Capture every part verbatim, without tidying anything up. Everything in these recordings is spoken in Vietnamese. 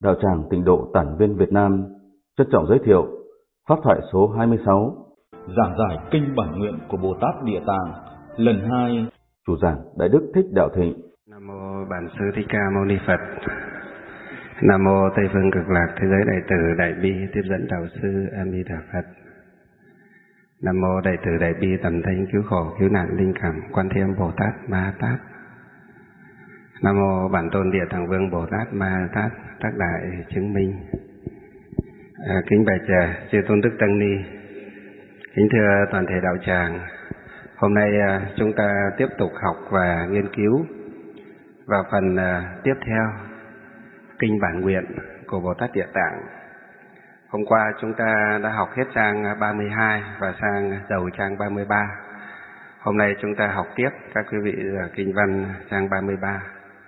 Đạo tràng Tịnh độ Tản Viên Việt Nam trân trọng giới thiệu pháp thoại số hai mươi sáu, giảng giải kinh bản nguyện của Bồ Tát Địa Tạng lần hai. Chủ giảng Đại Đức Thích Đạo Thịnh. Nam mô Bản Sư Thích Ca Mâu Ni Phật. Nam mô Tây Phương Cực Lạc Thế Giới Đại Từ Đại Bi Tiếp Dẫn Đạo Sư A Di Đà Phật. Nam mô Đại Từ Đại Bi Tầm Thanh Cứu Khổ Cứu Nạn Linh Cảm Quan Thế Bồ Tát Ma Tát. Nam mô Bản Tôn Địa Tạng Vương Bồ Tát Ma Tát Tác Đại Chứng Minh. À, kính bạch uh, chư tôn đức tăng ni, kính thưa toàn thể đạo tràng. Hôm nay uh, chúng ta tiếp tục học và nghiên cứu vào phần uh, tiếp theo kinh bản nguyện của Bồ Tát Địa Tạng. Hôm qua chúng ta đã học hết trang ba mươi hai và sang đầu trang ba mươi ba. Hôm nay chúng ta học tiếp các quý vị uh, kinh văn trang ba mươi ba.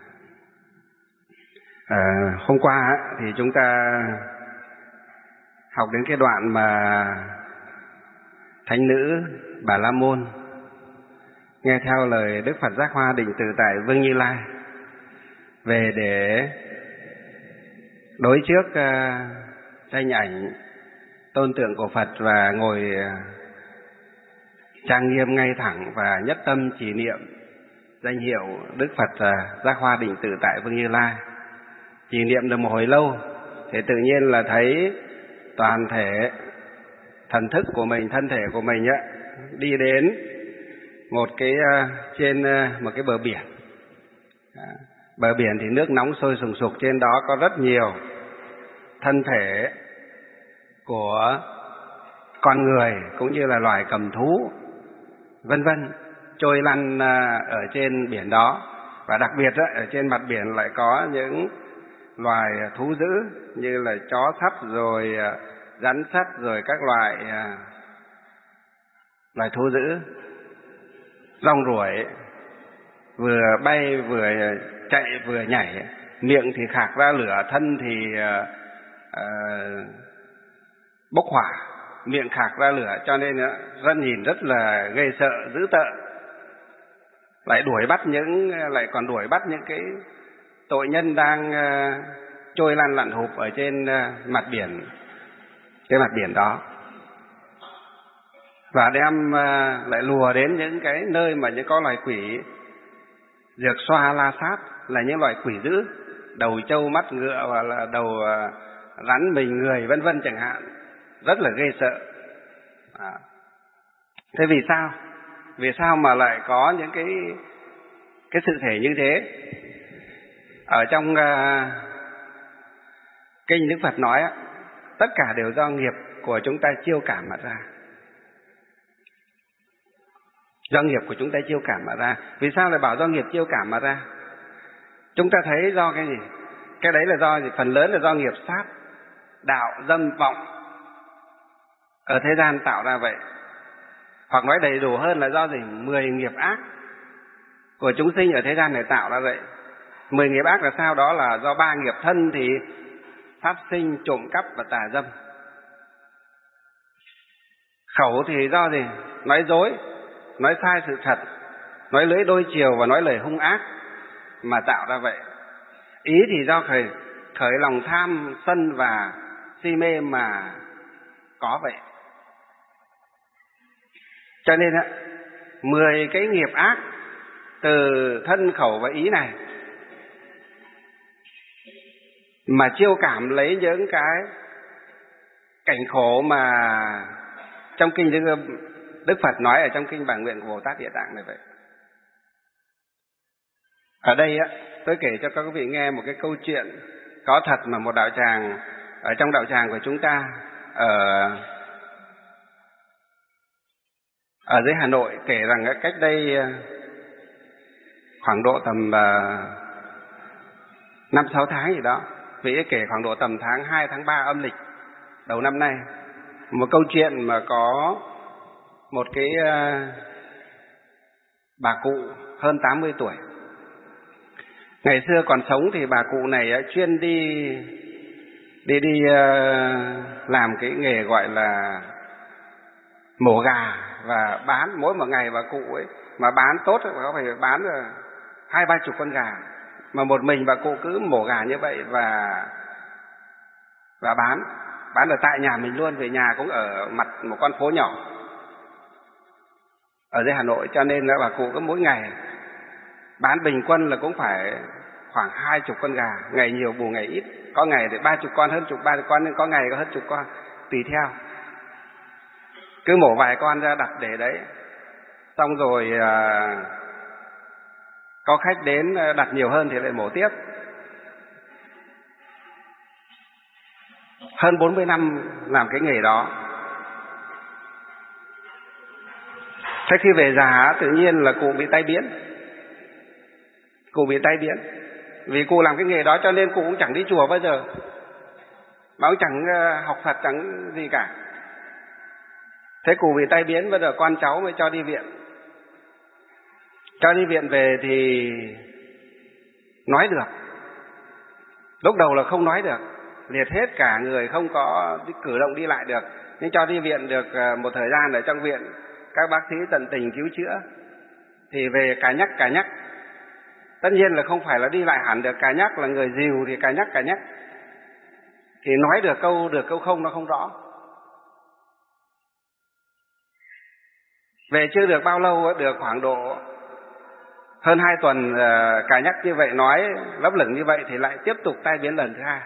À, hôm qua thì chúng ta học đến cái đoạn mà thánh nữ Bà La Môn nghe theo lời Đức Phật Giác Hoa Định Tự Tại Vương Như Lai về để đối trước uh, tranh ảnh tôn tượng của Phật và ngồi uh, trang nghiêm ngay thẳng và nhất tâm chỉ niệm danh hiệu Đức Phật uh, Giác Hoa Định Tự Tại Vương Như Lai. Chỉ niệm được một hồi lâu thì tự nhiên là thấy toàn thể thần thức của mình, thân thể của mình á, đi đến một cái uh, trên uh, một cái bờ biển. À, bờ biển thì nước nóng sôi sùng sục, trên đó có rất nhiều thân thể của con người cũng như là loài cầm thú vân vân trôi lăn uh, ở trên biển đó. Và đặc biệt á, ở trên mặt biển lại có những loài thú dữ như là chó sắt rồi uh, rắn sắt rồi các loại uh, loài thú dữ, rong ruổi vừa bay vừa chạy vừa nhảy, miệng thì khạc ra lửa, thân thì uh, uh, bốc hỏa, miệng khạc ra lửa, cho nên uh, rất nhìn rất là ghê sợ dữ tợn. Lại đuổi bắt những lại còn đuổi bắt những cái tội nhân đang uh, trôi lăn lặn hụp ở trên uh, mặt biển, cái mặt biển đó, và đem uh, lại lùa đến những cái nơi mà những có loài quỷ rượt xoa la sát, là những loài quỷ dữ, đầu trâu mắt ngựa hoặc là đầu uh, rắn mình người vân vân chẳng hạn, rất là ghê sợ. À. Thế vì sao? Vì sao mà lại có những cái cái sự thể như thế? Ở trong uh, kinh Đức Phật nói, tất cả đều do nghiệp của chúng ta chiêu cảm mà ra. Do nghiệp của chúng ta chiêu cảm mà ra. Vì sao lại bảo do nghiệp chiêu cảm mà ra? Chúng ta thấy do cái gì? Cái đấy là do gì? Phần lớn là do nghiệp sát, đạo, dâm, vọng ở thế gian tạo ra vậy. Hoặc nói đầy đủ hơn là do gì? Mười nghiệp ác của chúng sinh ở thế gian này tạo ra vậy. Mười nghiệp ác là sao? Đó là do ba nghiệp thân thì sát sinh, trộm cắp và tà dâm. Khẩu thì do gì? Nói dối, nói sai sự thật, nói lưỡi đôi chiều và nói lời hung ác mà tạo ra vậy. Ý thì do khởi, khởi lòng tham, sân và si mê mà có vậy. Cho nên á, mười cái nghiệp ác từ thân, khẩu và ý này mà chiêu cảm lấy những cái cảnh khổ mà trong kinh Đức Phật nói ở trong kinh bản nguyện của Bồ Tát Địa Tạng này vậy. Ở đây á, tôi kể cho các quý vị nghe một cái câu chuyện có thật mà một đạo tràng ở trong đạo tràng của chúng ta ở ở dưới Hà Nội kể rằng cách đây khoảng độ tầm năm sáu tháng gì đó, vị ấy kể khoảng độ tầm tháng hai, tháng ba âm lịch đầu năm nay, một câu chuyện mà có một cái uh, bà cụ hơn tám mươi tuổi. Ngày xưa còn sống thì bà cụ này uh, chuyên đi đi đi uh, làm cái nghề gọi là mổ gà và bán. Mỗi một ngày bà cụ ấy mà bán tốt có phải bán hai ba chục con gà, mà một mình bà cụ cứ mổ gà như vậy và và bán, bán ở tại nhà mình luôn, về nhà cũng ở mặt một con phố nhỏ ở dưới Hà Nội, cho nên là bà cụ cứ mỗi ngày bán bình quân là cũng phải khoảng hai chục con gà, ngày nhiều bù ngày ít, có ngày thì ba chục con, hơn chục ba chục con, nên có ngày có hơn chục con, tùy theo. Cứ mổ vài con ra đặt để đấy, xong rồi à, có khách đến đặt nhiều hơn thì lại mổ tiếp. Hơn bốn mươi năm làm cái nghề đó. Thế khi về già tự nhiên là cụ bị tai biến. Cụ bị tai biến. Vì cụ làm cái nghề đó cho nên cụ cũng chẳng đi chùa bao giờ. Mà cũng chẳng học Phật, chẳng gì cả. Thế cụ bị tai biến, bây giờ con cháu mới cho đi viện. Cho đi viện về thì nói được. Lúc đầu là không nói được, liệt hết cả người, không có cử động đi lại được. Nhưng cho đi viện được một thời gian ở trong viện, các bác sĩ tận tình cứu chữa, thì về cà nhắc cà nhắc. Tất nhiên là không phải là đi lại hẳn được, cà nhắc là người dìu thì cà nhắc cà nhắc. Thì nói được câu được câu không nó không rõ. Về chưa được bao lâu, được khoảng độ hơn hai tuần cà nhắc như vậy, nói lấp lửng như vậy thì lại tiếp tục tai biến lần thứ hai.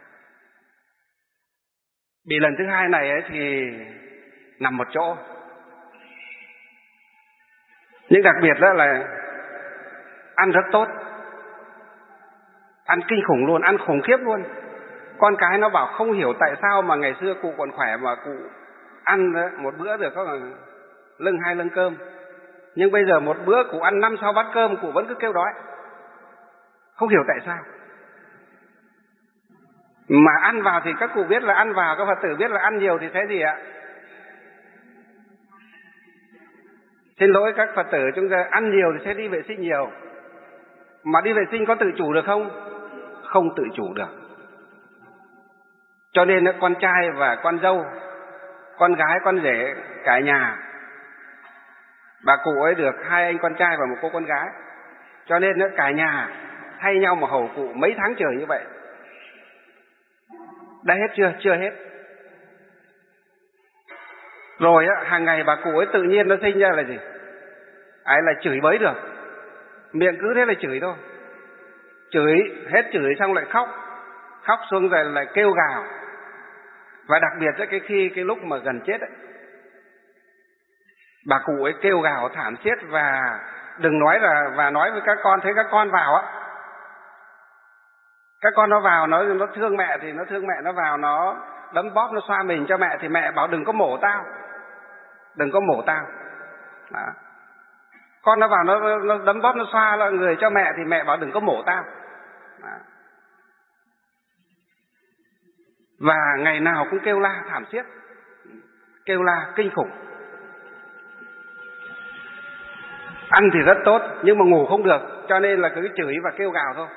Bị lần thứ hai này ấy thì nằm một chỗ. Nhưng đặc biệt đó là ăn rất tốt, ăn kinh khủng luôn, ăn khủng khiếp luôn. Con cái nó bảo không hiểu tại sao mà ngày xưa cụ còn khỏe mà cụ ăn một bữa được có lưng hai lưng cơm, nhưng bây giờ một bữa cụ ăn năm sáu bát cơm, cụ vẫn cứ kêu đói, không hiểu tại sao. Mà ăn vào thì các cụ biết là ăn vào, các Phật tử biết là ăn nhiều thì thế gì ạ? Xin lỗi các Phật tử, chúng ta ăn nhiều thì sẽ đi vệ sinh nhiều. Mà đi vệ sinh có tự chủ được không? Không tự chủ được. Cho nên con trai và con dâu, con gái, con rể, cả nhà, bà cụ ấy được hai anh con trai và một cô con gái. Cho nên cả nhà thay nhau mà hầu cụ mấy tháng trời như vậy. Đã hết chưa? Chưa hết. Rồi hàng ngày bà cụ ấy tự nhiên nó sinh ra là gì? Ai là chửi bới được. Miệng cứ thế là chửi thôi. Chửi, hết chửi xong lại khóc. Khóc xuống rồi lại kêu gào. Và đặc biệt là cái khi cái lúc mà gần chết ấy, bà cụ ấy kêu gào thảm thiết, và đừng nói là và nói với các con, thấy các con vào á, các con nó vào nó nó thương mẹ thì nó thương mẹ, nó vào nó đấm bóp, nó xoa mình cho mẹ thì mẹ bảo đừng có mổ tao, đừng có mổ tao. Đó. Con nó vào nó, nó đấm bóp, nó xoa là người cho mẹ thì mẹ bảo đừng có mổ tao. Đó. Và ngày nào cũng kêu la thảm thiết, kêu la kinh khủng. Ăn thì rất tốt nhưng mà ngủ không được, cho nên là cứ chửi và kêu gào thôi.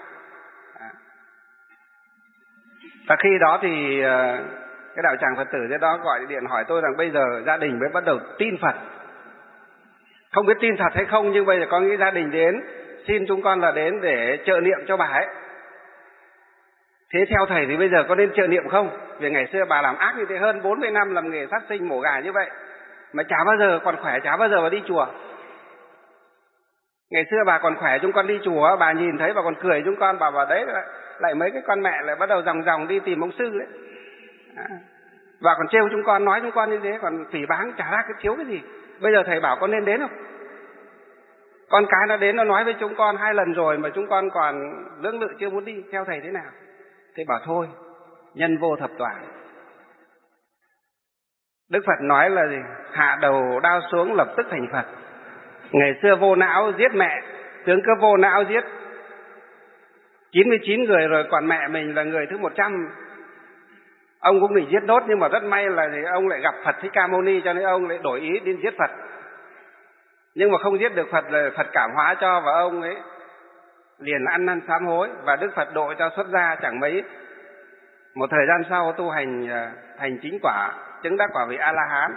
Và khi đó thì cái đạo tràng Phật tử thế đó gọi điện hỏi tôi rằng bây giờ gia đình mới bắt đầu tin Phật. Không biết tin thật hay không, nhưng bây giờ có những gia đình đến xin chúng con là đến để trợ niệm cho bà ấy. Thế theo thầy thì bây giờ có nên trợ niệm không? Vì ngày xưa bà làm ác như thế, hơn bốn mươi năm làm nghề sát sinh mổ gà như vậy, mà chả bao giờ còn khỏe, chả bao giờ mà đi chùa. Ngày xưa bà còn khỏe, chúng con đi chùa, bà nhìn thấy bà còn cười chúng con, bà bảo đấy lại mấy cái con mẹ lại bắt đầu ròng ròng đi tìm ông sư đấy. Và còn trêu chúng con, nói chúng con như thế, còn phỉ báng chả ra cái thiếu cái gì. Bây giờ thầy bảo con nên đến không? Con cái nó đến nó nói với chúng con hai lần rồi mà chúng con còn lưỡng lự chưa muốn đi, theo thầy thế nào? Thầy bảo thôi, nhân vô thập toàn. Đức Phật nói là gì? Hạ đầu đao xuống lập tức thành Phật. Ngày xưa vô não giết mẹ, tướng cứ vô não giết chín mươi chín người rồi, còn mẹ mình là người thứ một trăm. Ông cũng định giết nốt, nhưng mà rất may là thì ông lại gặp Phật Thích Ca Mâu Ni, cho nên ông lại đổi ý đi giết Phật. Nhưng mà không giết được Phật, là Phật cảm hóa cho, và ông ấy liền ăn năn sám hối, và Đức Phật độ cho xuất gia. Chẳng mấy một thời gian sau tu hành thành chính quả, chứng đắc quả vị A-la-hán.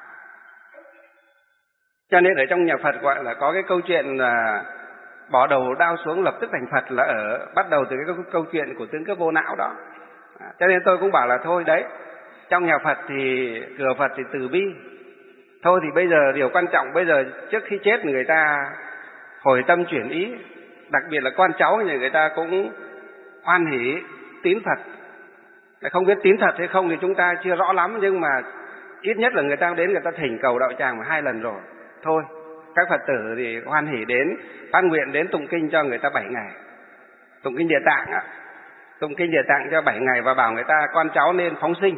Cho nên ở trong nhà Phật gọi là có cái câu chuyện là bỏ đầu đao xuống lập tức thành Phật, là ở bắt đầu từ cái câu chuyện của tướng cướp vô não đó. Cho nên tôi cũng bảo là thôi đấy, trong nhà Phật thì cửa Phật thì từ bi. Thôi thì bây giờ điều quan trọng bây giờ trước khi chết người ta hồi tâm chuyển ý, đặc biệt là con cháu thì người ta cũng hoan hỉ tín Phật. Không biết tín thật hay không thì chúng ta chưa rõ lắm, nhưng mà ít nhất là người ta đến người ta thỉnh cầu đạo tràng mà hai lần rồi. Thôi, các Phật tử thì hoan hỉ đến, phát nguyện đến tụng kinh cho người ta bảy ngày. Tụng kinh Địa Tạng á, tụng kinh Địa Tạng cho bảy ngày và bảo người ta con cháu nên phóng sinh.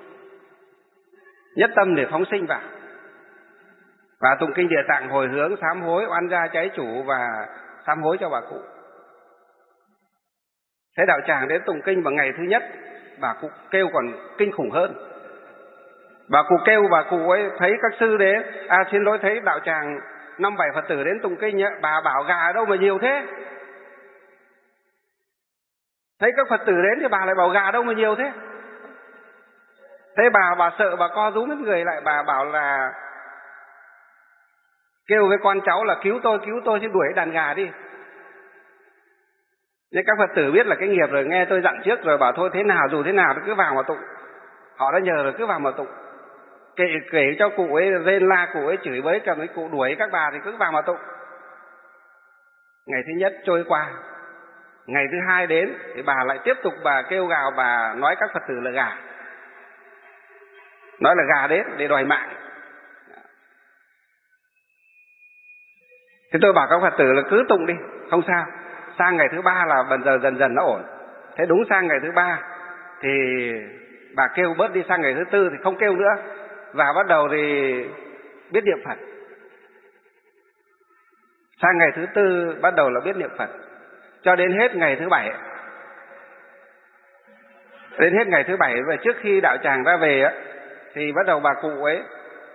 Nhất tâm để phóng sinh vào. Và tụng kinh Địa Tạng hồi hướng, sám hối, oan gia trái chủ và sám hối cho bà cụ. Thế đạo tràng đến tụng kinh vào ngày thứ nhất, bà cụ kêu còn kinh khủng hơn. Bà cụ kêu, bà cụ ấy thấy các sư đến, à xin lỗi, thấy đạo tràng năm bảy Phật tử đến tụng kinh ấy, bà bảo gà ở đâu mà nhiều thế? Thấy các Phật tử đến thì bà lại bảo gà đâu mà nhiều thế? Thế bà bà sợ, bà co rúm hết người lại, bà bảo là kêu với con cháu là cứu tôi, cứu tôi chứ đuổi đàn gà đi. Nhưng các Phật tử biết là cái nghiệp rồi, nghe tôi dặn trước rồi, bảo thôi thế nào dù thế nào cứ vào mà tụng. Họ đã nhờ rồi cứ vào mà tụng. Kể, kể cho cụ ấy rên la, cụ ấy chửi bới, cầm cái cụ đuổi các bà thì cứ vào mà tụng. Ngày thứ nhất trôi qua, ngày thứ hai đến thì bà lại tiếp tục bà kêu gào, bà nói các Phật tử là gà. Nói là gà đến để đòi mạng. Thế tôi bảo các Phật tử là cứ tụng đi, không sao. Sang ngày thứ ba là dần dần dần dần nó ổn. Thế đúng sang ngày thứ ba thì bà kêu bớt đi, sang ngày thứ tư thì không kêu nữa. Và bắt đầu thì biết niệm Phật. Sang ngày thứ tư bắt đầu là biết niệm Phật. Cho đến hết ngày thứ bảy. Đến hết ngày thứ bảy và trước khi đạo tràng ra về á, thì bắt đầu bà cụ ấy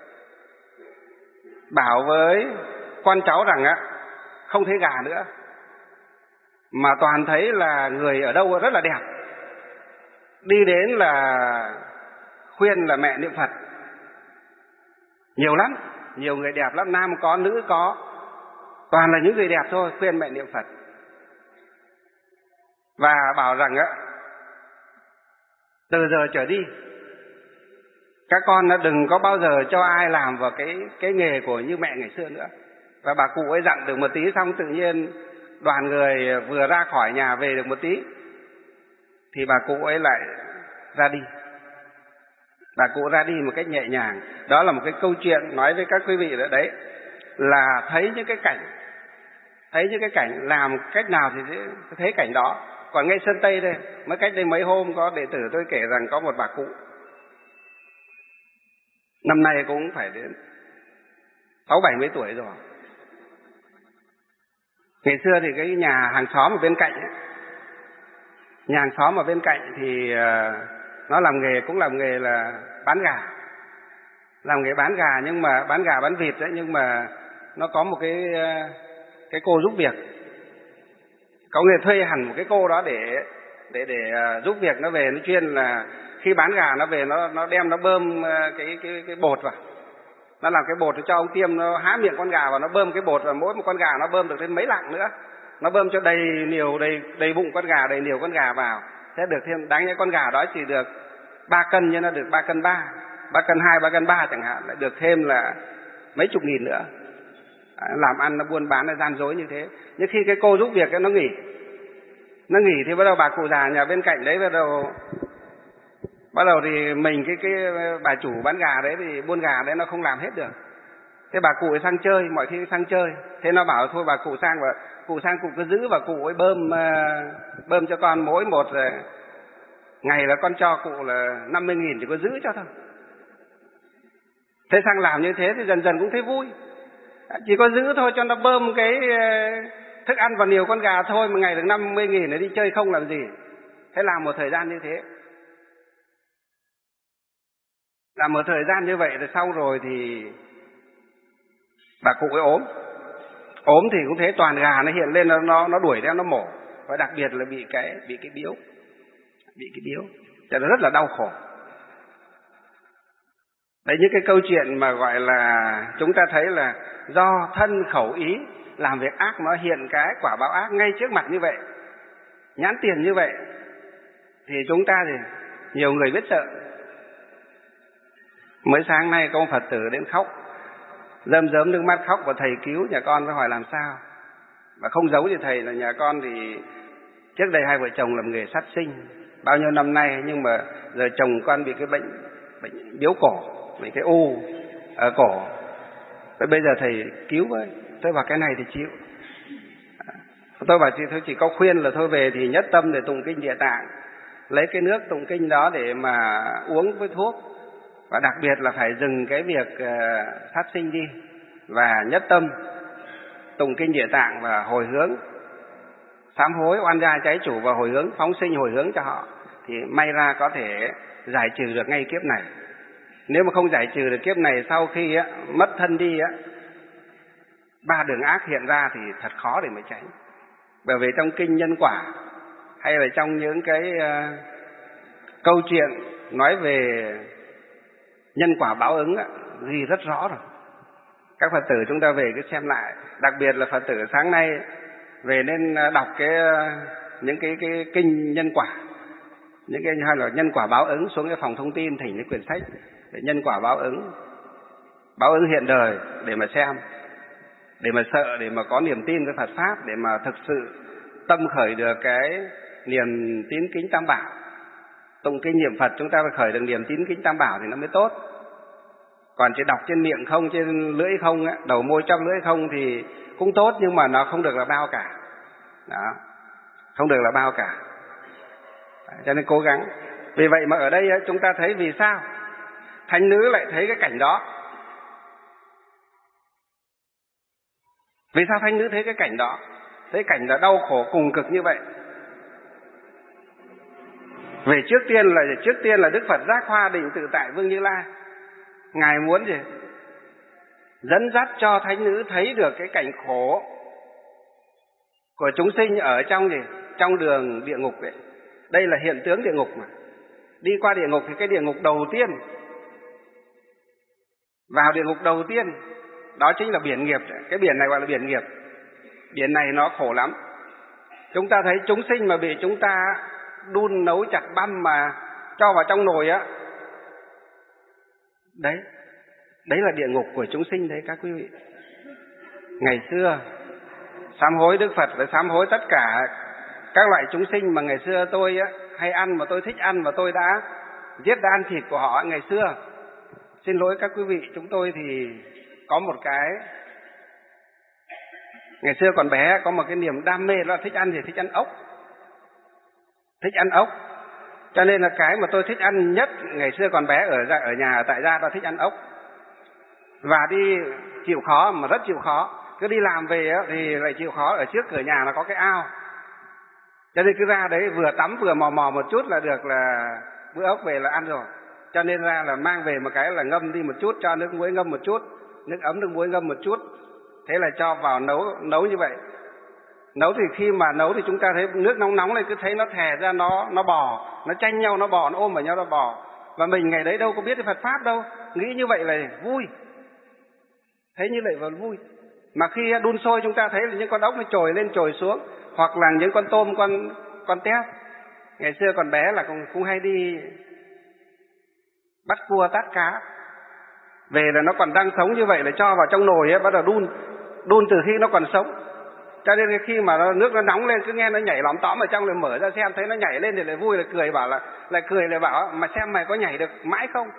bảo với con cháu rằng á, không thấy gà nữa, mà toàn thấy là người ở đâu rất là đẹp. Đi đến là khuyên là mẹ niệm Phật. Nhiều lắm, nhiều người đẹp lắm, nam có, nữ có, toàn là những người đẹp thôi, khuyên mẹ niệm Phật. Và bảo rằng á, từ giờ trở đi các con đừng có bao giờ cho ai làm vào cái cái nghề của như mẹ ngày xưa nữa. Và bà cụ ấy dặn được một tí xong tự nhiên đoàn người vừa ra khỏi nhà về được một tí thì bà cụ ấy lại ra đi. Bà cụ ra đi một cách nhẹ nhàng. Đó là một cái câu chuyện nói với các quý vị nữa đấy, là thấy những cái cảnh, thấy những cái cảnh làm cách nào thì thấy cảnh đó. Còn ngay Sơn Tây đây, mới cách đây mấy hôm có đệ tử tôi kể rằng có một bà cụ năm nay cũng phải đến sáu bảy mươi tuổi rồi. Ngày xưa thì cái nhà hàng xóm ở bên cạnh ấy, nhà hàng xóm ở bên cạnh thì nó làm nghề, cũng làm nghề là bán gà, làm nghề bán gà nhưng mà bán gà bán vịt đấy, nhưng mà nó có một cái cái cô giúp việc, có người thuê hẳn một cái cô đó để để để giúp việc. Nó về nó chuyên là khi bán gà nó về nó nó đem nó bơm cái cái cái bột vào, nó làm cái bột cho ông tiêm, nó há miệng con gà và nó bơm cái bột, và mỗi một con gà nó bơm được đến mấy lạng nữa, nó bơm cho đầy nhiều đầy đầy bụng con gà, đầy nhiều con gà vào, sẽ được thêm. Đáng nhẽ con gà đó chỉ được ba cân nhưng nó được ba cân ba, ba cân hai, ba cân ba chẳng hạn, lại được thêm là mấy chục nghìn nữa. Làm ăn nó buôn bán nó gian dối như thế. Nhưng khi cái cô giúp việc ấy, nó nghỉ nó nghỉ thì bắt đầu bà cụ già nhà bên cạnh đấy bắt đầu bắt đầu thì mình cái cái bà chủ bán gà đấy thì buôn gà đấy nó không làm hết được. Thế bà cụ ấy sang chơi, mọi khi sang chơi, thế nó bảo thôi bà cụ sang, và cụ sang cụ cứ giữ và cụ ấy bơm bơm cho con mỗi một ngày là con cho cụ là năm mươi nghìn, chỉ có giữ cho thôi. Thế sang làm như thế thì dần dần cũng thấy vui, chỉ có giữ thôi cho nó bơm cái thức ăn vào nhiều con gà thôi mà ngày được năm mươi nghìn để đi chơi không làm gì. Thế làm một thời gian như thế, làm một thời gian như vậy rồi sau rồi thì bà cụ ấy ốm, ốm thì cũng thế, toàn gà nó hiện lên, nó nó đuổi theo nó mổ, và đặc biệt là bị cái bị cái biếu, bị cái biếu, cho nó rất là đau khổ. Đấy, những cái câu chuyện mà gọi là chúng ta thấy là do thân khẩu ý làm việc ác nó hiện cái quả báo ác ngay trước mặt như vậy, nhãn tiền như vậy, thì chúng ta thì nhiều người biết sợ. Mới sáng nay có ông Phật tử đến khóc, rơm rớm nước mắt khóc, và thầy cứu nhà con. Mới hỏi làm sao, và không giấu gì thầy là nhà con thì trước đây hai vợ chồng làm nghề sát sinh bao nhiêu năm nay, nhưng mà giờ chồng con bị cái bệnh bệnh biếu cổ, bị cái u ở cổ. Vậy bây giờ thầy cứu với. Tôi bảo cái này thì chịu. Tôi bảo thôi chỉ có khuyên là thôi về thì nhất tâm để tụng kinh Địa Tạng, lấy cái nước tụng kinh đó để mà uống với thuốc, và đặc biệt là phải dừng cái việc uh, sát sinh đi, và nhất tâm tụng kinh Địa Tạng và hồi hướng sám hối oan gia trái chủ, và hồi hướng phóng sinh, hồi hướng cho họ, thì may ra có thể giải trừ được ngay kiếp này. Nếu mà không giải trừ được kiếp này, sau khi á, mất thân đi á, ba đường ác hiện ra thì thật khó để mà tránh. Bởi vì trong kinh nhân quả hay là trong những cái uh, câu chuyện nói về nhân quả báo ứng á, ghi rất rõ rồi. Các Phật tử chúng ta về cứ xem lại, đặc biệt là Phật tử sáng nay về nên đọc cái những cái cái kinh nhân quả, những cái hay là nhân quả báo ứng, xuống cái phòng thông tin thỉnh cái quyển sách để nhân quả báo ứng, báo ứng hiện đời để mà xem, để mà sợ, để mà có niềm tin với Phật pháp, để mà thực sự tâm khởi được cái niềm tín kính Tam Bảo. Tụng kinh niệm Phật chúng ta phải khởi được niềm tín kính Tam Bảo thì nó mới tốt. Còn chỉ đọc trên miệng không, trên lưỡi không, đầu môi trong lưỡi không thì cũng tốt, nhưng mà nó không được là bao cả. Đó, không được là bao cả. Cho nên cố gắng. Vì vậy mà ở đây chúng ta thấy vì sao thánh nữ lại thấy cái cảnh đó. Vì sao thánh nữ thấy cái cảnh đó, thấy cảnh là đau khổ cùng cực như vậy? Về trước tiên là trước tiên là Đức Phật Giác Hoa Định Tự Tại Vương Như Lai, Ngài muốn gì? Dẫn dắt cho thánh nữ thấy được cái cảnh khổ của chúng sinh ở trong gì? Trong đường địa ngục đấy. Đây là hiện tướng địa ngục mà. Đi qua địa ngục thì cái địa ngục đầu tiên, vào địa ngục đầu tiên, đó chính là biển nghiệp. Cái biển này gọi là biển nghiệp. Biển này nó khổ lắm. Chúng ta thấy chúng sinh mà bị chúng ta đun nấu chặt băm mà cho vào trong nồi á, đấy, đấy là địa ngục của chúng sinh đấy các quý vị. Ngày xưa sám hối Đức Phật và sám hối tất cả các loại chúng sinh mà ngày xưa tôi á hay ăn, mà tôi thích ăn, mà tôi đã giết đã ăn thịt của họ ngày xưa. Xin lỗi các quý vị, chúng tôi thì có một cái, ngày xưa còn bé có một cái niềm đam mê, đó là thích ăn gì? Thích ăn ốc. Thích ăn ốc. Cho nên là cái mà tôi thích ăn nhất ngày xưa còn bé ở ở nhà tại gia, tôi thích ăn ốc. Và đi chịu khó, mà rất chịu khó. Cứ đi làm về thì lại chịu khó, ở trước cửa nhà nó có cái ao. Cho nên cứ ra đấy vừa tắm vừa mò mò một chút là được, là bữa ốc về là ăn rồi. Cho nên ra là mang về một cái là ngâm đi một chút, cho nước muối ngâm một chút, nước ấm nước muối ngâm một chút. Thế là cho vào nấu nấu như vậy. Nấu thì khi mà nấu thì chúng ta thấy nước nóng nóng này cứ thấy nó thè ra, nó nó bò, nó tranh nhau, nó bò, nó ôm vào nhau, nó bò. Và mình ngày đấy đâu có biết cái Phật pháp đâu, nghĩ như vậy là vui. Thấy như vậy là vui. Mà khi đun sôi chúng ta thấy là những con ốc nó trồi lên trồi xuống, hoặc là những con tôm, con con tép. Ngày xưa còn bé là cũng, cũng hay đi bắt cua tát cá. Về là nó còn đang sống như vậy là cho vào trong nồi ấy, bắt đầu đun, đun từ khi nó còn sống. Cho nên khi mà nó, nước nó nóng lên cứ nghe nó nhảy lóm tóm ở trong, rồi mở ra xem thấy nó nhảy lên thì lại vui, lại cười, bảo là lại cười lại bảo mà xem mày có nhảy được mãi không.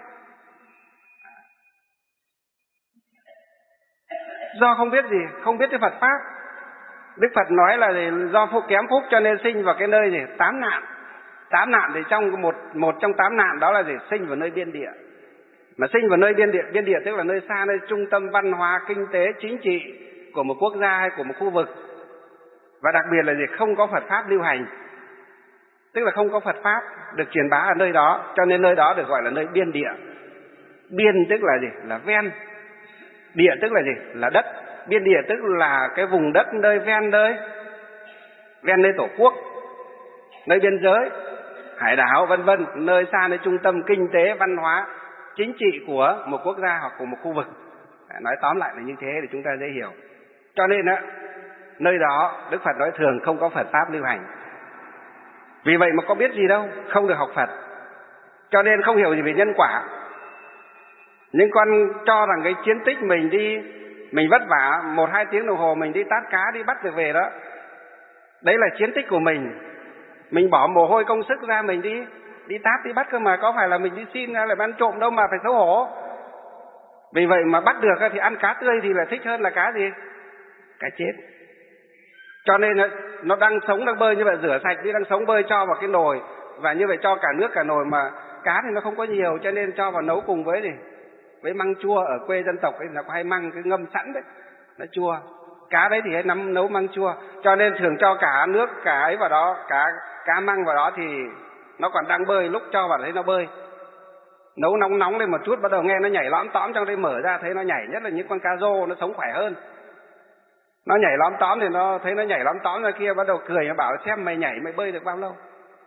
Do không biết gì, không biết cái Phật pháp. Đức Phật nói là do phúc kém phúc cho nên sinh vào cái nơi gì? Tám nạn. Tám nạn thì trong một một trong tám nạn đó là gì? Sinh vào nơi biên địa. Mà sinh vào nơi biên địa, biên địa tức là nơi xa, nơi trung tâm văn hóa, kinh tế, chính trị của một quốc gia hay của một khu vực. Và đặc biệt là gì? Không có Phật pháp lưu hành. Tức là không có Phật pháp được truyền bá ở nơi đó, cho nên nơi đó được gọi là nơi biên địa. Biên tức là gì? Là ven. Địa tức là gì? Là đất. Biên địa tức là cái vùng đất nơi ven nơi ven nơi tổ quốc, nơi biên giới, hải đảo vân vân, nơi xa, nơi trung tâm kinh tế, văn hóa, chính trị của một quốc gia hoặc của một khu vực. Nói tóm lại là như thế để chúng ta dễ hiểu. Cho nên á, nơi đó Đức Phật nói thường không có Phật pháp lưu hành. Vì vậy mà có biết gì đâu, không được học Phật, cho nên không hiểu gì về nhân quả. Nhưng con cho rằng cái chiến tích mình đi, mình vất vả một hai tiếng đồng hồ mình đi tát cá, đi bắt được về đó, đấy là chiến tích của mình. Mình bỏ mồ hôi công sức ra, mình đi đi tát đi bắt cơ mà, có phải là mình đi xin hay là ăn trộm đâu mà phải xấu hổ. Vì vậy mà bắt được thì ăn cá tươi thì là thích hơn là cá gì? Cá chết. Cho nên nó đang sống đang bơi như vậy, rửa sạch đi, đang sống bơi cho vào cái nồi, và như vậy cho cả nước cả nồi, mà cá thì nó không có nhiều, cho nên cho vào nấu cùng với gì? Với măng chua. Ở quê dân tộc ấy là có hay măng cái ngâm sẵn đấy, nó chua. Cá đấy thì hay nắm nấu măng chua, cho nên thường cho cả nước cả ấy vào đó, cả cá măng vào đó thì nó còn đang bơi, lúc cho vào thấy nó bơi. Nấu nóng nóng lên một chút, bắt đầu nghe nó nhảy lõm tóm trong đây, mở ra thấy nó nhảy, nhất là những con cá rô nó sống khỏe hơn. Nó nhảy lõm tóm thì nó thấy nó nhảy lõm tóm ra kia, bắt đầu cười, nó bảo xem mày nhảy mày bơi được bao lâu.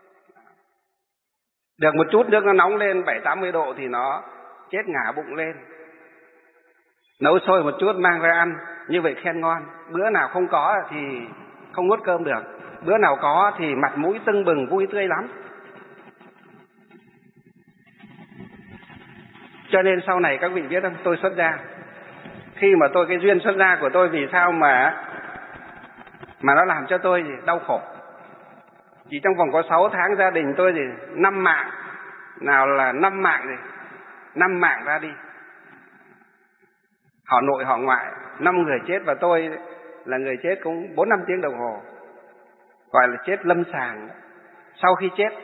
Được một chút nước nó nóng lên bảy tám mươi độ thì nó chết ngả bụng lên. Nấu sôi một chút mang ra ăn, như vậy khen ngon. Bữa nào không có thì không nuốt cơm được, bữa nào có thì mặt mũi tưng bừng vui tươi lắm. Cho nên sau này các vị biết không, tôi xuất gia. Khi mà tôi cái duyên xuất gia của tôi vì sao mà mà nó làm cho tôi gì đau khổ. Chỉ trong vòng có sáu tháng gia đình tôi gì năm mạng, nào là năm mạng gì, năm mạng ra đi. Họ nội họ ngoại, năm người chết, và tôi là người chết cũng bốn năm tiếng đồng hồ, gọi là chết lâm sàng. Sau khi chết,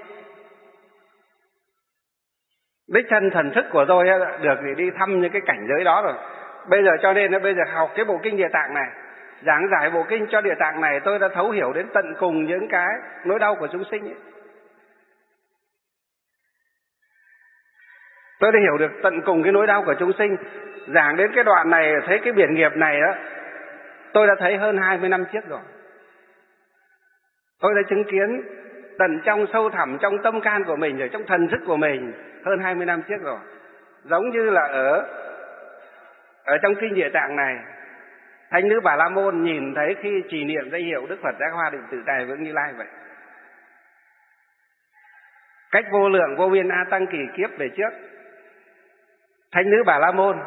đích thân thần thức của tôi được đi thăm những cái cảnh giới đó rồi. Bây giờ cho nên bây giờ học cái bộ kinh Địa Tạng này, giảng giải bộ kinh cho Địa Tạng này, tôi đã thấu hiểu đến tận cùng những cái nỗi đau của chúng sinh ấy. Tôi đã hiểu được tận cùng cái nỗi đau của chúng sinh. Giảng đến cái đoạn này, thấy cái biển nghiệp này đó, tôi đã thấy hơn hai mươi năm trước rồi. Tôi đã chứng kiến tận trong sâu thẳm trong tâm can của mình, rồi trong thần thức của mình hơn hai mươi năm trước rồi. Giống như là ở ở trong kinh Địa Tạng này, Thánh nữ Bà La Môn nhìn thấy khi trì niệm danh hiệu Đức Phật Giác Hoa Định Tự Tại Vương Như Lai vậy. Cách vô lượng vô biên a tăng kỳ kiếp về trước, Thánh nữ Bà La Môn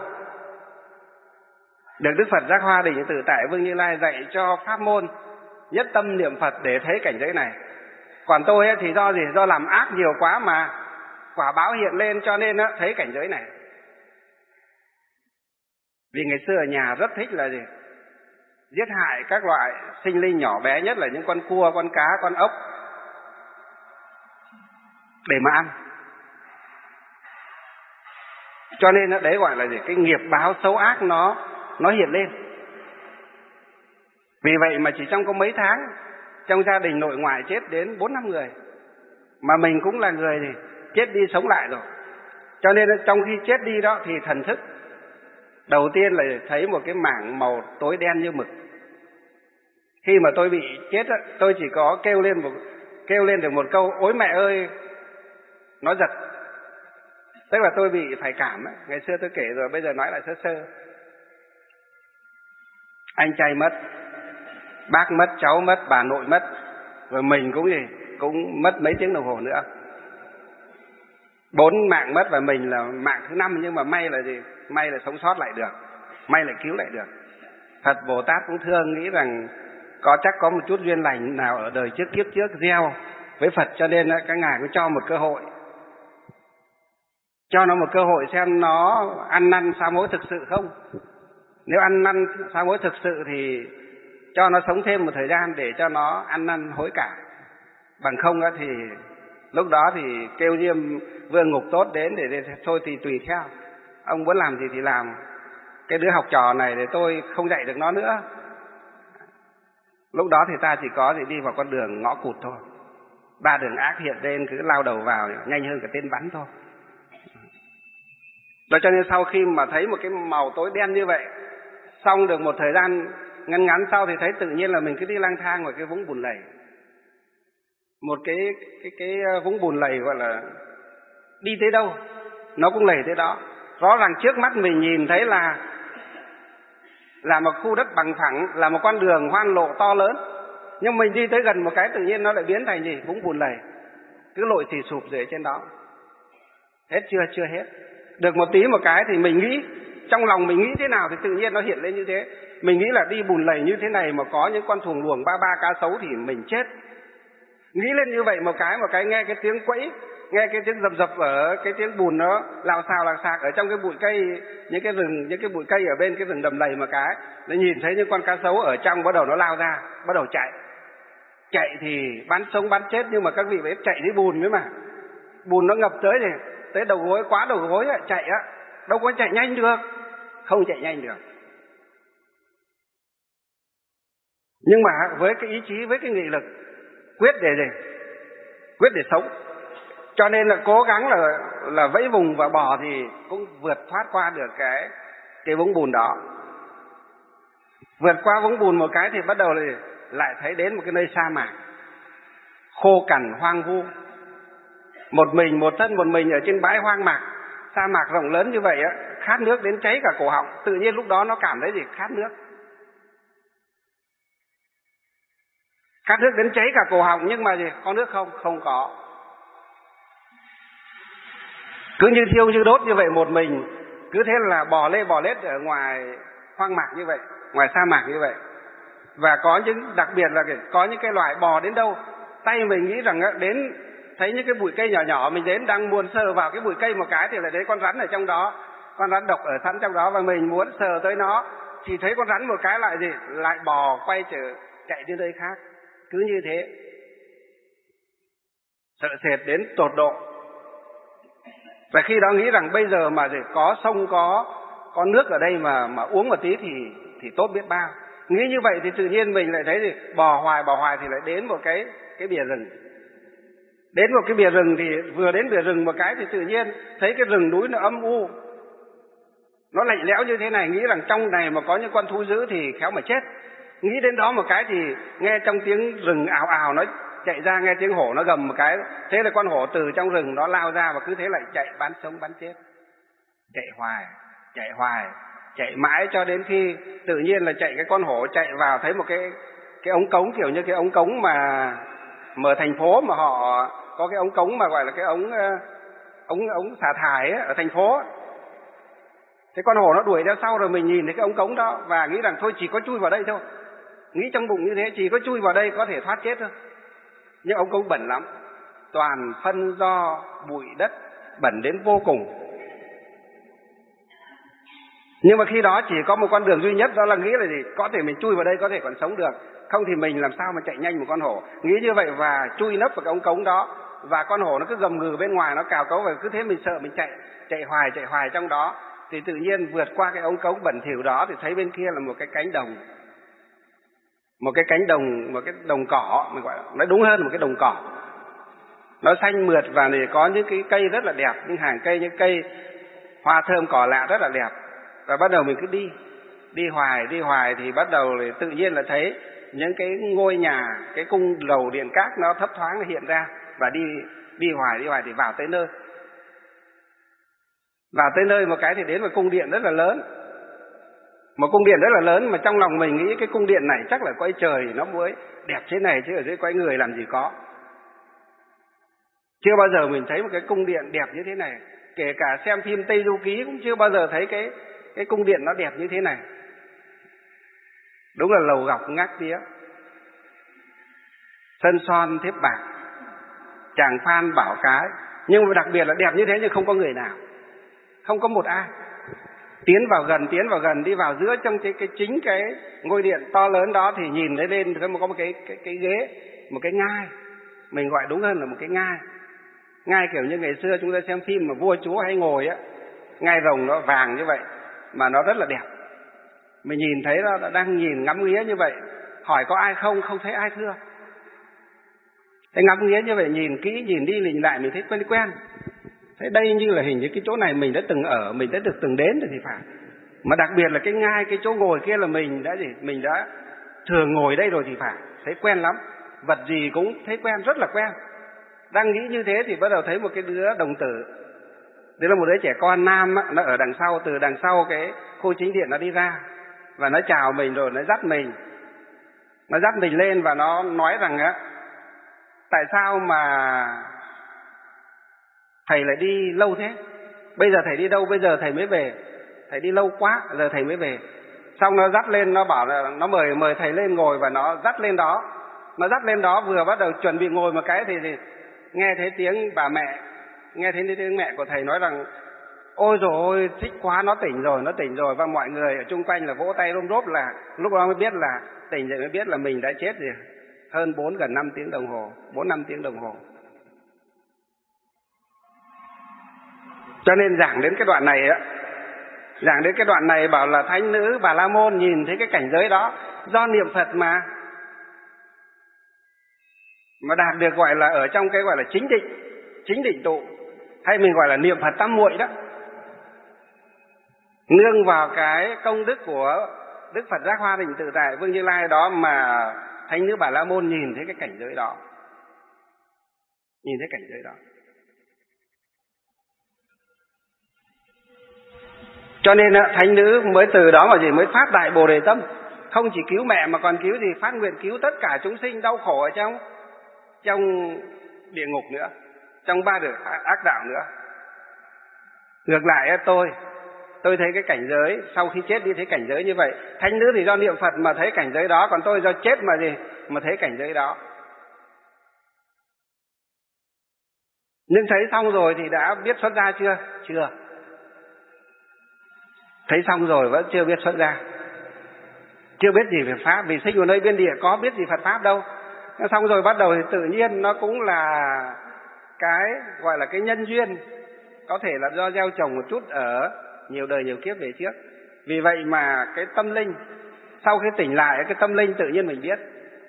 được Đức Phật Giác Hoa Định Tự Tại Vương Như Lai dạy cho pháp môn nhất tâm niệm Phật để thấy cảnh giới này. Còn tôi ấy, thì do gì? Do làm ác nhiều quá mà quả báo hiện lên, cho nên ấy, thấy cảnh giới này. Vì ngày xưa ở nhà rất thích là gì? Giết hại các loại sinh linh nhỏ bé, nhất là những con cua, con cá, con ốc, để mà ăn. Cho nên đấy gọi là gì? Cái nghiệp báo xấu ác nó nó hiện lên. Vì vậy mà chỉ trong có mấy tháng, trong gia đình nội ngoại chết đến bốn năm người, mà mình cũng là người thì chết đi sống lại rồi. Cho nên trong khi chết đi đó thì thần thức đầu tiên là thấy một cái mảng màu tối đen như mực. Khi mà tôi bị chết đó, tôi chỉ có kêu lên một kêu lên được một câu ối mẹ ơi, nó giật. Tức là tôi bị phải cảm ấy. Ngày xưa tôi kể rồi, bây giờ nói lại sơ sơ. Anh trai mất, bác mất, cháu mất, bà nội mất, rồi mình cũng gì cũng mất mấy tiếng đồng hồ nữa. Bốn mạng mất và mình là mạng thứ năm, nhưng mà may là gì? May là sống sót lại được, may là cứu lại được. Phật Bồ Tát cũng thương, nghĩ rằng có chắc có một chút duyên lành nào ở đời trước kiếp trước gieo với Phật, cho nên các ngài cũng cho một cơ hội, cho nó một cơ hội xem nó ăn năn sám hối thực sự không. Nếu ăn năn sám hối thực sự thì cho nó sống thêm một thời gian để cho nó ăn năn hối cải. Bằng không thì lúc đó thì kêu Diêm Vương ngục tốt đến để, để thôi thì tùy theo, ông muốn làm gì thì làm. Cái đứa học trò này thì tôi không dạy được nó nữa. Lúc đó thì ta chỉ có thì đi vào con đường ngõ cụt thôi, ba đường ác hiện lên cứ lao đầu vào, nhanh hơn cả tên bắn thôi. Đó, cho nên sau khi mà thấy một cái màu tối đen như vậy, xong được một thời gian ngắn ngắn sau thì thấy tự nhiên là mình cứ đi lang thang vào cái vũng bùn lầy. Một cái cái cái vũng bùn lầy gọi là đi tới đâu nó cũng lầy tới đó. Rõ ràng trước mắt mình nhìn thấy là là một khu đất bằng phẳng, là một con đường hoan lộ to lớn, nhưng mình đi tới gần một cái tự nhiên nó lại biến thành gì? Vũng bùn lầy. cứ lội xì sụp dưới trên đó. Hết chưa? Chưa hết. Được một tí một cái thì mình nghĩ, trong lòng mình nghĩ thế nào thì tự nhiên nó hiện lên như thế. Mình nghĩ là đi bùn lầy như thế này mà có những con thuồng luồng ba ba cá sấu thì mình chết. Nghĩ lên như vậy một cái, một cái nghe cái tiếng quẫy, nghe cái tiếng dập dập ở cái tiếng bùn nó lào xào lào xạc ở trong cái bụi cây, những cái rừng, những cái bụi cây ở bên cái rừng đầm lầy một cái, nó nhìn thấy những con cá sấu ở trong bắt đầu nó lao ra, bắt đầu chạy. Chạy thì bắn sống bắn chết, nhưng mà các vị biết chạy dưới bùn nữa mà. Bùn nó ngập tới thì tới đầu gối, quá đầu gối á, chạy á, đâu có chạy nhanh được, không chạy nhanh được. Nhưng mà với cái ý chí, với cái nghị lực quyết để gì? Quyết để sống. Cho nên là cố gắng là là vẫy vùng và bò thì cũng vượt thoát qua được cái cái vũng bùn đó. Vượt qua vũng bùn một cái thì bắt đầu thì lại thấy đến một cái nơi sa mạc khô cằn hoang vu. Một mình, một thân một mình ở trên bãi hoang mạc, sa mạc rộng lớn như vậy á, khát nước đến cháy cả cổ họng. Tự nhiên lúc đó nó cảm thấy gì? Khát nước. Khát nước đến cháy cả cổ họng, nhưng mà gì? Có nước không? Không có. Cứ như thiêu như đốt như vậy một mình, cứ thế là bò lê bò lết ở ngoài hoang mạc như vậy, ngoài sa mạc như vậy. Và có những, đặc biệt là có những cái loại bò đến đâu, tay mình nghĩ rằng đến thấy những cái bụi cây nhỏ nhỏ, mình đến đang muốn sờ vào cái bụi cây một cái thì lại thấy con rắn ở trong đó, con rắn độc ở sẵn trong đó, và mình muốn sờ tới nó thì thấy con rắn một cái lại gì? Lại bò quay trở chạy đến nơi khác. Cứ như thế, sợ sệt đến tột độ. Và khi đó nghĩ rằng bây giờ mà có sông, có có nước ở đây mà mà uống một tí thì thì tốt biết bao. Nghĩ như vậy thì tự nhiên mình lại thấy gì? Bò hoài bò hoài thì lại đến một cái cái bìa rừng. Đến một cái bìa rừng thì vừa đến bìa rừng một cái thì tự nhiên thấy cái rừng núi nó âm u, nó lạnh lẽo như thế này, nghĩ rằng trong này mà có những con thú dữ thì khéo mà chết. Nghĩ đến đó một cái thì nghe trong tiếng rừng ào ào nó chạy ra, nghe tiếng hổ nó gầm một cái, thế là con hổ từ trong rừng nó lao ra và cứ thế lại chạy bắn sống bắn chết. Chạy hoài, chạy hoài, chạy mãi cho đến khi tự nhiên là chạy cái con hổ chạy vào thấy một cái cái ống cống, kiểu như cái ống cống mà mở thành phố mà họ có cái ống cống mà gọi là cái ống ống ống xả thải ấy, ở thành phố. Thế con hổ nó đuổi theo sau rồi mình nhìn thấy cái ống cống đó và nghĩ rằng thôi chỉ có chui vào đây thôi. Nghĩ trong bụng như thế, chỉ có chui vào đây có thể thoát chết thôi. Nhưng ống cống bẩn lắm, toàn phân do bụi đất, bẩn đến vô cùng. Nhưng mà khi đó chỉ có một con đường duy nhất, đó là nghĩ là gì? Có thể mình chui vào đây có thể còn sống được, không thì mình làm sao mà chạy nhanh một con hổ. Nghĩ như vậy và chui nấp vào cái ống cống đó, và con hổ nó cứ gầm gừ bên ngoài, nó cào cấu, và cứ thế mình sợ mình chạy, chạy hoài chạy hoài trong đó. Thì tự nhiên vượt qua cái ống cống bẩn thỉu đó thì thấy bên kia là một cái cánh đồng, một cái cánh đồng, một cái đồng cỏ, mình gọi là, nói đúng hơn một cái đồng cỏ. Nó xanh mượt và này có những cái cây rất là đẹp, những hàng cây, những cây hoa thơm cỏ lạ rất là đẹp. Và bắt đầu mình cứ đi, đi hoài, đi hoài thì bắt đầu thì tự nhiên là thấy những cái ngôi nhà, cái cung lầu điện cát nó thấp thoáng nó hiện ra. Và đi, đi hoài, đi hoài thì vào tới nơi. Vào tới nơi một cái thì đến một cung điện rất là lớn. Một cung điện rất là lớn mà trong lòng mình nghĩ cái cung điện này chắc là cõi trời nó mới đẹp thế này, chứ ở dưới cõi người làm gì có. Chưa bao giờ mình thấy một cái cung điện đẹp như thế này. Kể cả xem phim Tây Du Ký cũng chưa bao giờ thấy cái cái cung điện nó đẹp như thế này. Đúng là lầu gọc ngát tía, sân son thép bạc, tràng phan bảo cái. Nhưng mà đặc biệt là đẹp như thế nhưng không có người nào, không có một ai. Tiến vào gần, tiến vào gần, đi vào giữa trong cái, cái chính cái ngôi điện to lớn đó thì nhìn thấy lên có một, có một cái, cái, cái ghế, một cái ngai. Mình gọi đúng hơn là một cái ngai. Ngai kiểu như ngày xưa chúng ta xem phim mà vua chúa hay ngồi á, ngai rồng nó vàng như vậy mà nó rất là đẹp. Mình nhìn thấy nó đang nhìn ngắm nghía như vậy, hỏi có ai không, không thấy ai thưa. Thế ngắm nghía như vậy, nhìn kỹ, nhìn đi nhìn lại mình thấy quen quen. Thế đây như là hình như cái chỗ này mình đã từng ở, mình đã được từng đến rồi thì phải. Mà đặc biệt là cái ngai, cái chỗ ngồi kia là mình đã gì, mình đã thường ngồi đây rồi thì phải. Thấy quen lắm, vật gì cũng thấy quen, rất là quen. Đang nghĩ như thế thì bắt đầu thấy một cái đứa đồng tử. Đấy là một đứa trẻ con nam á, nó ở đằng sau, từ đằng sau cái khu chính điện nó đi ra. Và nó chào mình rồi nó dắt mình. Nó dắt mình lên và nó nói rằng á, tại sao mà thầy lại đi lâu thế? Bây giờ thầy đi đâu? Bây giờ thầy mới về. Thầy đi lâu quá, giờ thầy mới về. Xong nó dắt lên, nó bảo là nó mời mời thầy lên ngồi, và nó dắt lên đó. Nó dắt lên đó vừa bắt đầu chuẩn bị ngồi một cái thì, thì nghe thấy tiếng bà mẹ, nghe thấy tiếng mẹ của thầy nói rằng: ôi dồi ôi, thích quá, nó tỉnh rồi, nó tỉnh rồi. Và mọi người ở chung quanh là vỗ tay rôm rốp, là lúc đó mới biết là tỉnh dậy, mới biết là mình đã chết rồi. Hơn bốn gần năm tiếng đồng hồ, bốn năm tiếng đồng hồ. Cho nên giảng đến cái đoạn này á, giảng đến cái đoạn này bảo là thánh nữ Bà La Môn nhìn thấy cái cảnh giới đó, do niệm Phật mà mà đạt được, gọi là ở trong cái gọi là chính định, chính định tụ, hay mình gọi là niệm Phật tam muội đó. Nương vào cái công đức của Đức Phật Giác Hoa Định Tự Tại Vương Như Lai đó mà thánh nữ Bà La Môn nhìn thấy cái cảnh giới đó, nhìn thấy cảnh giới đó. Cho nên thánh nữ mới từ đó mà gì mới phát đại Bồ Đề tâm, không chỉ cứu mẹ mà còn cứu gì? Phát nguyện cứu tất cả chúng sinh đau khổ ở trong trong địa ngục nữa, trong ba đường ác đạo nữa. Ngược lại tôi tôi thấy cái cảnh giới sau khi chết đi thấy cảnh giới như vậy. Thánh nữ thì do niệm Phật mà thấy cảnh giới đó, còn tôi do chết mà gì mà thấy cảnh giới đó. Nhưng thấy xong rồi thì đã biết xuất gia chưa? Chưa. Thấy xong rồi vẫn chưa biết xuất gia, chưa biết gì về Pháp, vì sinh ở nơi biên địa có biết gì Phật Pháp đâu. Xong rồi bắt đầu thì tự nhiên nó cũng là cái gọi là cái nhân duyên, có thể là do gieo trồng một chút ở nhiều đời nhiều kiếp về trước. Vì vậy mà cái tâm linh sau khi tỉnh lại, cái tâm linh tự nhiên mình biết.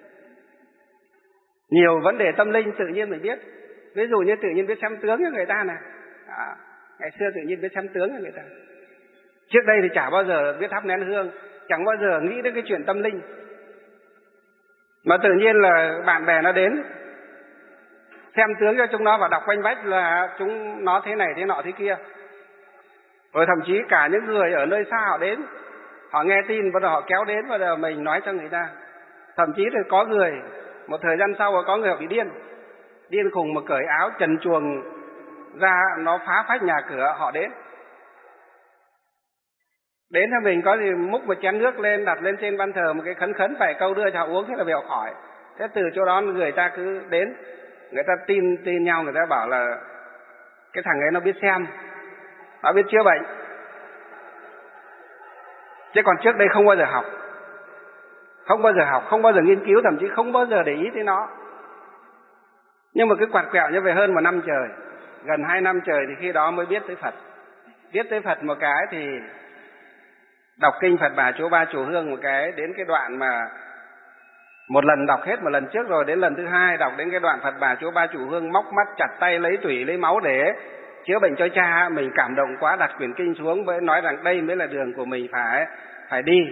Nhiều vấn đề tâm linh tự nhiên mình biết. Ví dụ như tự nhiên biết xem tướng cho người ta này, à, ngày xưa tự nhiên biết xem tướng cho người ta. Trước đây thì chả bao giờ biết thắp nén hương, chẳng bao giờ nghĩ đến cái chuyện tâm linh. Mà tự nhiên là bạn bè nó đến xem tướng cho chúng nó và đọc quanh vách là chúng nó thế này thế nọ thế kia. Rồi thậm chí cả những người ở nơi xa họ đến, họ nghe tin và họ kéo đến và mình nói cho người ta. Thậm chí thì có người một thời gian sau có người họ bị điên, điên khùng mà cởi áo trần truồng ra, nó phá phách nhà cửa họ đến. Đến thì mình có gì múc một chén nước lên, đặt lên trên ban thờ một cái khấn khấn vài câu đưa cho họ uống, thế là về họ khỏi. Thế từ chỗ đó người ta cứ đến, người ta tin tin nhau, người ta bảo là cái thằng ấy nó biết xem, nó biết chữa bệnh. Chứ còn trước đây không bao giờ học, không bao giờ học, không bao giờ nghiên cứu, thậm chí không bao giờ để ý tới nó. Nhưng mà cứ quạt quẹo như vậy hơn một năm trời, gần hai năm trời thì khi đó mới biết tới Phật. Biết tới Phật một cái thì đọc kinh Phật Bà Chúa Ba Chùa Hương một cái, đến cái đoạn mà một lần đọc hết một lần trước rồi, đến lần thứ hai đọc đến cái đoạn Phật Bà Chúa Ba Chùa Hương móc mắt chặt tay lấy tủy lấy máu để chữa bệnh cho cha, mình cảm động quá, đặt quyển kinh xuống với nói rằng đây mới là đường của mình phải phải đi.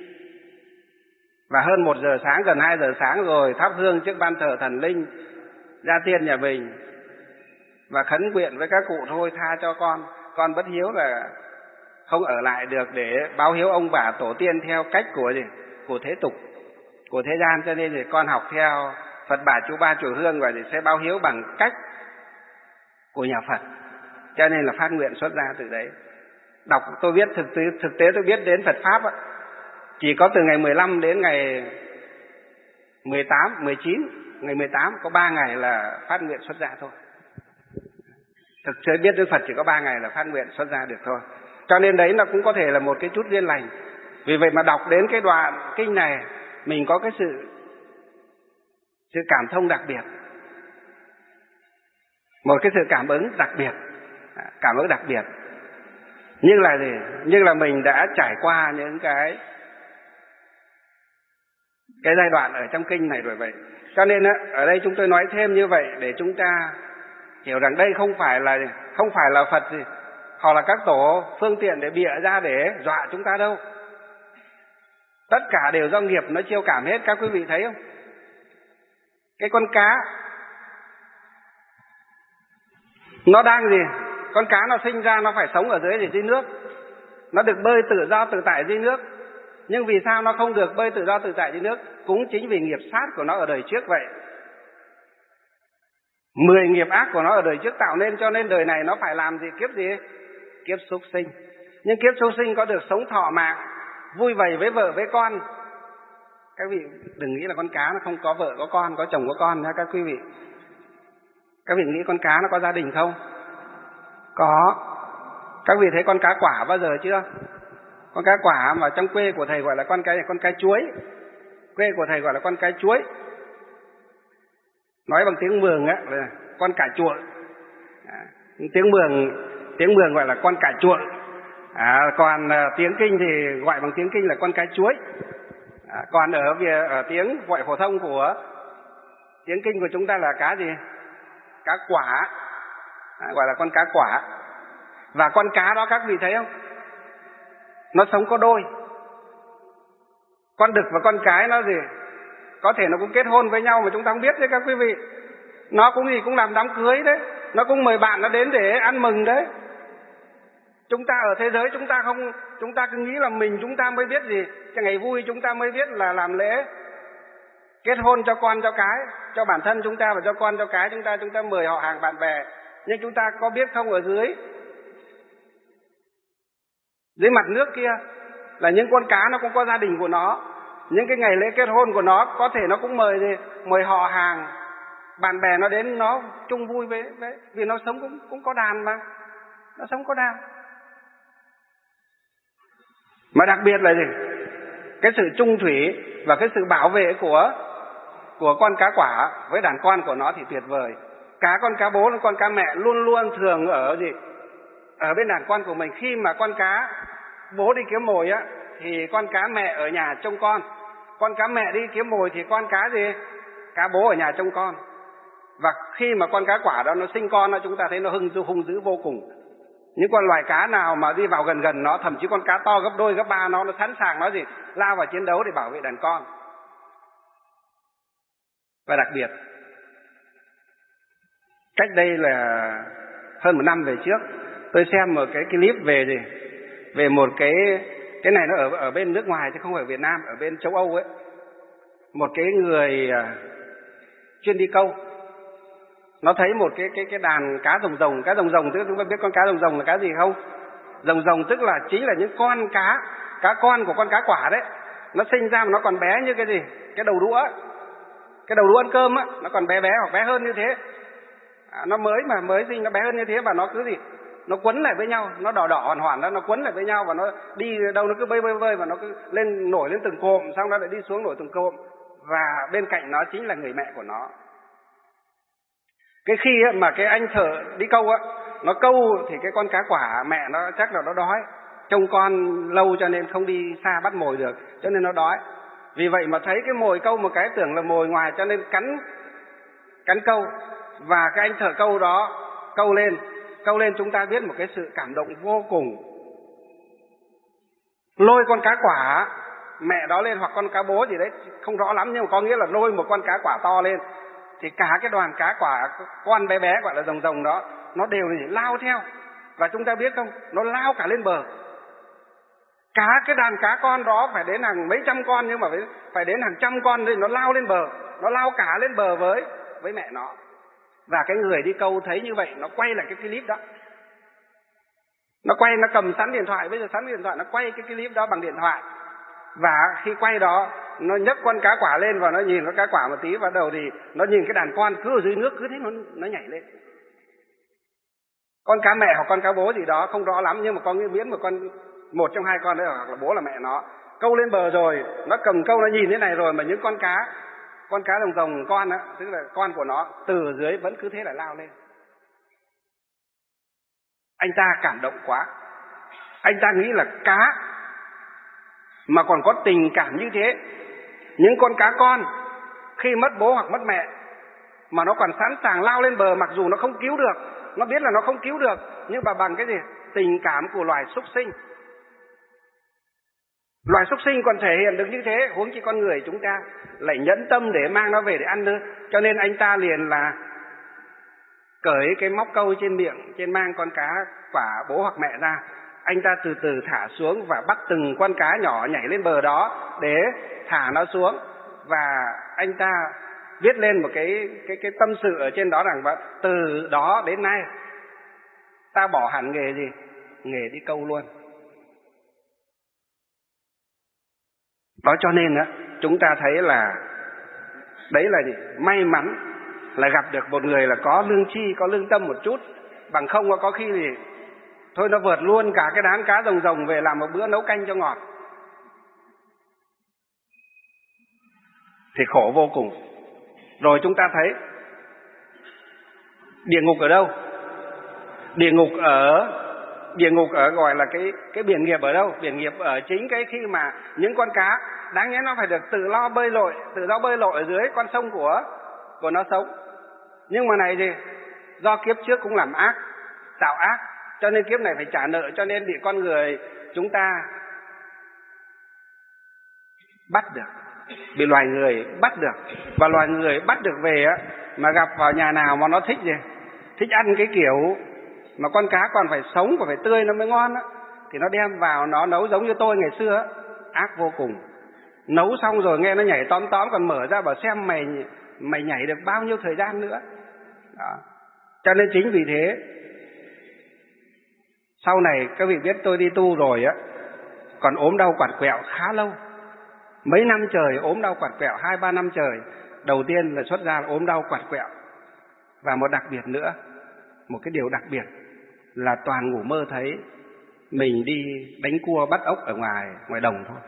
Và hơn một giờ sáng, gần hai giờ sáng rồi, thắp hương trước ban thờ thần linh gia tiên nhà mình và khấn nguyện với các cụ thôi tha cho con, con bất hiếu là không ở lại được để báo hiếu ông bà tổ tiên theo cách của gì của thế tục, của thế gian, cho nên thì con học theo Phật Bà Chúa Ba Chùa Hương và thì sẽ báo hiếu bằng cách của nhà Phật. Cho nên là phát nguyện xuất gia từ đấy. Đọc tôi biết thực tế, thực tế tôi biết đến Phật Pháp á, chỉ có từ ngày mười lăm đến ngày mười tám, mười chín, ngày mười tám có ba ngày là phát nguyện xuất gia thôi. Thực tế biết Đức Phật chỉ có ba ngày là phát nguyện xuất gia được thôi. Cho nên đấy nó cũng có thể là một cái chút duyên lành. Vì vậy mà đọc đến cái đoạn kinh này, mình có cái sự sự cảm thông đặc biệt, một cái sự cảm ứng đặc biệt, cảm ứng đặc biệt. Nhưng là gì? Nhưng là mình đã trải qua những cái cái giai đoạn ở trong kinh này rồi vậy. Cho nên á, ở đây chúng tôi nói thêm như vậy để chúng ta hiểu rằng đây không phải là không phải là Phật gì, hoặc là các tổ phương tiện để bịa ra để dọa chúng ta đâu. Tất cả đều do nghiệp nó chiêu cảm hết. Các quý vị thấy không? Cái con cá nó đang gì? Con cá nó sinh ra nó phải sống ở dưới dưới nước, nó được bơi tự do tự tại dưới nước. Nhưng vì sao nó không được bơi tự do tự tại dưới nước? Cũng chính vì nghiệp sát của nó ở đời trước vậy. Mười nghiệp ác của nó ở đời trước tạo nên, cho nên đời này nó phải làm gì? Kiếp gì? Kiếp súc sinh. Nhưng kiếp súc sinh có được sống thọ mạng, vui vầy với vợ với con. Các vị đừng nghĩ là con cá nó không có vợ có con, có chồng có con nha các quý vị. Các vị nghĩ con cá nó có gia đình không? Có. Các vị thấy con cá quả bao giờ chưa? Con cá quả mà trong quê của thầy gọi là con cái con cái chuối. Quê của thầy gọi là con cái chuối. Nói bằng tiếng Mường á là con cà chua. À, tiếng Mường tiếng Mường gọi là con cà chua. À, còn à, tiếng Kinh thì gọi bằng tiếng Kinh là con cái chuối. À, còn ở, ở tiếng gọi phổ thông của tiếng Kinh của chúng ta là cá gì? Cá quả. À, gọi là con cá quả. Và con cá đó các vị thấy không? Nó sống có đôi. Con đực và con cái nó gì? Có thể nó cũng kết hôn với nhau mà chúng ta không biết đấy các quý vị. Nó cũng gì cũng làm đám cưới đấy. Nó cũng mời bạn nó đến để ăn mừng đấy. Chúng ta ở thế giới chúng ta không, chúng ta cứ nghĩ là mình chúng ta mới biết gì. Cái ngày vui chúng ta mới biết là làm lễ kết hôn cho con cho cái, cho bản thân chúng ta và cho con cho cái chúng ta, chúng ta mời họ hàng bạn bè. Nhưng chúng ta có biết không, ở dưới dưới mặt nước kia là những con cá nó cũng có gia đình của nó. Những cái ngày lễ kết hôn của nó có thể nó cũng mời gì? Mời họ hàng bạn bè nó đến nó chung vui với, với vì nó sống cũng cũng có đàn mà. Nó sống có đàn. Mà đặc biệt là gì? Cái sự chung thủy và cái sự bảo vệ của của con cá quả với đàn con của nó thì tuyệt vời. Cá con cá bố và con cá mẹ luôn luôn thường ở gì? Ở bên đàn con của mình. Khi mà con cá bố đi kiếm mồi á thì con cá mẹ ở nhà trông con. Con cá mẹ đi kiếm mồi thì con cá gì? Cá bố ở nhà trông con. Và khi mà con cá quả đó nó sinh con đó, chúng ta thấy nó hung dữ, hung dữ vô cùng. Những con loài cá nào mà đi vào gần gần nó, thậm chí con cá to gấp đôi gấp ba nó, nó sẵn sàng nó gì? Lao vào chiến đấu để bảo vệ đàn con. Và đặc biệt, cách đây là hơn một năm về trước, tôi xem một cái clip về gì? Về một cái cái này nó ở ở bên nước ngoài chứ không phải ở Việt Nam, ở bên châu Âu ấy. Một cái người chuyên đi câu, nó thấy một cái cái cái đàn cá rồng rồng, cá rồng rồng, tức chúng ta biết con cá rồng rồng là cá gì không? Rồng rồng tức là chính là những con cá, cá con của con cá quả đấy. Nó sinh ra mà nó còn bé như cái gì? Cái đầu đũa. Cái đầu đũa ăn cơm á, nó còn bé bé hoặc bé hơn như thế. À, nó mới mà mới sinh nó bé hơn như thế và nó cứ gì? Nó quấn lại với nhau, nó đỏ đỏ hoàn hoàn đó, nó quấn lại với nhau và nó đi đâu nó cứ bơi bơi bơi và nó cứ lên nổi lên từng cụm, xong nó lại đi xuống nổi từng cụm. Và bên cạnh nó chính là người mẹ của nó. Cái khi mà cái anh thợ đi câu á, nó câu thì cái con cá quả mẹ nó chắc là nó đói, trông con lâu cho nên không đi xa bắt mồi được, cho nên nó đói. Vì vậy mà thấy cái mồi câu một cái tưởng là mồi ngoài cho nên cắn cắn câu. Và cái anh thợ câu đó câu lên, câu lên chúng ta biết một cái sự cảm động vô cùng. Lôi con cá quả mẹ đó lên hoặc con cá bố gì đấy, không rõ lắm nhưng mà có nghĩa là lôi một con cá quả to lên. Thì cả cái đoàn cá quả con bé bé gọi là rồng rồng đó, nó đều lao theo. Và chúng ta biết không, nó lao cả lên bờ. Cả cái đàn cá con đó phải đến hàng mấy trăm con, nhưng mà phải, phải đến hàng trăm con nên nó lao lên bờ. Nó lao cả lên bờ với với mẹ nó. Và cái người đi câu thấy như vậy, nó quay lại cái clip đó. Nó quay, nó cầm sẵn điện thoại, bây giờ sẵn điện thoại, nó quay cái clip đó bằng điện thoại. Và khi quay đó, nó nhấc con cá quả lên và nó nhìn con cá quả một tí, vào đầu thì nó nhìn cái đàn con cứ ở dưới nước, cứ thế nó, nó nhảy lên. Con cá mẹ hoặc con cá bố gì đó không rõ lắm, nhưng mà có nghĩa biến một con, một trong hai con đấy hoặc là bố là mẹ nó. Câu lên bờ rồi, nó cầm câu nó nhìn thế này rồi mà những con cá, con cá rồng rồng con á, tức là con của nó, từ dưới vẫn cứ thế là lao lên. Anh ta cảm động quá. Anh ta nghĩ là cá mà còn có tình cảm như thế. Những con cá con khi mất bố hoặc mất mẹ mà nó còn sẵn sàng lao lên bờ, mặc dù nó không cứu được, nó biết là nó không cứu được, nhưng mà bằng cái gì? Tình cảm của loài súc sinh. Loài súc sinh còn thể hiện được như thế, huống chi con người chúng ta lại nhẫn tâm để mang nó về để ăn nữa. Cho nên anh ta liền là cởi cái móc câu trên miệng, trên mang con cá quả bố hoặc mẹ ra. Anh ta từ từ thả xuống và bắt từng con cá nhỏ nhảy lên bờ đó để thả nó xuống. Và anh ta viết lên một cái cái cái tâm sự ở trên đó rằng và từ đó đến nay ta bỏ hẳn nghề gì? Nghề đi câu luôn. Đó cho nên á, chúng ta thấy là đấy là gì? May mắn là gặp được một người là có lương tri, có lương tâm một chút. Bằng không có khi thì thôi nó vượt luôn cả cái đám cá rồng rồng về làm một bữa nấu canh cho ngọt. Thì khổ vô cùng. Rồi chúng ta thấy địa ngục ở đâu? Địa ngục ở địa ngục ở gọi là cái cái biển nghiệp ở đâu? Biển nghiệp ở chính cái khi mà những con cá đáng nhẽ nó phải được tự lo bơi lội, tự do bơi lội ở dưới con sông của của nó sống. Nhưng mà này gì? Do kiếp trước cũng làm ác, tạo ác, cho nên kiếp này phải trả nợ, cho nên bị con người chúng ta bắt được, bị loài người bắt được. Và loài người bắt được về á, mà gặp vào nhà nào mà nó thích gì? Thích ăn cái kiểu mà con cá còn phải sống, còn phải tươi nó mới ngon á, thì nó đem vào nó nấu giống như tôi ngày xưa á, ác vô cùng. Nấu xong rồi nghe nó nhảy tóm tóm, còn mở ra bảo xem mày mày nhảy được bao nhiêu thời gian nữa. Đó. Cho nên chính vì thế sau này các vị biết tôi đi tu rồi á, còn ốm đau quạt quẹo khá lâu, mấy năm trời ốm đau quạt quẹo, hai ba năm trời. Đầu tiên là xuất ra là ốm đau quạt quẹo, và một đặc biệt nữa, một cái điều đặc biệt là toàn ngủ mơ thấy mình đi đánh cua bắt ốc ở ngoài ngoài đồng thôi.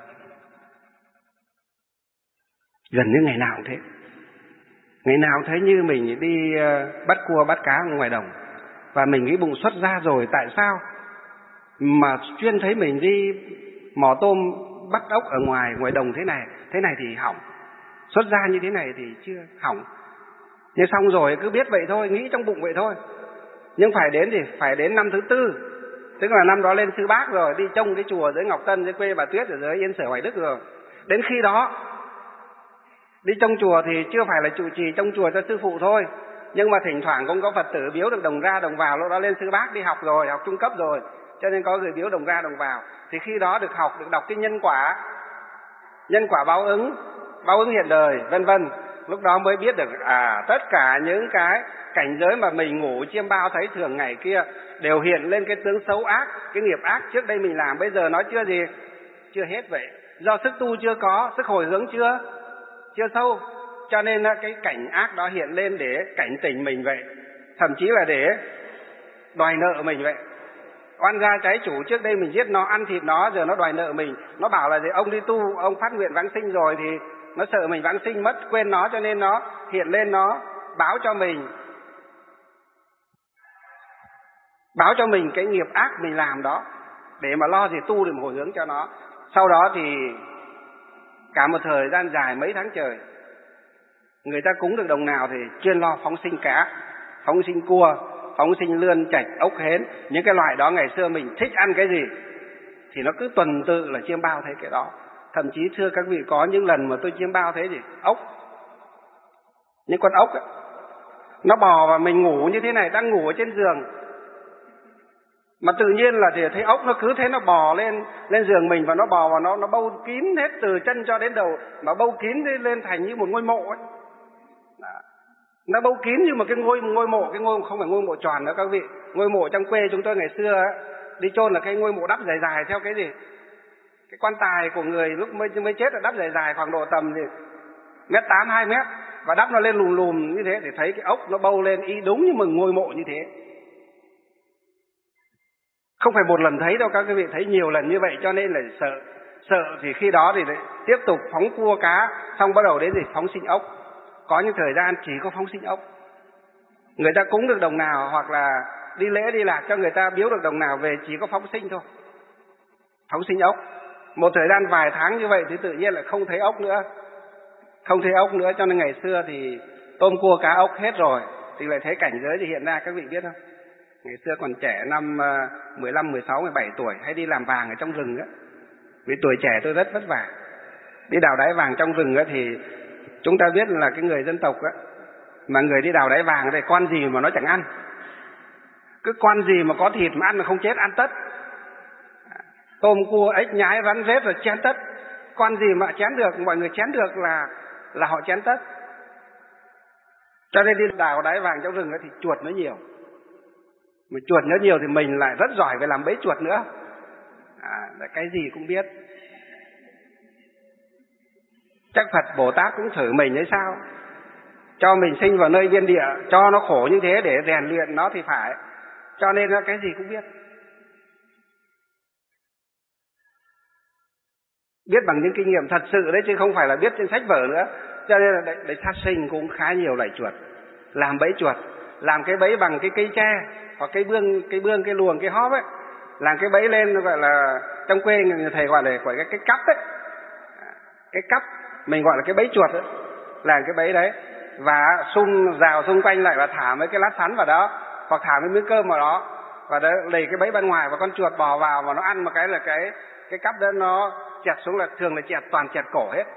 Gần như ngày nào cũng thế, ngày nào thấy như mình đi bắt cua bắt cá ở ngoài đồng. Và mình nghĩ bụng xuất ra rồi, tại sao mà chuyên thấy mình đi mò tôm bắt ốc ở ngoài ngoài đồng thế này, thế này thì hỏng, xuất ra như thế này thì chưa hỏng. Nhưng xong rồi cứ biết vậy thôi, nghĩ trong bụng vậy thôi. Nhưng phải đến thì phải đến năm thứ tư, tức là năm đó lên Sư Bác rồi, đi trông cái chùa dưới Ngọc Tân, dưới quê bà Tuyết, ở dưới Yên Sở Hoài Đức rồi. Đến khi đó đi trông chùa thì chưa phải là trụ trì trông chùa cho sư phụ thôi, nhưng mà thỉnh thoảng cũng có Phật tử biếu được đồng ra đồng vào. Lúc đó lên Sư Bác đi học rồi, học trung cấp rồi, cho nên có người biếu đồng ra đồng vào. Thì khi đó được học, được đọc cái nhân quả, nhân quả báo ứng, báo ứng hiện đời, vân vân. Lúc đó mới biết được à, tất cả những cái cảnh giới mà mình ngủ chiêm bao thấy thường ngày kia đều hiện lên cái tướng xấu ác, cái nghiệp ác trước đây mình làm, bây giờ nó chưa gì, chưa hết vậy. Do sức tu chưa có, sức hồi hướng chưa, chưa sâu, cho nên cái cảnh ác đó hiện lên để cảnh tỉnh mình vậy, thậm chí là để đòi nợ mình vậy. Oan gia trái chủ, trước đây mình giết nó, ăn thịt nó, giờ nó đòi nợ mình. Nó bảo là gì? Ông đi tu, ông phát nguyện vãng sinh rồi thì nó sợ mình vãng sinh mất, quên nó, cho nên nó hiện lên, nó báo cho mình, báo cho mình cái nghiệp ác mình làm đó, để mà lo gì tu để mà hồi hướng cho nó. Sau đó thì cả một thời gian dài, mấy tháng trời, người ta cúng được đồng nào thì chuyên lo phóng sinh cá, phóng sinh cua, phóng sinh lươn, chạch, ốc hến. Những cái loại đó ngày xưa mình thích ăn cái gì thì nó cứ tuần tự là chiêm bao thấy cái đó. Thậm chí thưa các vị, có những lần mà tôi chiêm bao thấy gì? Ốc. Những con ốc ấy, nó bò và mình ngủ như thế này, đang ngủ ở trên giường, mà tự nhiên là thì thấy ốc nó cứ thế nó bò lên lên giường mình, và nó bò và nó nó bâu kín hết từ chân cho đến đầu, mà bâu kín lên thành như một ngôi mộ ấy. Đó. Nó bâu kín như một cái ngôi ngôi mộ, cái ngôi không phải ngôi mộ tròn nữa các vị. Ngôi mộ trong quê chúng tôi ngày xưa ấy, đi chôn là cái ngôi mộ đắp dài dài theo cái gì? Cái quan tài của người lúc mới mới chết là đắp dài dài khoảng độ tầm gì mét tám, hai mét, và đắp nó lên lùm lùm như thế, để thấy cái ốc nó bâu lên y đúng như một ngôi mộ như thế. Không phải một lần thấy đâu các quý vị, thấy nhiều lần như vậy, cho nên là sợ. Sợ thì khi đó thì tiếp tục phóng cua cá, xong bắt đầu đến thì phóng sinh ốc. Có những thời gian chỉ có phóng sinh ốc. Người ta cúng được đồng nào, hoặc là đi lễ đi lạc cho người ta biếu được đồng nào về, chỉ có phóng sinh thôi, phóng sinh ốc. Một thời gian vài tháng như vậy thì tự nhiên là không thấy ốc nữa, không thấy ốc nữa. Cho nên ngày xưa thì tôm cua cá ốc hết rồi, thì lại thấy cảnh giới thì hiện ra, các vị biết không? Ngày xưa còn trẻ, năm mười lăm, mười sáu, mười bảy tuổi, hay đi làm vàng ở trong rừng á. Vì tuổi trẻ tôi rất vất vả, đi đào đáy vàng trong rừng á, thì chúng ta biết là cái người dân tộc á, mà người đi đào đáy vàng thì con gì mà nó chẳng ăn. Cứ con gì mà có thịt mà ăn mà không chết, ăn tất. Tôm cua ếch nhái rắn rết rồi chén tất. Con gì mà chén được, mọi người chén được là là họ chén tất. Cho nên đi đào đáy vàng trong rừng thì chuột nó nhiều. Mà chuột nó nhiều thì mình lại rất giỏi về làm bẫy chuột nữa. À, cái gì cũng biết. Chắc Phật Bồ Tát cũng thử mình hay sao? Cho mình sinh vào nơi biên địa, cho nó khổ như thế để rèn luyện nó thì phải. Cho nên nó cái gì cũng biết. Biết bằng những kinh nghiệm thật sự đấy, chứ không phải là biết trên sách vở nữa. Cho nên là đấy, đấy sát sinh cũng khá nhiều loại chuột. Làm bẫy chuột, làm cái bẫy bằng cái cây tre, hoặc cây bương, cây bương, cây luồng, cây hóp ấy. Làm cái bẫy lên gọi là, trong quê người thầy gọi là gọi cái, cái cắp ấy. Cái cắp, mình gọi là cái bẫy chuột ấy. Làm cái bẫy đấy. Và xung, rào xung quanh lại và thả mấy cái lát sắn vào đó, hoặc thả mấy miếng cơm vào đó. Và đấy, lấy cái bẫy bên ngoài và con chuột bò vào và nó ăn một cái là cái cái cắp đó nó chẹt xuống, là thường là chẹt toàn chẹt cổ hết.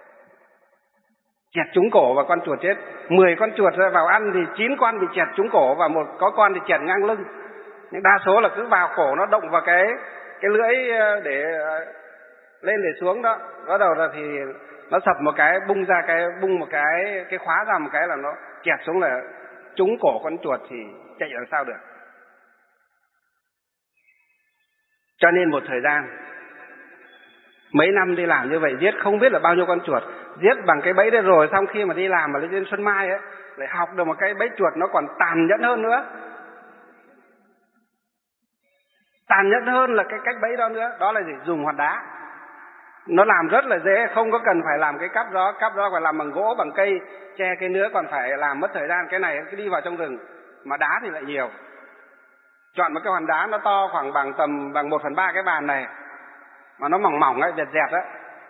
Chẹt trúng cổ và con chuột chết. Mười con chuột vào ăn thì chín con bị chẹt trúng cổ và một có con thì chẹt ngang lưng. Nhưng đa số là cứ vào cổ nó động vào cái cái lưỡi để lên để xuống đó. Bắt đầu là thì nó sập một cái, bung ra cái bung một cái cái khóa ra một cái là nó chẹt xuống, là trúng cổ con chuột thì chạy làm sao được. Cho nên một thời gian mấy năm đi làm như vậy, giết không biết là bao nhiêu con chuột. Giết bằng cái bẫy đấy rồi, xong khi mà đi làm mà lên Xuân Mai ấy, lại học được một cái bẫy chuột nó còn tàn nhẫn hơn nữa. Tàn nhẫn hơn là cái cách bẫy đó nữa. Đó là gì? Dùng hòn đá. Nó làm rất là dễ, không có cần phải làm cái cắp đó. Cắp đó phải làm bằng gỗ, bằng cây, tre, cây nữa, còn phải làm mất thời gian. Cái này cứ đi vào trong rừng. Mà đá thì lại nhiều. Chọn một cái hòn đá nó to khoảng bằng tầm bằng một phần ba cái bàn này, mà nó mỏng mỏng ấy, dẹt dẹt á.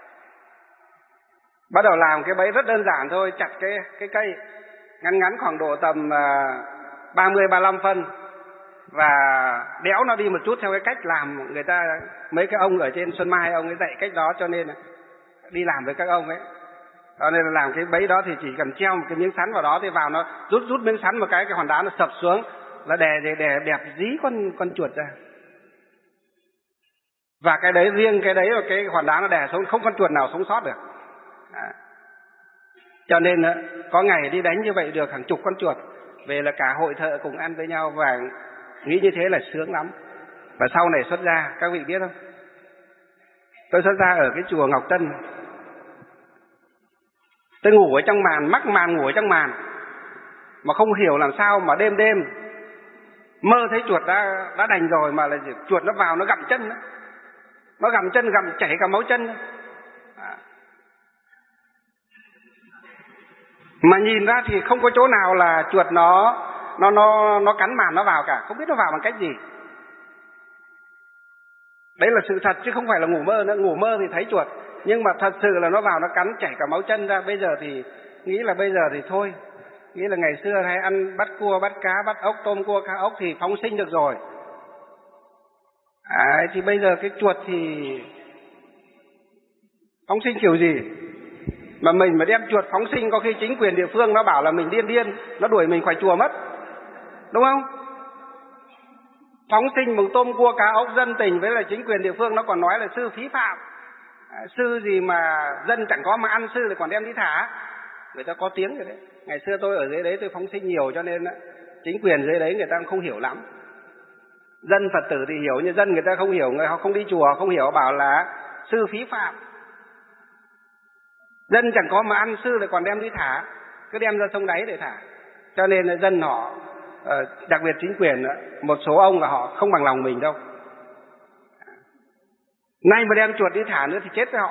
Bắt đầu làm cái bẫy rất đơn giản thôi. Chặt cái cái cây ngắn ngắn khoảng độ tầm ba mươi ba mươi lăm phân, và đẽo nó đi một chút theo cái cách làm người ta, mấy cái ông ở trên Xuân Mai ông ấy dạy cách đó, cho nên đi làm với các ông ấy. Cho nên là làm cái bẫy đó thì chỉ cần treo một cái miếng sắn vào đó thì vào nó rút rút miếng sắn một cái, cái hòn đá nó sập xuống là đè đè đè đẹp dí con con chuột ra. Và cái đấy, riêng cái đấy là cái hòn đá nó đè xuống, không con chuột nào sống sót được. À. Cho nên có ngày đi đánh như vậy được hàng chục con chuột, về là cả hội thợ cùng ăn với nhau và nghĩ như thế là sướng lắm. Và sau này xuất gia, các vị biết không? Tôi xuất gia ở cái chùa Ngọc Tân. Tôi ngủ ở trong màn, mắc màn ngủ ở trong màn, mà không hiểu làm sao mà đêm đêm mơ thấy chuột đã đã đành rồi, mà là chuột nó vào nó gặm chân đó. Nó gặm chân, gặm chảy cả máu chân. À. Mà nhìn ra thì không có chỗ nào là chuột nó nó nó nó cắn màn nó vào cả, không biết nó vào bằng cách gì. Đấy là sự thật chứ không phải là ngủ mơ nữa. Ngủ mơ thì thấy chuột, nhưng mà thật sự là nó vào nó cắn chảy cả máu chân ra. Bây giờ thì nghĩ là bây giờ thì thôi, nghĩ là ngày xưa hay ăn bắt cua, bắt cá, bắt ốc, tôm cua, cá ốc thì phóng sinh được rồi. À, thì bây giờ cái chuột thì phóng sinh kiểu gì? Mà mình mà đem chuột phóng sinh, có khi chính quyền địa phương nó bảo là mình điên điên, nó đuổi mình khỏi chùa mất, đúng không? Phóng sinh bằng tôm cua cá ốc dân tình, với lại chính quyền địa phương nó còn nói là sư phí phạm. À, sư gì mà dân chẳng có mà ăn, sư thì còn đem đi thả. Người ta có tiếng rồi đấy. Ngày xưa tôi ở dưới đấy tôi phóng sinh nhiều, cho nên chính quyền dưới đấy người ta cũng không hiểu lắm. Dân Phật tử thì hiểu, nhưng dân người ta không hiểu, người họ không đi chùa không hiểu, bảo là sư phí phạm. Dân chẳng có mà ăn, sư lại còn đem đi thả, cứ đem ra sông đáy để thả. Cho nên là dân họ, đặc biệt chính quyền, một số ông là họ không bằng lòng mình đâu. Nay mà đem chuột đi thả nữa thì chết với họ.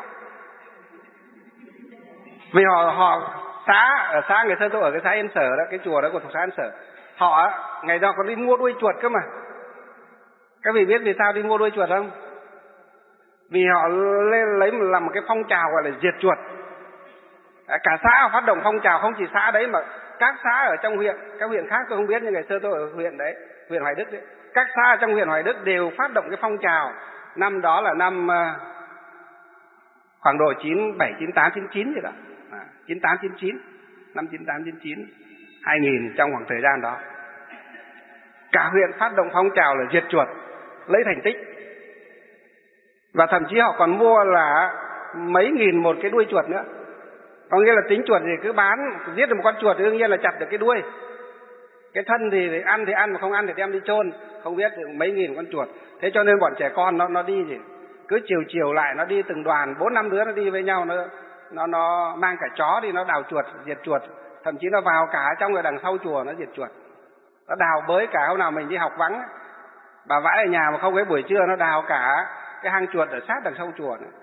Vì họ họ xã ở xã người Sơn, tôi ở cái xã Yên Sở đó, cái chùa đó của thuộc xã Yên Sở, họ ngày đó còn đi mua đuôi chuột cơ mà. Các vị biết vì sao đi mua đuôi chuột không? Vì họ lên lấy làm một cái phong trào gọi là diệt chuột. Cả xã phát động phong trào, không chỉ xã đấy mà các xã ở trong huyện, các huyện khác tôi không biết, nhưng ngày xưa tôi ở huyện đấy, huyện Hoài Đức đấy, các xã trong huyện Hoài Đức đều phát động cái phong trào. Năm đó là năm khoảng độ chín bảy, chín tám, chín chín gì đó, à, chín tám, chín chín, năm chín tám, chín chín, hai nghìn, trong khoảng thời gian đó. Cả huyện phát động phong trào là diệt chuột, lấy thành tích. Và thậm chí họ còn mua là mấy nghìn một cái đuôi chuột nữa. Có nghĩa là tính chuột thì cứ bán, giết được một con chuột thì đương nhiên là chặt được cái đuôi. Cái thân thì ăn thì ăn, mà không ăn thì đem đi chôn, không biết được mấy nghìn con chuột. Thế cho nên bọn trẻ con nó nó đi gì cứ chiều chiều lại, nó đi từng đoàn bốn năm đứa nó đi với nhau, nó nó nó mang cả chó đi, nó đào chuột, diệt chuột, thậm chí nó vào cả trong ở đằng sau chùa nó diệt chuột. Nó đào bới cả hôm nào mình đi học vắng, bà vãi ở nhà mà không cái buổi trưa nó đào cả cái hang chuột ở sát đằng sau chùa nữa.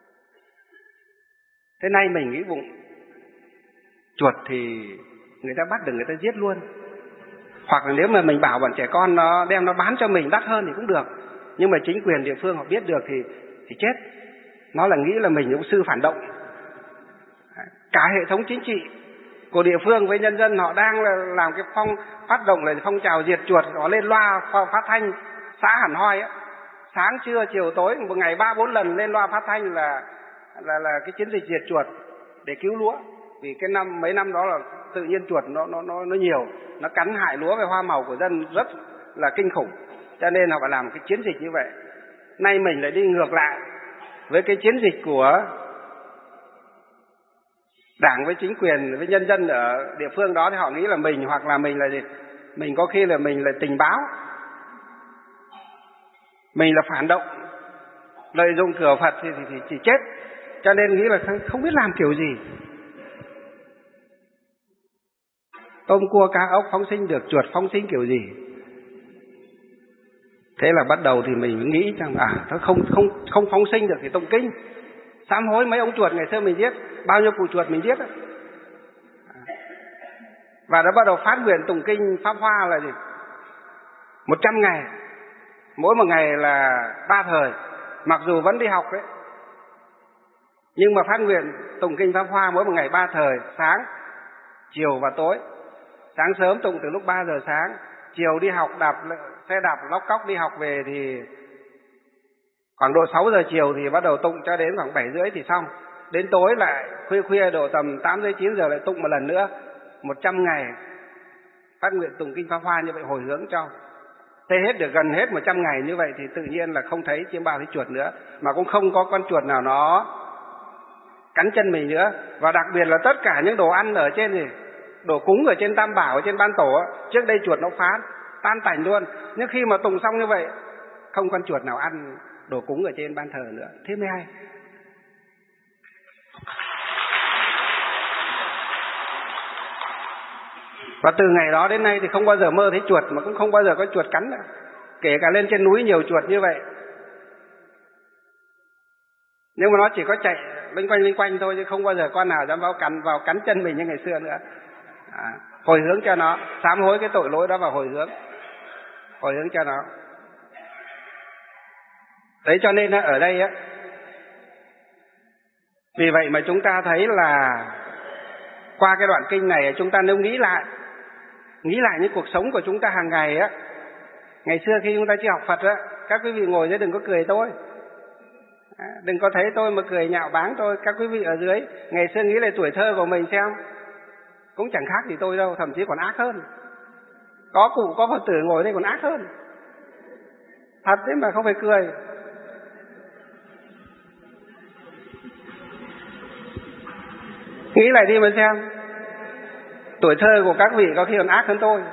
Thế nay mình nghĩ bụng, chuột thì người ta bắt được người ta giết luôn. Hoặc là nếu mà mình bảo bọn trẻ con nó đem nó bán cho mình đắt hơn thì cũng được. Nhưng mà chính quyền địa phương họ biết được thì thì chết. Nó là nghĩ là mình cũng sư phản động. Cả hệ thống chính trị của địa phương với nhân dân họ đang là làm cái phong phát động là phong trào diệt chuột, họ lên loa phát thanh xã hẳn hoi á, sáng trưa chiều tối một ngày ba bốn lần lên loa phát thanh là là là cái chiến dịch diệt chuột để cứu lúa. Vì cái năm mấy năm đó là tự nhiên chuột nó nó nó nó nhiều, nó cắn hại lúa và hoa màu của dân rất là kinh khủng. Cho nên họ phải làm cái chiến dịch như vậy. Nay mình lại đi ngược lại với cái chiến dịch của Đảng với chính quyền với nhân dân ở địa phương đó, thì họ nghĩ là mình hoặc là mình là gì? Mình có khi là mình là tình báo, mình là phản động, lợi dụng cửa Phật thì, thì, thì chỉ chết. Cho nên nghĩ là không biết làm kiểu gì. Tôm cua cá ốc phóng sinh được, chuột phóng sinh kiểu gì? Thế là bắt đầu thì mình nghĩ rằng à, nó không không không phóng sinh được thì tụng kinh, sám hối mấy ông chuột ngày xưa mình giết, bao nhiêu cụ chuột mình giết. Và đã bắt đầu phát nguyện tụng kinh Pháp Hoa là gì? một trăm ngày, mỗi một ngày là ba thời, mặc dù vẫn đi học đấy, nhưng mà phát nguyện tụng kinh Pháp Hoa mỗi một ngày ba thời, sáng, chiều và tối. Sáng sớm tụng từ lúc ba giờ sáng, chiều đi học đạp xe đạp lóc cóc đi học về thì khoảng độ sáu giờ chiều thì bắt đầu tụng cho đến khoảng bảy rưỡi thì xong. Đến tối lại khuya khuya độ tầm tám rưỡi chín giờ lại tụng một lần nữa. một trăm ngày phát nguyện tụng kinh Pháp Hoa như vậy hồi hướng cho. Thế hết được gần hết một trăm ngày như vậy thì tự nhiên là không thấy chim bao thấy chuột nữa, mà cũng không có con chuột nào nó cắn chân mình nữa. Và đặc biệt là tất cả những đồ ăn ở trên gì, đồ cúng ở trên Tam Bảo, ở trên ban tổ, trước đây chuột nó phá tan tành luôn. Nhưng khi mà tụng xong như vậy, không con chuột nào ăn đồ cúng ở trên ban thờ nữa. Thế mới hay. Và từ ngày đó đến nay thì không bao giờ mơ thấy chuột, mà cũng không bao giờ có chuột cắn nữa. Kể cả lên trên núi nhiều chuột như vậy, nhưng mà nó chỉ có chạy linh quanh linh quanh thôi, chứ không bao giờ con nào dám vào cắn vào cắn chân mình như ngày xưa nữa. À, hồi hướng cho nó, sám hối cái tội lỗi đó và hồi hướng, hồi hướng cho nó. Đấy, cho nên ở đây á, vì vậy mà chúng ta thấy là qua cái đoạn kinh này, chúng ta nếu nghĩ lại, nghĩ lại những cuộc sống của chúng ta hàng ngày á, ngày xưa khi chúng ta chưa học Phật á, các quý vị ngồi dưới đừng có cười tôi, à, đừng có thấy tôi mà cười nhạo báng tôi. Các quý vị ở dưới ngày xưa nghĩ lại tuổi thơ của mình xem, cũng chẳng khác gì tôi đâu, thậm chí còn ác hơn. Có cụ có Phật tử ngồi đây còn ác hơn, thật đấy mà không phải cười. Nghĩ lại đi mà xem, tuổi thơ của các vị có khi còn ác hơn tôi.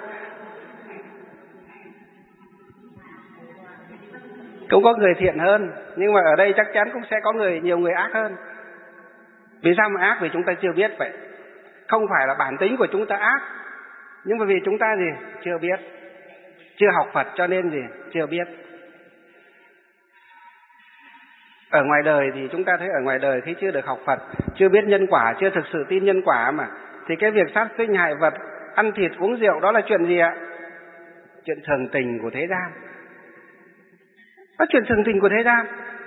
Cũng có người thiện hơn, nhưng mà ở đây chắc chắn cũng sẽ có người nhiều người ác hơn. Vì sao mà ác? Vì chúng ta chưa biết vậy. Không phải là bản tính của chúng ta ác, nhưng mà vì chúng ta gì? Chưa biết, chưa học Phật cho nên gì? Chưa biết. Ở ngoài đời thì chúng ta thấy ở ngoài đời khi chưa được học Phật, chưa biết nhân quả, chưa thực sự tin nhân quả mà, thì cái việc sát sinh hại vật, ăn thịt uống rượu đó là chuyện gì ạ? Chuyện thường tình của thế gian. Đó, chuyện thường tình của thế gian.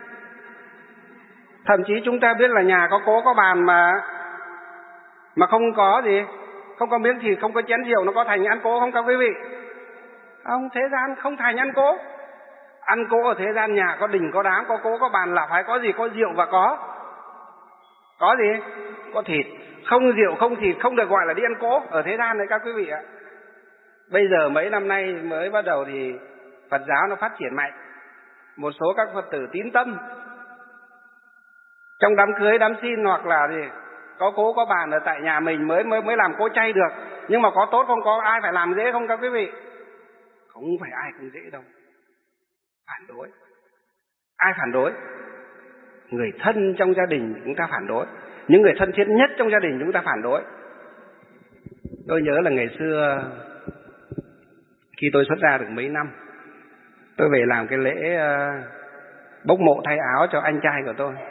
Thậm chí chúng ta biết là nhà có cố có bàn mà mà không có gì, không có miếng thịt, không có chén rượu, nó có thành ăn cố không các quý vị? Không, thế gian không thành ăn cố. Ăn cố ở thế gian, nhà có đình có đám, có cố có bàn là phải có gì? Có rượu và có có gì? Có thịt. Không rượu không thịt không được gọi là đi ăn cố ở thế gian đấy các quý vị ạ. Bây giờ mấy năm nay mới bắt đầu thì Phật giáo nó phát triển mạnh. Một số các Phật tử tín tâm trong đám cưới đám xin hoặc là gì có cố có bàn ở tại nhà mình mới mới mới làm cỗ chay được. Nhưng mà có tốt không, có ai phải làm dễ không các quý vị? Không phải ai cũng dễ đâu. Phản đối. Ai phản đối? Người thân trong gia đình chúng ta phản đối. Những người thân thiết nhất trong gia đình chúng ta phản đối. Tôi nhớ là ngày xưa khi tôi xuất gia được mấy năm, tôi về làm cái lễ bốc mộ thay áo cho anh trai của tôi.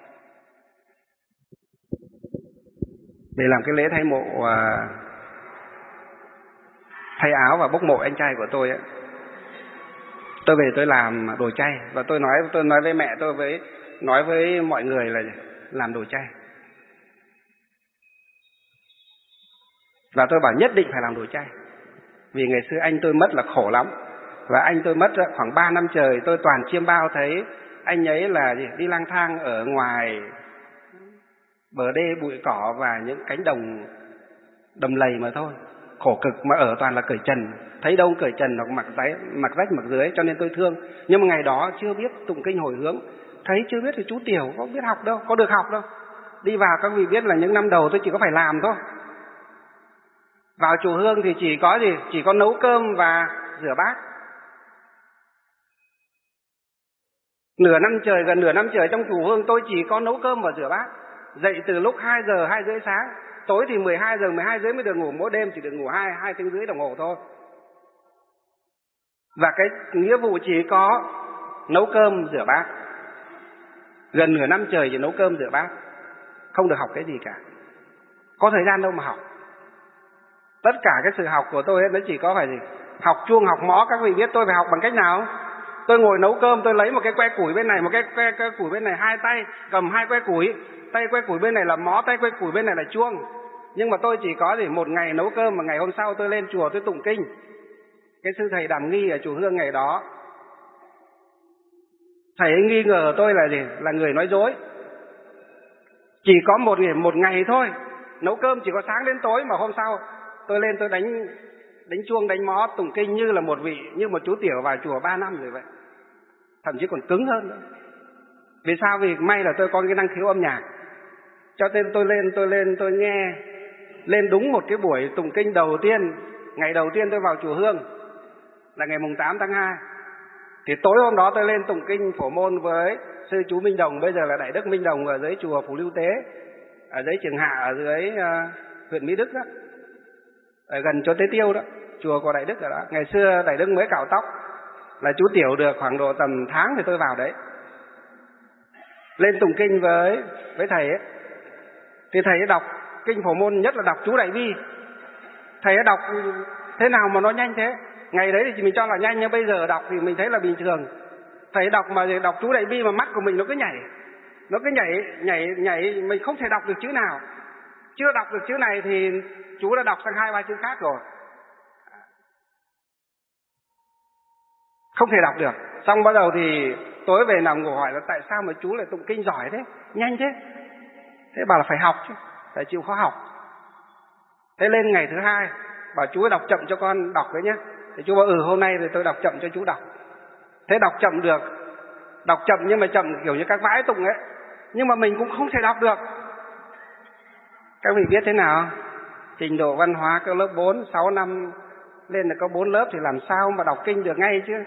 Để làm cái lễ thay mộ thay áo và bốc mộ anh trai của tôi ấy. Tôi về tôi làm đồ chay và tôi nói tôi nói với mẹ tôi, với nói với mọi người là làm đồ chay. Và tôi bảo nhất định phải làm đồ chay. Vì ngày xưa anh tôi mất là khổ lắm. Và anh tôi mất khoảng ba năm trời, tôi toàn chiêm bao thấy anh ấy là gì? Đi lang thang ở ngoài bờ đê bụi cỏ và những cánh đồng đầm lầy mà thôi. Khổ cực mà ở toàn là cởi trần, thấy đâu cởi trần hoặc mặc váy, mặc rách mặc dưới, cho nên tôi thương. Nhưng mà ngày đó chưa biết tụng kinh hồi hướng, thấy chưa biết thì chú Tiểu có biết học đâu, có được học đâu. Đi vào các vị biết là những năm đầu tôi chỉ có phải làm thôi. Vào chùa Hương thì chỉ có gì? Chỉ có nấu cơm và rửa bát. Nửa năm trời, gần nửa năm trời trong chùa Hương tôi chỉ có nấu cơm và rửa bát. Dậy từ lúc hai giờ, hai rưỡi sáng. Tối thì mười hai giờ, mười hai rưỡi mới được ngủ. Mỗi đêm chỉ được ngủ hai, hai tiếng rưỡi đồng hồ thôi. Và cái nghĩa vụ chỉ có nấu cơm, rửa bát. Gần nửa năm trời chỉ nấu cơm, rửa bát. Không được học cái gì cả. Có thời gian đâu mà học. Tất cả cái sự học của tôi ấy, nó chỉ có phải gì? Học chuông, học mõ. Các vị biết tôi phải học bằng cách nào? Tôi ngồi nấu cơm, tôi lấy một cái que củi bên này, một cái que, que củi bên này, hai tay cầm hai que củi. Tay que củi bên này là mõ, tay que củi bên này là chuông. Nhưng mà tôi chỉ có gì? Một ngày nấu cơm, mà ngày hôm sau tôi lên chùa tôi tụng kinh. Cái sư thầy Đàm Nghi ở chùa Hương ngày đó, thầy ấy nghi ngờ tôi là gì? Là người nói dối. Chỉ có một, một ngày thôi, nấu cơm chỉ có sáng đến tối, mà hôm sau tôi lên tôi đánh đánh chuông, đánh mõ, tụng kinh như là một vị, như một chú Tiểu vào chùa ba năm rồi vậy. Thậm chí còn cứng hơn nữa. Vì sao? Vì may là tôi có cái năng khiếu âm nhạc. Cho nên tôi lên, tôi lên, tôi nghe. Lên đúng một cái buổi tụng kinh đầu tiên, ngày đầu tiên tôi vào chùa Hương, là ngày mùng tám tháng hai. Thì tối hôm đó tôi lên tụng kinh phổ môn với sư chú Minh Đồng, bây giờ là Đại Đức Minh Đồng ở dưới chùa Phú Lưu Tế, ở dưới Trường Hạ, ở dưới uh, huyện Mỹ Đức đó, ở gần chỗ Tế Tiêu đó, chùa của Đại Đức ở đó. Ngày xưa Đại Đức mới cạo tóc, là chú Tiểu được khoảng độ tầm tháng thì tôi vào đấy. Lên tụng kinh với với thầy ấy, thì thầy ấy đọc kinh phổ môn, nhất là đọc chú Đại Bi. Thầy ấy đọc thế nào mà nó nhanh thế? Ngày đấy thì mình cho là nhanh, nhưng bây giờ đọc thì mình thấy là bình thường. Thầy đọc mà đọc chú Đại Bi mà mắt của mình nó cứ nhảy, nó cứ nhảy nhảy nhảy, mình không thể đọc được chữ nào. Chưa đọc được chữ này thì chú đã đọc sang hai ba chữ khác rồi, không thể đọc được. Xong bắt đầu thì tối về nằm ngủ hỏi là tại sao mà chú lại tụng kinh giỏi thế, nhanh thế. Thế bảo là phải học chứ, phải chịu khó học. Thế lên ngày thứ hai bảo chú đọc chậm cho con đọc đấy nhé. Thì chú bảo ừ hôm nay thì tôi đọc chậm cho chú đọc. Thế đọc chậm được, đọc chậm nhưng mà chậm kiểu như các vãi tụng ấy, nhưng mà mình cũng không thể đọc được. Các vị biết thế nào? Trình độ văn hóa các lớp bốn, sáu năm lên là có bốn lớp thì làm sao mà đọc kinh được ngay chứ.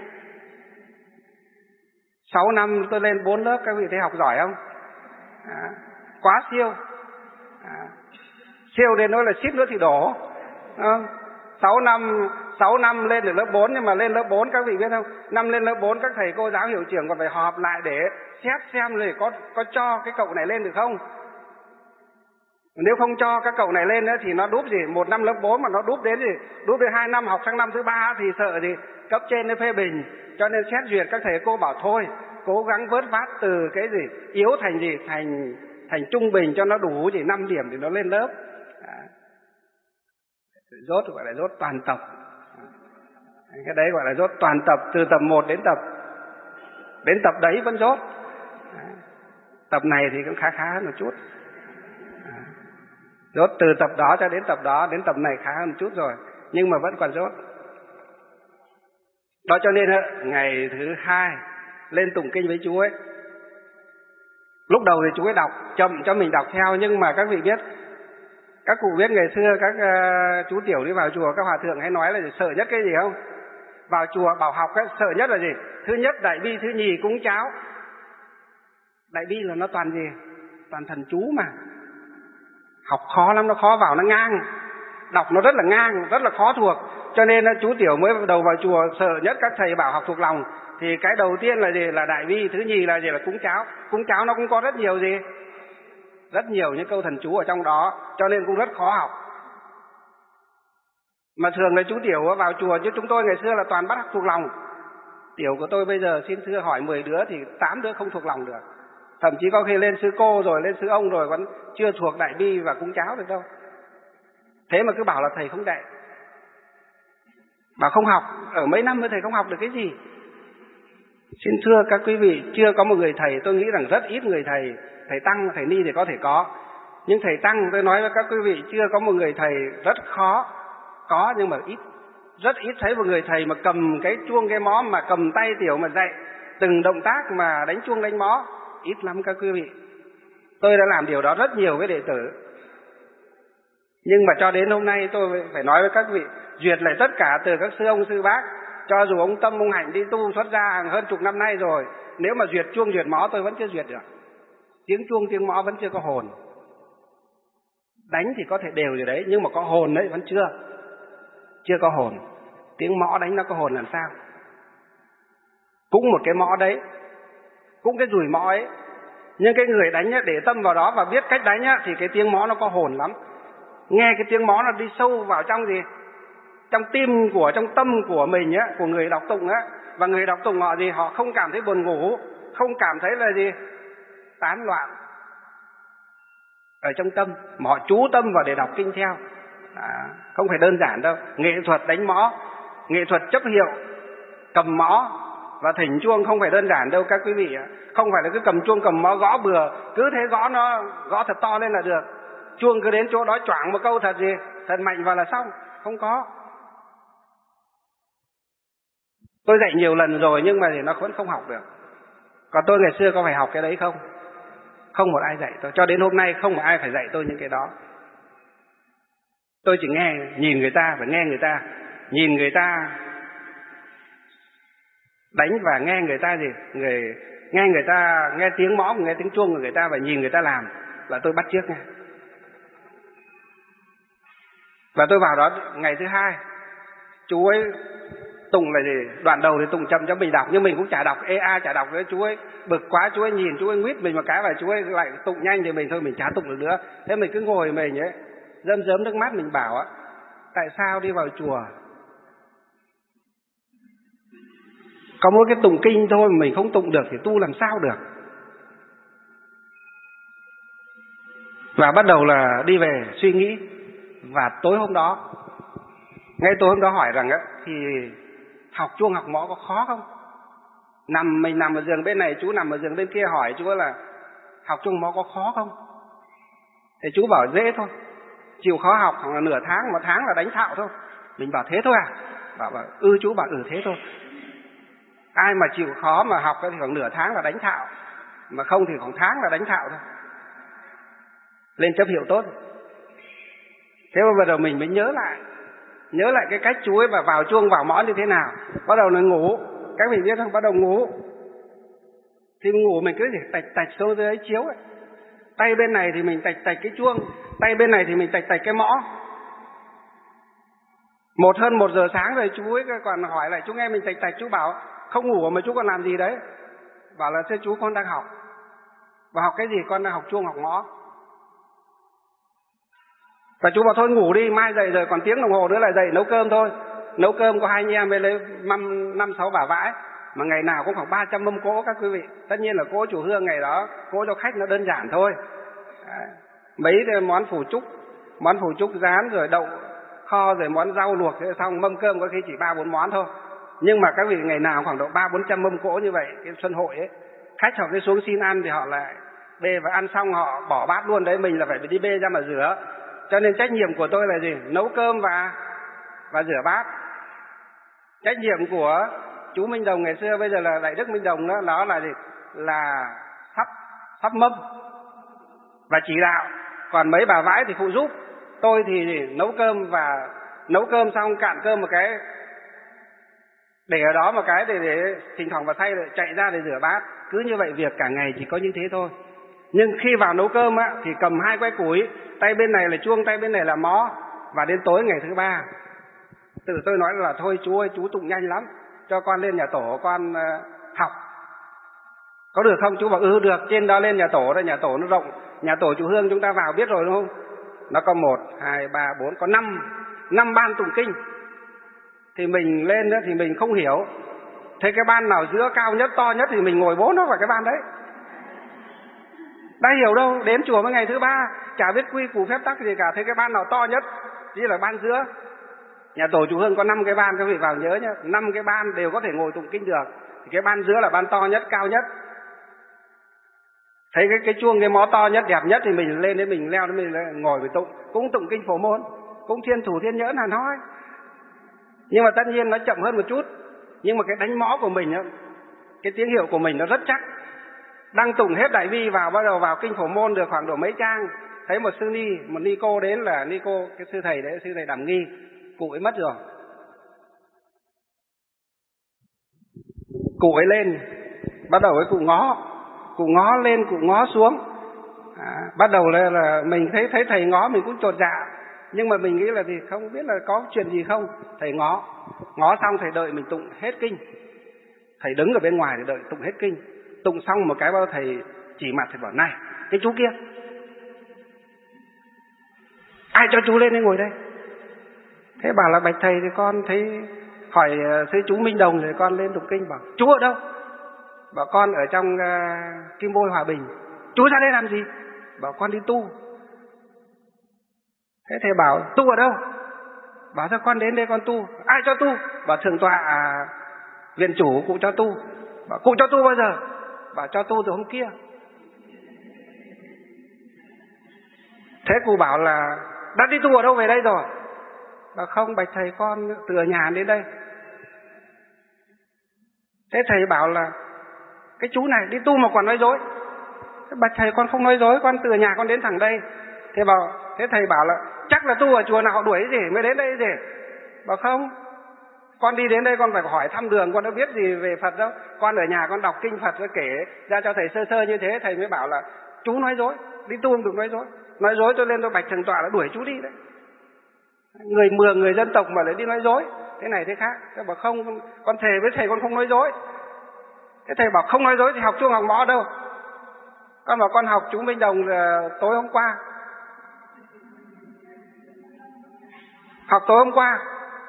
Sáu năm tôi lên bốn lớp, các vị thấy học giỏi không? À, quá siêu. À, siêu đến nỗi là suýt nữa thì đổ. À, sáu năm, sáu năm lên được lớp bốn, nhưng mà lên lớp bốn các vị biết không? Năm lên lớp bốn các thầy cô giáo hiệu trưởng còn phải họp lại để xét xem rồi có có cho cái cậu này lên được không. Nếu không cho các cậu này lên nữa thì nó đúp gì, một năm lớp bốn mà nó đúp đến gì, đúp đến hai năm học sang năm thứ ba thì sợ gì cấp trên nó phê bình. Cho nên xét duyệt các thầy cô bảo thôi, cố gắng vớt vát từ cái gì yếu thành gì, thành thành trung bình cho nó đủ gì năm điểm thì nó lên lớp. À, rốt gọi là rốt toàn tập. Cái đấy gọi là rốt toàn tập, từ tập một đến tập đến tập đấy vẫn rốt. À, tập này thì cũng khá khá một chút. À, rốt từ tập đó cho đến tập đó, đến tập này khá hơn một chút rồi, nhưng mà vẫn còn rốt. Đó cho nên ngày thứ hai lên tụng kinh với chú ấy, Lúc đầu thì chú ấy đọc chậm cho mình đọc theo, nhưng mà các vị biết, các cụ biết ngày xưa các uh, chú tiểu đi vào chùa, các hòa thượng hay nói là sợ nhất cái gì không? Vào chùa bảo học ấy, sợ nhất là gì? Thứ nhất đại bi, thứ nhì cúng cháo. Đại bi là nó toàn gì? Toàn thần chú mà. Học khó lắm, nó khó vào nó ngang. Đọc nó rất là ngang, rất là khó thuộc. Cho nên chú tiểu mới đầu vào chùa sợ nhất các thầy bảo học thuộc lòng. Thì cái đầu tiên là gì? Là đại bi, thứ nhì là gì? Là cúng cháo. Cúng cháo nó cũng có rất nhiều gì? Rất nhiều những câu thần chú ở trong đó, cho nên cũng rất khó học. Mà thường là chú tiểu vào chùa, chứ chúng tôi ngày xưa là toàn bắt học thuộc lòng. Tiểu của tôi bây giờ xin thưa hỏi mười đứa thì tám đứa không thuộc lòng được. Thậm chí có khi lên sư cô rồi, lên sư ông rồi vẫn chưa thuộc đại bi và cúng cháo được đâu. Thế mà cứ bảo là thầy không dạy, bảo không học, ở mấy năm với thầy không học được cái gì. Xin thưa các quý vị, chưa có một người thầy, tôi nghĩ rằng rất ít người thầy. Thầy tăng, thầy ni thì có thể có, nhưng thầy tăng tôi nói với các quý vị, chưa có một người thầy, rất khó. Có nhưng mà ít, rất ít thấy một người thầy mà cầm cái chuông cái mõ, mà cầm tay tiểu mà dạy từng động tác mà đánh chuông đánh mõ, ít lắm các quý vị. Tôi đã làm điều đó rất nhiều với đệ tử. Nhưng mà cho đến hôm nay tôi phải nói với các vị, duyệt lại tất cả từ các sư ông sư bác. Cho dù ông Tâm ông Hạnh đi tu xuất gia hàng hơn chục năm nay rồi, nếu mà duyệt chuông duyệt mõ tôi vẫn chưa duyệt được. Tiếng chuông tiếng mõ vẫn chưa có hồn. Đánh thì có thể đều rồi đấy, nhưng mà có hồn đấy vẫn chưa. Chưa có hồn. Tiếng mõ đánh nó có hồn làm sao? Cũng một cái mõ đấy, cũng cái dùi mõ ấy, nhưng cái người đánh ấy, để tâm vào đó và biết cách đánh ấy, thì cái tiếng mõ nó có hồn lắm. Nghe cái tiếng mõ nó đi sâu vào trong gì? Trong tim của, trong tâm của mình ấy, của người đọc tụng ấy. Và người đọc tụng họ gì? Họ không cảm thấy buồn ngủ, không cảm thấy là gì? Tán loạn ở trong tâm, mà họ chú tâm vào để đọc kinh theo. À, không phải đơn giản đâu. Nghệ thuật đánh mõ, nghệ thuật chấp hiệu, cầm mõ và thỉnh chuông không phải đơn giản đâu các quý vị ạ. Không phải là cứ cầm chuông cầm mõ gõ bừa, cứ thế gõ nó gõ thật to lên là được. Chuông cứ đến chỗ đó choảng một câu thật gì, thật mạnh vào là xong. Không có. Tôi dạy nhiều lần rồi nhưng mà thì nó vẫn không học được. Còn tôi ngày xưa có phải học cái đấy không? Không một ai dạy tôi. Cho đến hôm nay không một ai phải dạy tôi những cái đó. Tôi chỉ nghe, nhìn người ta và nghe người ta. Nhìn người ta đánh và nghe người ta gì? Người, nghe người ta, nghe tiếng mõ, nghe tiếng chuông của người ta và nhìn người ta làm là tôi bắt chước nghe. Và tôi vào đó ngày thứ hai, chú ấy tụng là gì? Đoạn đầu thì tụng chậm cho mình đọc, nhưng mình cũng chả đọc, ê a chả đọc với chú ấy. Bực quá chú ấy nhìn, chú ấy nguyết mình một cái và chú ấy lại tụng nhanh thì mình thôi mình chả tụng được nữa. Thế mình cứ ngồi mình ấy, rơm rớm nước mắt mình bảo á, tại sao đi vào chùa có mỗi cái tụng kinh thôi mà mình không tụng được thì tu làm sao được. Và bắt đầu là đi về suy nghĩ. Và tối hôm đó, ngay tối hôm đó hỏi rằng á, thì học chuông học mõ có khó không? Nằm mình nằm ở giường bên này, chú nằm ở giường bên kia, hỏi chú là học chuông mõ có khó không? Thì chú bảo dễ thôi, chịu khó học khoảng là nửa tháng, một tháng là đánh thạo thôi. Mình bảo thế thôi à? Bảo bảo ừ, chú bảo ừ thế thôi. Ai mà chịu khó mà học thì khoảng nửa tháng là đánh thạo, mà không thì khoảng tháng là đánh thạo thôi. Lên chấp hiệu tốt. Thế mà bắt đầu mình mới nhớ lại, nhớ lại cái cách chú ấy và vào chuông vào mõ như thế nào. Bắt đầu là ngủ, các vị biết không? Bắt đầu ngủ. Thì ngủ mình cứ tạch tạch xuống dưới ấy chiếu ấy. Tay bên này thì mình tạch tạch cái chuông, tay bên này thì mình tạch tạch cái mõ. Một hơn một giờ sáng rồi chú ấy còn hỏi lại, chú nghe mình tạch tạch, chú bảo không ngủ mà chú còn làm gì đấy? Bảo là thưa chú con đang học. Và học cái gì? Con đang học chuông học mõ. Và chú bảo thôi ngủ đi, mai dậy rồi còn tiếng đồng hồ nữa lại dậy nấu cơm thôi. Nấu cơm có hai anh em với lấy năm sáu bả vãi, mà ngày nào cũng khoảng ba trăm mâm cỗ các quý vị. Tất nhiên là cỗ chủ hương ngày đó, cỗ cho khách nó đơn giản thôi. Đấy. Mấy món phủ trúc, món phủ trúc rán rồi đậu kho rồi món rau luộc, thế xong mâm cơm có khi chỉ ba bốn món thôi. Nhưng mà các vị ngày nào khoảng độ ba bốn trăm mâm cỗ như vậy, cái xuân hội ấy, khách họ cứ xuống xin ăn thì họ lại bê và ăn xong họ bỏ bát luôn đấy, mình là phải đi bê ra mà rửa. Cho nên trách nhiệm của tôi là gì? Nấu cơm và và rửa bát. Trách nhiệm của chú Minh Đồng ngày xưa bây giờ là Đại Đức Minh Đồng đó, đó là gì? Là sắp hấp mâm và chỉ đạo, còn mấy bà vãi thì phụ giúp. Tôi thì nấu cơm, và nấu cơm xong cạn cơm một cái để ở đó một cái để, để thỉnh thoảng vào thay để chạy ra để rửa bát. Cứ như vậy việc cả ngày chỉ có như thế thôi. Nhưng khi vào nấu cơm á thì cầm hai que củi, tay bên này là chuông, tay bên này là mó. Và đến tối ngày thứ ba, tự tôi nói là thôi chú ơi, chú tụng nhanh lắm, cho con lên nhà tổ con uh, học có được không? Chú bảo ừ được, trên đó lên nhà tổ đó, nhà tổ nó rộng, nhà tổ chú Hương chúng ta vào biết rồi đúng không? Nó có một, hai, ba, bốn, có năm, năm ban tụng kinh. Thì mình lên đó thì mình không hiểu, thấy cái ban nào giữa cao nhất to nhất thì mình ngồi bố nó vào cái ban đấy. Đã hiểu đâu, đến chùa với ngày thứ ba chả biết quy củ phép tắc gì cả, thấy cái ban nào to nhất chỉ là ban giữa. Nhà tổ chú Hương có năm cái ban, các vị vào nhớ nhé, năm cái ban đều có thể ngồi tụng kinh được. Thì cái ban giữa là ban to nhất, cao nhất. Thấy cái cái chuông cái mó to nhất, đẹp nhất thì mình lên đấy, mình leo đến mình ngồi với tụng, cũng tụng kinh Phổ Môn, cũng thiên thủ thiên nhẫn là nói. Nhưng mà tất nhiên nó chậm hơn một chút, nhưng mà cái đánh mõ của mình á, cái tiếng hiệu của mình nó rất chắc. Đang tụng hết đại bi vào, bắt đầu vào kinh Phổ Môn được khoảng độ mấy trang, thấy một sư ni, một ni cô đến, là ni cô, cái sư thầy đấy, sư thầy Đàm Nghi, cụ ấy mất rồi. Cụ ấy lên, bắt đầu với cụ ngó, cụ ngó lên, cụ ngó xuống. À, bắt đầu là, là mình thấy thấy thầy ngó mình cũng chột dạ, nhưng mà mình nghĩ là thì không biết là có chuyện gì không. Thầy ngó, ngó xong thầy đợi mình tụng hết kinh. Thầy đứng ở bên ngoài để đợi tụng hết kinh. Tụng xong một cái bao thầy chỉ mặt, thầy bảo này, cái chú kia, ai cho chú lên đây ngồi đây? Thế bảo là bạch thầy thì con thấy hỏi sư chú Minh Đồng thì con lên tụng kinh. Bảo chú ở đâu? Bảo con ở trong uh, Kim Bôi Hòa Bình. Chú ra đây làm gì? Bảo con đi tu. Thế thầy bảo tu ở đâu? Bảo sao con đến đây con tu. Ai cho tu? Bảo thượng tọa à, viện chủ cụ cho tu. Bảo cụ cho tu bao giờ? Bảo cho tu từ hôm kia. Thế cụ bảo là đã đi tu ở đâu về đây rồi? Bảo không, bạch thầy con từ ở nhà đến đây. Thế thầy bảo là cái chú này đi tu mà còn nói dối. Thế bạch thầy con không nói dối, con từ nhà con đến thẳng đây. Thế bảo, thế thầy bảo là chắc là tu ở chùa nào đuổi gì mới đến đây gì? Bảo không, con đi đến đây con phải hỏi thăm đường, con đã biết gì về Phật đâu. Con ở nhà con đọc kinh Phật rồi kể ra cho thầy sơ sơ như thế. Thầy mới bảo là chú nói dối, đi tu không được nói dối. Nói dối tôi lên tôi bạch thượng tọa là đuổi chú đi đấy. Người Mường, người dân tộc mà lại đi nói dối, thế này thế khác. Thế bảo không, con thề với thầy con không nói dối. Thế thầy bảo không nói dối thì học chuông học mõ đâu? Con bảo con học chú Minh Đồng là tối hôm qua. Học tối hôm qua.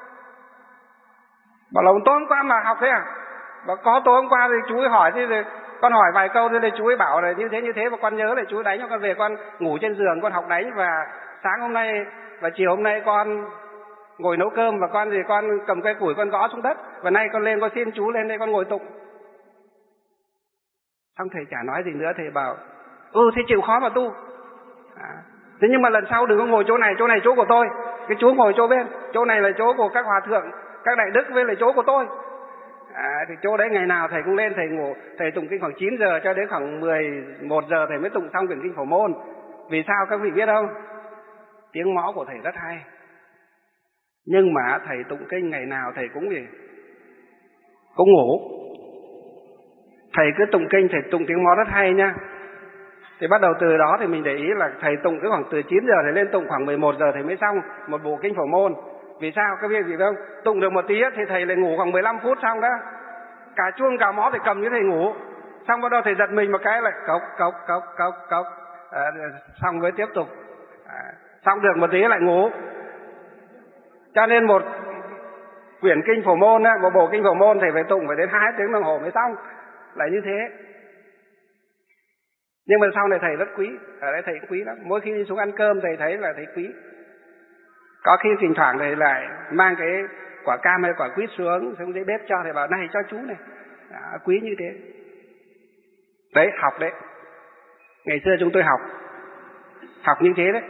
Bảo là tối hôm qua mà học thế à? Bảo có, tối hôm qua thì chú ấy hỏi, thì con hỏi vài câu thì chú ấy bảo là như thế như thế, và con nhớ là chú ấy đánh cho con về, con ngủ trên giường con học đánh. Và sáng hôm nay và chiều hôm nay con ngồi nấu cơm, và con thì con cầm cây củi con gõ xuống đất, và nay con lên con xin chú lên đây con ngồi tụng. Xong thầy chả nói gì nữa, thầy bảo ừ thì chịu khó mà tu. À, thế nhưng mà lần sau đừng có ngồi chỗ này, chỗ này chỗ của tôi, cái chú ngồi chỗ bên, chỗ này là chỗ của các hòa thượng, các đại đức, với là chỗ của tôi. À, thì chỗ đấy ngày nào thầy cũng lên, thầy ngủ, thầy tụng kinh khoảng chín giờ cho đến khoảng mười một giờ thầy mới tụng xong quyển kinh Phổ Môn. Vì sao các vị biết không? Tiếng mõ của thầy rất hay, nhưng mà thầy tụng kinh ngày nào thầy cũng gì cũng ngủ. Thầy cứ tụng kinh, thầy tụng tiếng mõ rất hay nha. Thì bắt đầu từ đó thì mình để ý là thầy tụng cứ khoảng từ chín giờ thầy lên tụng khoảng mười một giờ thầy mới xong một bộ kinh Phổ Môn. Vì sao? Các biết gì không? Tụng được một tí thì thầy lại ngủ khoảng mười lăm phút xong đó. Cả chuông cả mõ thầy cầm như thầy ngủ. Xong bắt đầu thầy giật mình một cái lại cốc cốc cốc cốc cốc. À, xong mới tiếp tục. À, xong được một tí lại ngủ. Cho nên một quyển kinh Phổ Môn á, một bộ kinh Phổ Môn thầy phải tụng phải đến hai tiếng đồng hồ mới xong. Là như thế. Nhưng mà sau này thầy rất quý, ở đây thầy quý lắm. Mỗi khi đi xuống ăn cơm thầy thấy là thầy quý. Có khi thỉnh thoảng thầy lại mang cái quả cam hay quả quýt xuống xuống dưới bếp cho, thầy bảo này cho chú này. À, quý như thế. Đấy, học đấy. Ngày xưa chúng tôi học học như thế đấy.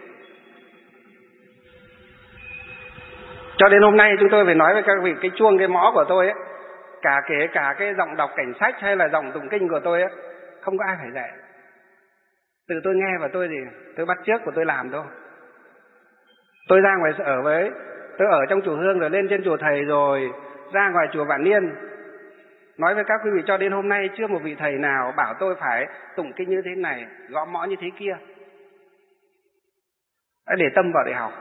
Cho đến hôm nay chúng tôi phải nói với các vị, cái chuông cái mõ của tôi ấy, cả kể cả cái giọng đọc cảnh sách hay là giọng tụng kinh của tôi ấy, không có ai phải dạy. Tự tôi nghe và tôi thì tôi bắt chước của tôi làm thôi. Tôi ra ngoài ở với, tôi ở trong chùa Hương rồi lên trên chùa thầy rồi ra ngoài chùa Vạn Niên. Nói với các quý vị cho đến hôm nay chưa một vị thầy nào bảo tôi phải tụng kinh như thế này, gõ mõ như thế kia. Đã để tâm vào để học.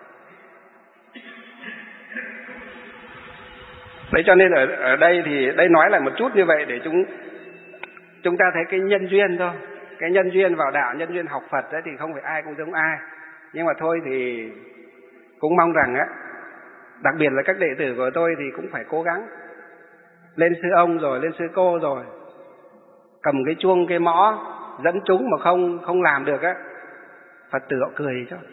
Đấy cho nên ở, ở đây thì đây nói lại một chút như vậy để chúng chúng ta thấy cái nhân duyên thôi. Cái nhân duyên vào đạo, nhân duyên học Phật đấy thì không phải ai cũng giống ai. Nhưng mà thôi thì cũng mong rằng á, đặc biệt là các đệ tử của tôi thì cũng phải cố gắng. Lên sư ông rồi, lên sư cô rồi, cầm cái chuông, cái mõ dẫn chúng mà không không làm được á, Phật tử họ cười chứ.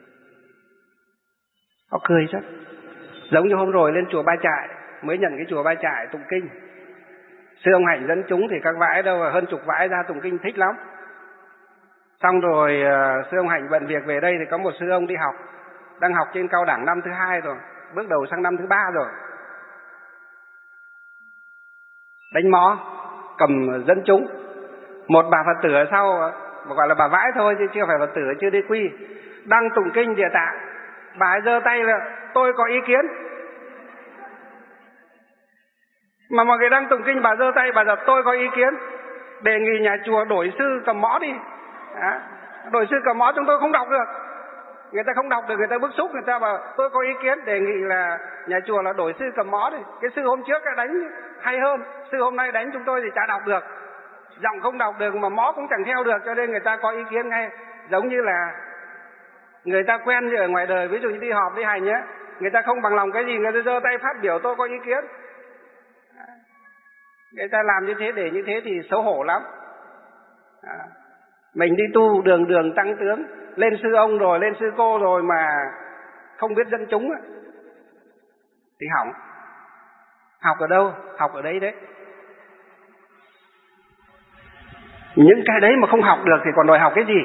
Họ cười chứ. Giống như hôm rồi lên chùa Ba Trại, mới nhận cái chùa Ba Trại tụng kinh. Sư ông Hạnh dẫn chúng thì các vãi đâu hơn chục vãi ra tụng kinh thích lắm. Xong rồi sư ông Hạnh bận việc về đây thì có một sư ông đi học, đang học trên cao đẳng năm thứ hai rồi, bước đầu sang năm thứ ba rồi. Đánh mõ, cầm dẫn chúng. Một bà Phật tử ở sau, gọi là bà vãi thôi chứ chưa phải Phật tử, chưa đi quy, đang tụng kinh Địa Tạng. Bà ấy giơ tay là tôi có ý kiến. Mà mọi người đang tụng kinh bà giơ tay bà là tôi có ý kiến, đề nghị nhà chùa đổi sư cầm mõ đi. Đó. Đổi sư cầm mõ chúng tôi không đọc được. Người ta không đọc được, người ta bức xúc, người ta bảo tôi có ý kiến đề nghị là nhà chùa là đổi sư cầm mõ đi. Cái sư hôm trước đánh hay hơn, sư hôm nay đánh chúng tôi thì chả đọc được, giọng không đọc được mà mõ cũng chẳng theo được, cho nên người ta có ý kiến ngay. Giống như là người ta quen như ở ngoài đời, ví dụ như đi họp đi hành nhé, người ta không bằng lòng cái gì người ta giơ tay phát biểu tôi có ý kiến. Người ta làm như thế để như thế thì xấu hổ lắm. À, mình đi tu đường đường tăng tướng, lên sư ông rồi, lên sư cô rồi mà không biết dẫn chúng thì hỏng. Học ở đâu? Học ở đấy đấy. Những cái đấy mà không học được thì còn đòi học cái gì?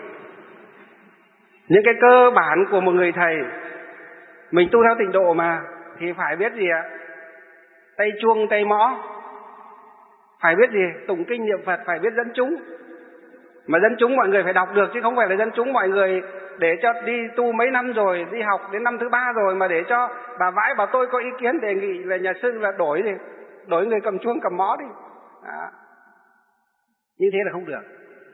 Những cái cơ bản của một người thầy, mình tu theo tịnh độ mà, thì phải biết gì ạ? Tay chuông, tay mõ. Phải biết gì? Tụng kinh niệm Phật, phải biết dẫn chúng. Mà dẫn chúng mọi người phải đọc được chứ không phải là dẫn chúng mọi người để cho đi tu mấy năm rồi, đi học đến năm thứ ba rồi mà để cho bà vãi bảo tôi có ý kiến đề nghị là nhà sư là đổi đi, đổi người cầm chuông cầm mõ đi. Đó. Như thế là không được.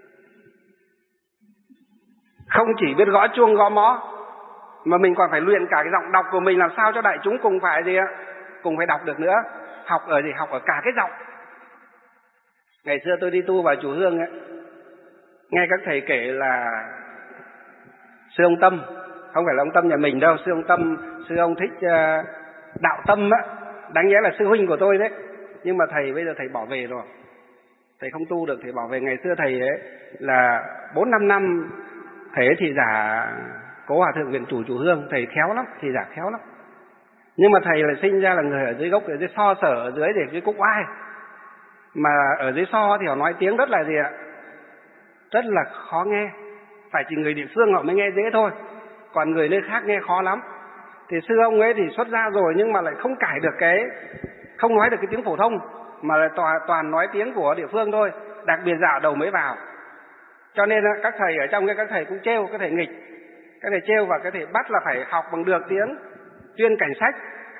Không chỉ biết gõ chuông gõ mõ mà mình còn phải luyện cả cái giọng đọc của mình làm sao cho đại chúng cùng phải gì ạ? Cùng phải đọc được nữa. Học ở gì? Học ở cả cái giọng. Ngày xưa tôi đi tu vào chùa Hương ấy, nghe các thầy kể là sư ông Tâm, không phải là ông Tâm nhà mình đâu, sư ông Tâm, sư ông thích uh, đạo tâm á, đáng nhẽ là sư huynh của tôi đấy, nhưng mà thầy bây giờ thầy bỏ về rồi, thầy không tu được, thầy bỏ về. Ngày xưa thầy ấy là bốn năm năm thầy ấy thì giả Cố Hòa Thượng Viện Chủ chùa Hương, thầy khéo lắm, thì giả khéo lắm, nhưng mà thầy là sinh ra là người ở dưới gốc, ở dưới so sở, ở dưới để dưới cúc oai, mà ở dưới so thì họ nói tiếng rất là gì ạ? Rất là khó nghe. Phải chỉ người địa phương họ mới nghe dễ thôi, còn người nơi khác nghe khó lắm. Thì sư ông ấy thì xuất gia rồi nhưng mà lại không cải được cái, không nói được cái tiếng phổ thông, mà lại toàn, toàn nói tiếng của địa phương thôi, đặc biệt dạo đầu mới vào. Cho nên các thầy ở trong cái các thầy cũng trêu, các thầy nghịch, các thầy trêu và các thầy bắt là phải học bằng được tiếng tuyên cảnh sách.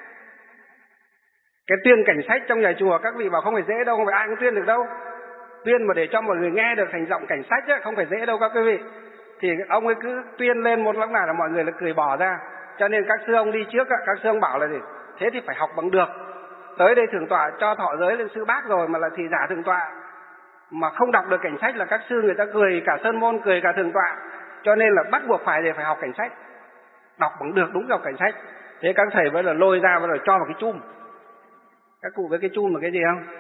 Cái tuyên cảnh sách trong nhà chùa các vị bảo không phải dễ đâu, không phải ai cũng tuyên được đâu. Tuyên mà để cho mọi người nghe được thành giọng cảnh sách ấy, không phải dễ đâu các quý vị. Thì ông ấy cứ tuyên lên một lúc nào là mọi người là cười bỏ ra. Cho nên các sư ông đi trước, các sư ông bảo là gì? Thế thì phải học bằng được. Tới đây thượng tọa cho thọ giới lên sư bác rồi mà là thì giả thượng tọa, mà không đọc được cảnh sách là các sư người ta cười cả sơn môn, cười cả thượng tọa. Cho nên là bắt buộc phải để phải học cảnh sách, đọc bằng được đúng đọc cảnh sách. Thế các thầy vẫn là lôi ra và rồi cho vào cái chum. Các cụ với cái chum là cái gì không?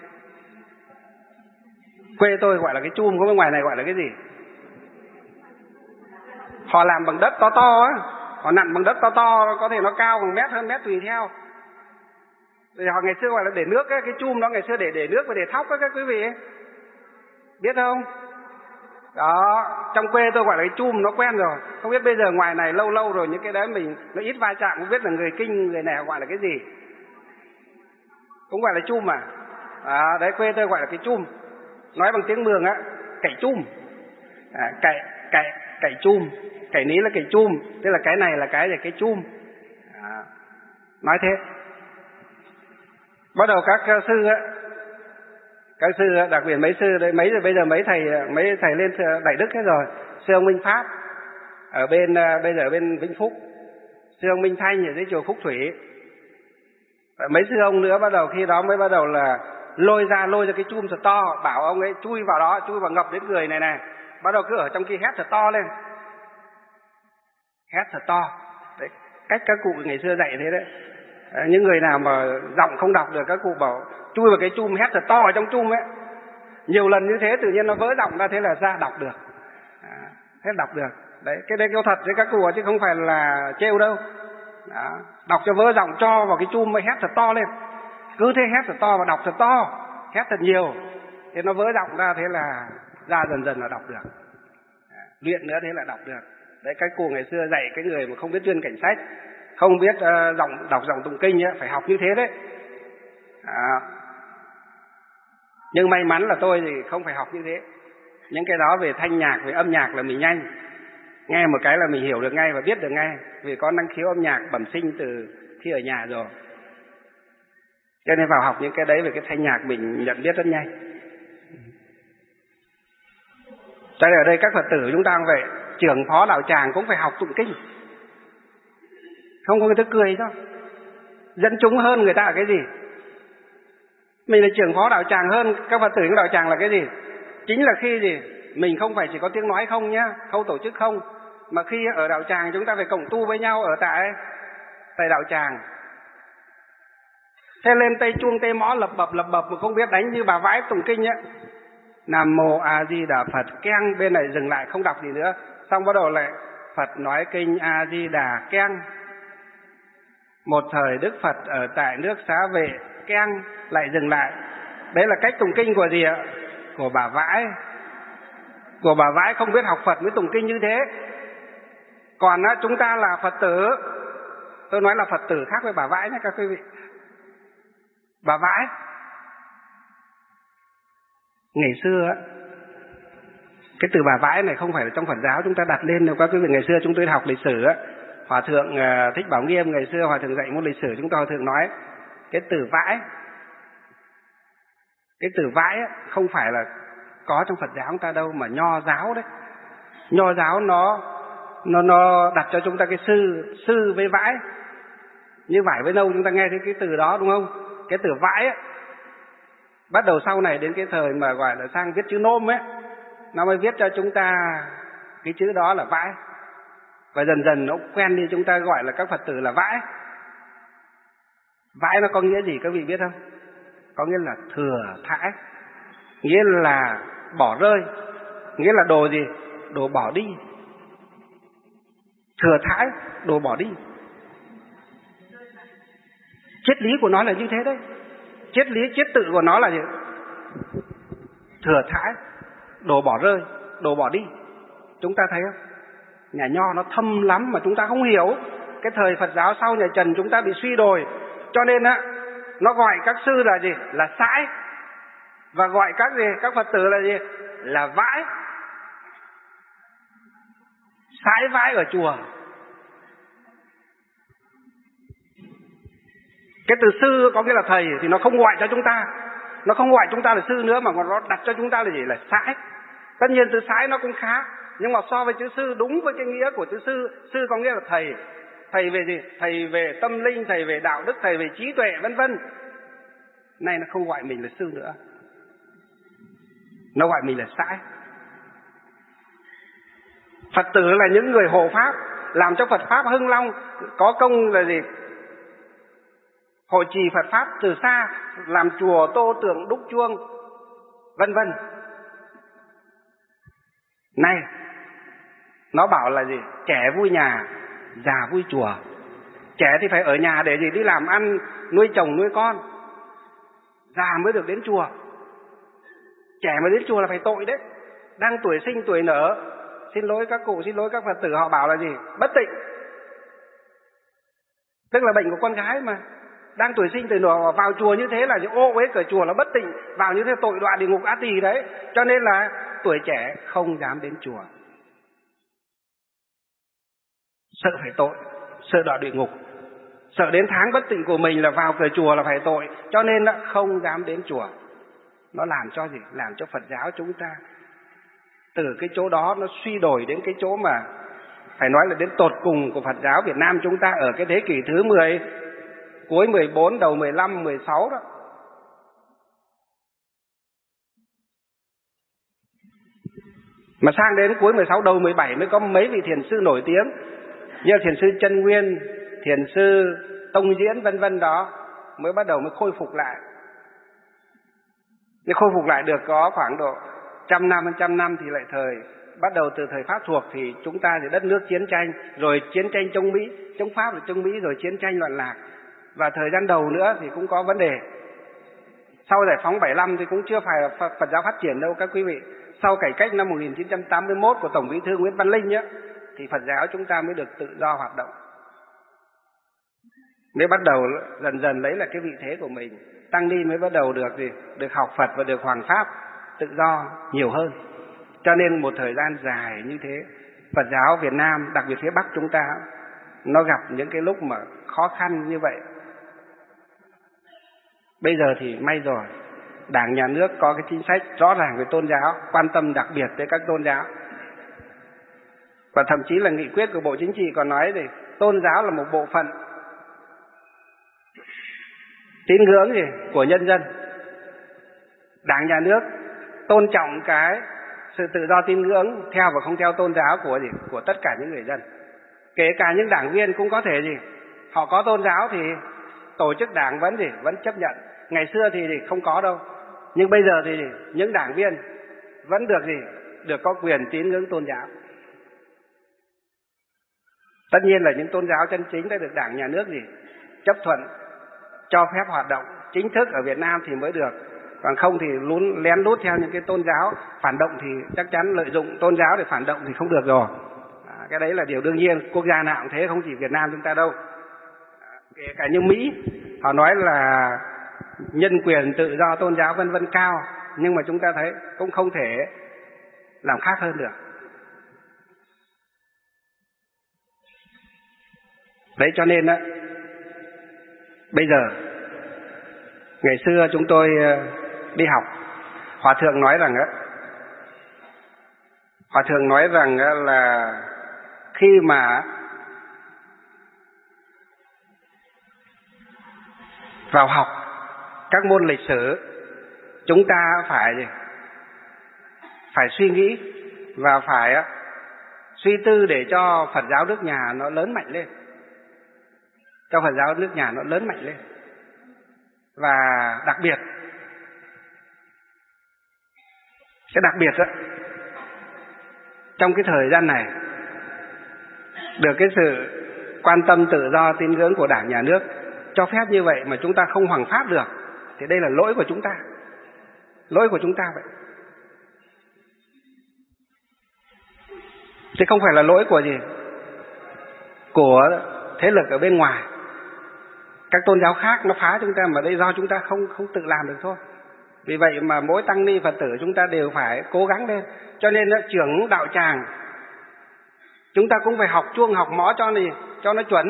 Quê tôi gọi là cái chum, không biết ngoài này gọi là cái gì. Họ làm bằng đất to to á, họ nặn bằng đất to to, có thể nó cao bằng mét hơn mét tùy theo. Rồi họ ngày xưa gọi là để nước ấy, cái chum đó ngày xưa để để nước và để thóc ấy, các quý vị ấy. Biết không? Đó, trong quê tôi gọi là cái chum, nó quen rồi. Không biết bây giờ ngoài này lâu lâu rồi những cái đấy mình nó ít va chạm, không biết là người Kinh người này gọi là cái gì. Cũng gọi là chum à? À đấy, quê tôi gọi là cái chum. Nói bằng tiếng Mường á, cày chum. À, cậy cậy cậy chum, cậy ní là cậy chum, tức là cái này là cái là cái chum. À, nói thế. Bắt đầu các sư á, các sư đặc biệt mấy sư đấy, mấy bây giờ mấy thầy mấy thầy lên Đại Đức hết rồi. Sư ông Minh Pháp ở bên bây giờ ở bên Vĩnh Phúc, sư ông Minh Thanh ở dưới chùa Phúc Thủy, mấy sư ông nữa bắt đầu khi đó mới bắt đầu là lôi ra lôi ra cái chum thật to, bảo ông ấy chui vào đó, chui vào ngập đến người này này, bắt đầu cứ ở trong kia hét thật to lên, hét thật to. Đấy, cách các cụ ngày xưa dạy thế đấy. À, những người nào mà giọng không đọc được các cụ bảo chui vào cái chum hét thật to ở trong chum ấy, nhiều lần như thế tự nhiên nó vỡ giọng ra, thế là ra đọc được. À, thế đọc được. Đấy, cái đấy câu thật với các cụ chứ không phải là trêu đâu. Đó, đọc cho vỡ giọng cho vào cái chum mới hét thật to lên, cứ thế hét thật to và đọc thật to, hét thật nhiều, thế nó vỡ giọng ra, thế là ra dần dần là đọc được. À, luyện nữa thế là đọc được. Đấy, các cụ ngày xưa dạy cái người mà không biết chuyên cảnh sách, không biết uh, giọng đọc giọng tụng kinh ấy, phải học như thế đấy. À, nhưng may mắn là tôi thì không phải học như thế. Những cái đó về thanh nhạc, về âm nhạc là mình nhanh, nghe một cái là mình hiểu được ngay và biết được ngay, vì có năng khiếu âm nhạc bẩm sinh từ khi ở nhà rồi. Cho nên vào học những cái đấy về cái thanh nhạc mình nhận biết rất nhanh. Cho nên ở đây các Phật tử chúng ta cũng vậy, trưởng phó đạo tràng cũng phải học tụng kinh. Không có người ta cười đâu. Dẫn chúng hơn người ta ở cái gì? Mình là trưởng phó đạo tràng hơn các Phật tử trong đạo tràng là cái gì? Chính là khi gì? Mình không phải chỉ có tiếng nói không nhá, khâu tổ chức không, mà khi ở đạo tràng chúng ta phải cộng tu với nhau ở tại tại đạo tràng. Thế lên tay chuông tay mõ lập bập lập bập mà không biết đánh như bà vãi tụng kinh á. Nam mô A Di Đà Phật, keng bên này dừng lại không đọc gì nữa, xong bắt đầu lại Phật nói kinh A Di Đà, keng. Một thời Đức Phật ở tại nước Xá Vệ, keng lại dừng lại. Đấy là cách tụng kinh của gì ạ? Của bà vãi. Của bà vãi không biết học Phật mới tụng kinh như thế. Còn á, chúng ta là Phật tử, tôi nói là Phật tử khác với bà vãi nhé các quý vị. Bà vãi ngày xưa á, cái từ bà vãi này không phải là trong Phật giáo chúng ta đặt lên đâu các quý vị. Ngày xưa chúng tôi học lịch sử á, Hòa thượng Thích Bảo Nghiêm ngày xưa Hòa thượng dạy môn lịch sử, chúng ta Hòa thượng nói cái từ vãi, cái từ vãi á, không phải là có trong Phật giáo chúng ta đâu, mà Nho giáo đấy. Nho giáo nó nó nó đặt cho chúng ta cái sư sư với vãi, như vải với nâu, chúng ta nghe thấy cái từ đó đúng không? Cái từ vãi á, bắt đầu sau này đến cái thời mà gọi là sang viết chữ nôm ấy, nó mới viết cho chúng ta cái chữ đó là vãi. Và dần dần nó quen đi, chúng ta gọi là các Phật tử là vãi. Vãi nó có nghĩa gì các vị biết không? Có nghĩa là thừa thãi, nghĩa là bỏ rơi, nghĩa là đồ gì? Đồ bỏ đi. Thừa thãi, đồ bỏ đi. Triết lý của nó là như thế đấy. Triết lý, triết tự của nó là gì? Thừa thãi, đồ bỏ rơi, đồ bỏ đi. Chúng ta thấy không? Nhà Nho nó thâm lắm mà chúng ta không hiểu. Cái thời Phật giáo sau nhà Trần chúng ta bị suy đồi, cho nên á, nó gọi các sư là gì? Là sãi. Và gọi các gì? Các Phật tử là gì? Là vãi. Sãi vãi ở chùa. Cái từ sư có nghĩa là thầy thì nó không gọi cho chúng ta, nó không gọi chúng ta là sư nữa, mà còn nó đặt cho chúng ta là gì? Là sãi. Tất nhiên từ sãi nó cũng khá, nhưng mà so với chữ sư, đúng với cái nghĩa của chữ sư, sư có nghĩa là thầy. Thầy về gì? Thầy về tâm linh, thầy về đạo đức, thầy về trí tuệ, vân vân. Nay nó không gọi mình là sư nữa, nó gọi mình là sãi. Phật tử là những người hộ pháp, làm cho Phật pháp hưng long, có công là gì? Hộ trì Phật pháp từ xa, làm chùa tô tượng đúc chuông, vân vân. Này, nó bảo là gì? Trẻ vui nhà, già vui chùa. Trẻ thì phải ở nhà để gì? Đi làm ăn, nuôi chồng nuôi con. Già mới được đến chùa. Trẻ mà đến chùa là phải tội đấy. Đang tuổi sinh tuổi nở, xin lỗi các cụ, xin lỗi các Phật tử, họ bảo là gì? Bất tịnh, tức là bệnh của con gái mà. Đang tuổi sinh tuổi nọ vào chùa như thế là những ô uế cửa chùa là bất tịnh, vào như thế tội đọa địa ngục ác tỳ đấy. Cho nên là tuổi trẻ không dám đến chùa, sợ phải tội, sợ đọa địa ngục, sợ đến tháng bất tịnh của mình là vào cửa chùa là phải tội, cho nên là không dám đến chùa. Nó làm cho gì? Làm cho Phật giáo chúng ta từ cái chỗ đó nó suy đổi đến cái chỗ mà phải nói là đến tột cùng của Phật giáo Việt Nam chúng ta ở cái thế kỷ thứ mười, cuối mười bốn, đầu mười lăm, mười sáu đó. Mà sang đến cuối mười sáu, đầu mười bảy mới có mấy vị thiền sư nổi tiếng, như thiền sư Chân Nguyên, thiền sư Tông Diễn vân vân đó, mới bắt đầu mới khôi phục lại. Nhưng khôi phục lại được có khoảng độ trăm năm, trăm năm thì lại thời bắt đầu từ thời Pháp thuộc thì chúng ta thì đất nước chiến tranh, rồi chiến tranh chống Mỹ, chống Pháp rồi chống Mỹ, rồi chiến tranh loạn lạc. Và thời gian đầu nữa thì cũng có vấn đề. Sau giải phóng bảy lăm thì cũng chưa phải Phật giáo phát triển đâu các quý vị. Sau cải cách năm một nghìn chín trăm tám mươi mốt của Tổng Bí thư Nguyễn Văn Linh á, thì Phật giáo chúng ta mới được tự do hoạt động, mới bắt đầu dần dần lấy lại cái vị thế của mình. Tăng ni mới bắt đầu được gì? Được học Phật và được hoàn pháp tự do nhiều hơn. Cho nên một thời gian dài như thế, Phật giáo Việt Nam, đặc biệt phía Bắc chúng ta, nó gặp những cái lúc mà khó khăn như vậy. Bây giờ thì may rồi, Đảng Nhà nước có cái chính sách rõ ràng về tôn giáo, quan tâm đặc biệt tới các tôn giáo. Và thậm chí là nghị quyết của Bộ Chính trị còn nói thì tôn giáo là một bộ phận tín ngưỡng gì của nhân dân. Đảng Nhà nước tôn trọng cái sự tự do tín ngưỡng theo và không theo tôn giáo của gì của tất cả những người dân. Kể cả những đảng viên cũng có thể gì họ có tôn giáo thì tổ chức đảng vẫn gì vẫn chấp nhận. Ngày xưa thì gì không có đâu, nhưng bây giờ thì gì, những đảng viên vẫn được gì được có quyền tín ngưỡng tôn giáo. Tất nhiên là những tôn giáo chân chính đã được Đảng Nhà nước gì chấp thuận cho phép hoạt động chính thức ở Việt Nam thì mới được. Còn không thì lún lén lút theo những cái tôn giáo phản động thì chắc chắn lợi dụng tôn giáo để phản động thì không được rồi. À, cái đấy là điều đương nhiên, quốc gia nào cũng thế, không chỉ Việt Nam chúng ta đâu. À, kể cả như Mỹ, họ nói là nhân quyền tự do tôn giáo vân vân cao, nhưng mà chúng ta thấy cũng không thể làm khác hơn được. Đấy cho nên á, bây giờ ngày xưa chúng tôi đi học, Hòa thượng nói rằng á, Hòa thượng nói rằng á, là khi mà vào học các môn lịch sử, chúng ta phải gì? Phải suy nghĩ và phải á, suy tư để cho Phật giáo nước nhà nó lớn mạnh lên, cho Phật giáo nước nhà nó lớn mạnh lên. Và đặc biệt, cái đặc biệt đó, trong cái thời gian này, được cái sự quan tâm tự do tín ngưỡng của Đảng Nhà nước cho phép như vậy mà chúng ta không hoằng pháp được, thì đây là lỗi của chúng ta. Lỗi của chúng ta vậy. Chứ không phải là lỗi của gì? Của thế lực ở bên ngoài. Các tôn giáo khác nó phá chúng ta, mà đây do chúng ta không không tự làm được thôi. Vì vậy mà mỗi tăng ni Phật tử chúng ta đều phải cố gắng lên. Cho nên đó, trưởng đạo tràng chúng ta cũng phải học chuông học mõ cho này, cho nó chuẩn.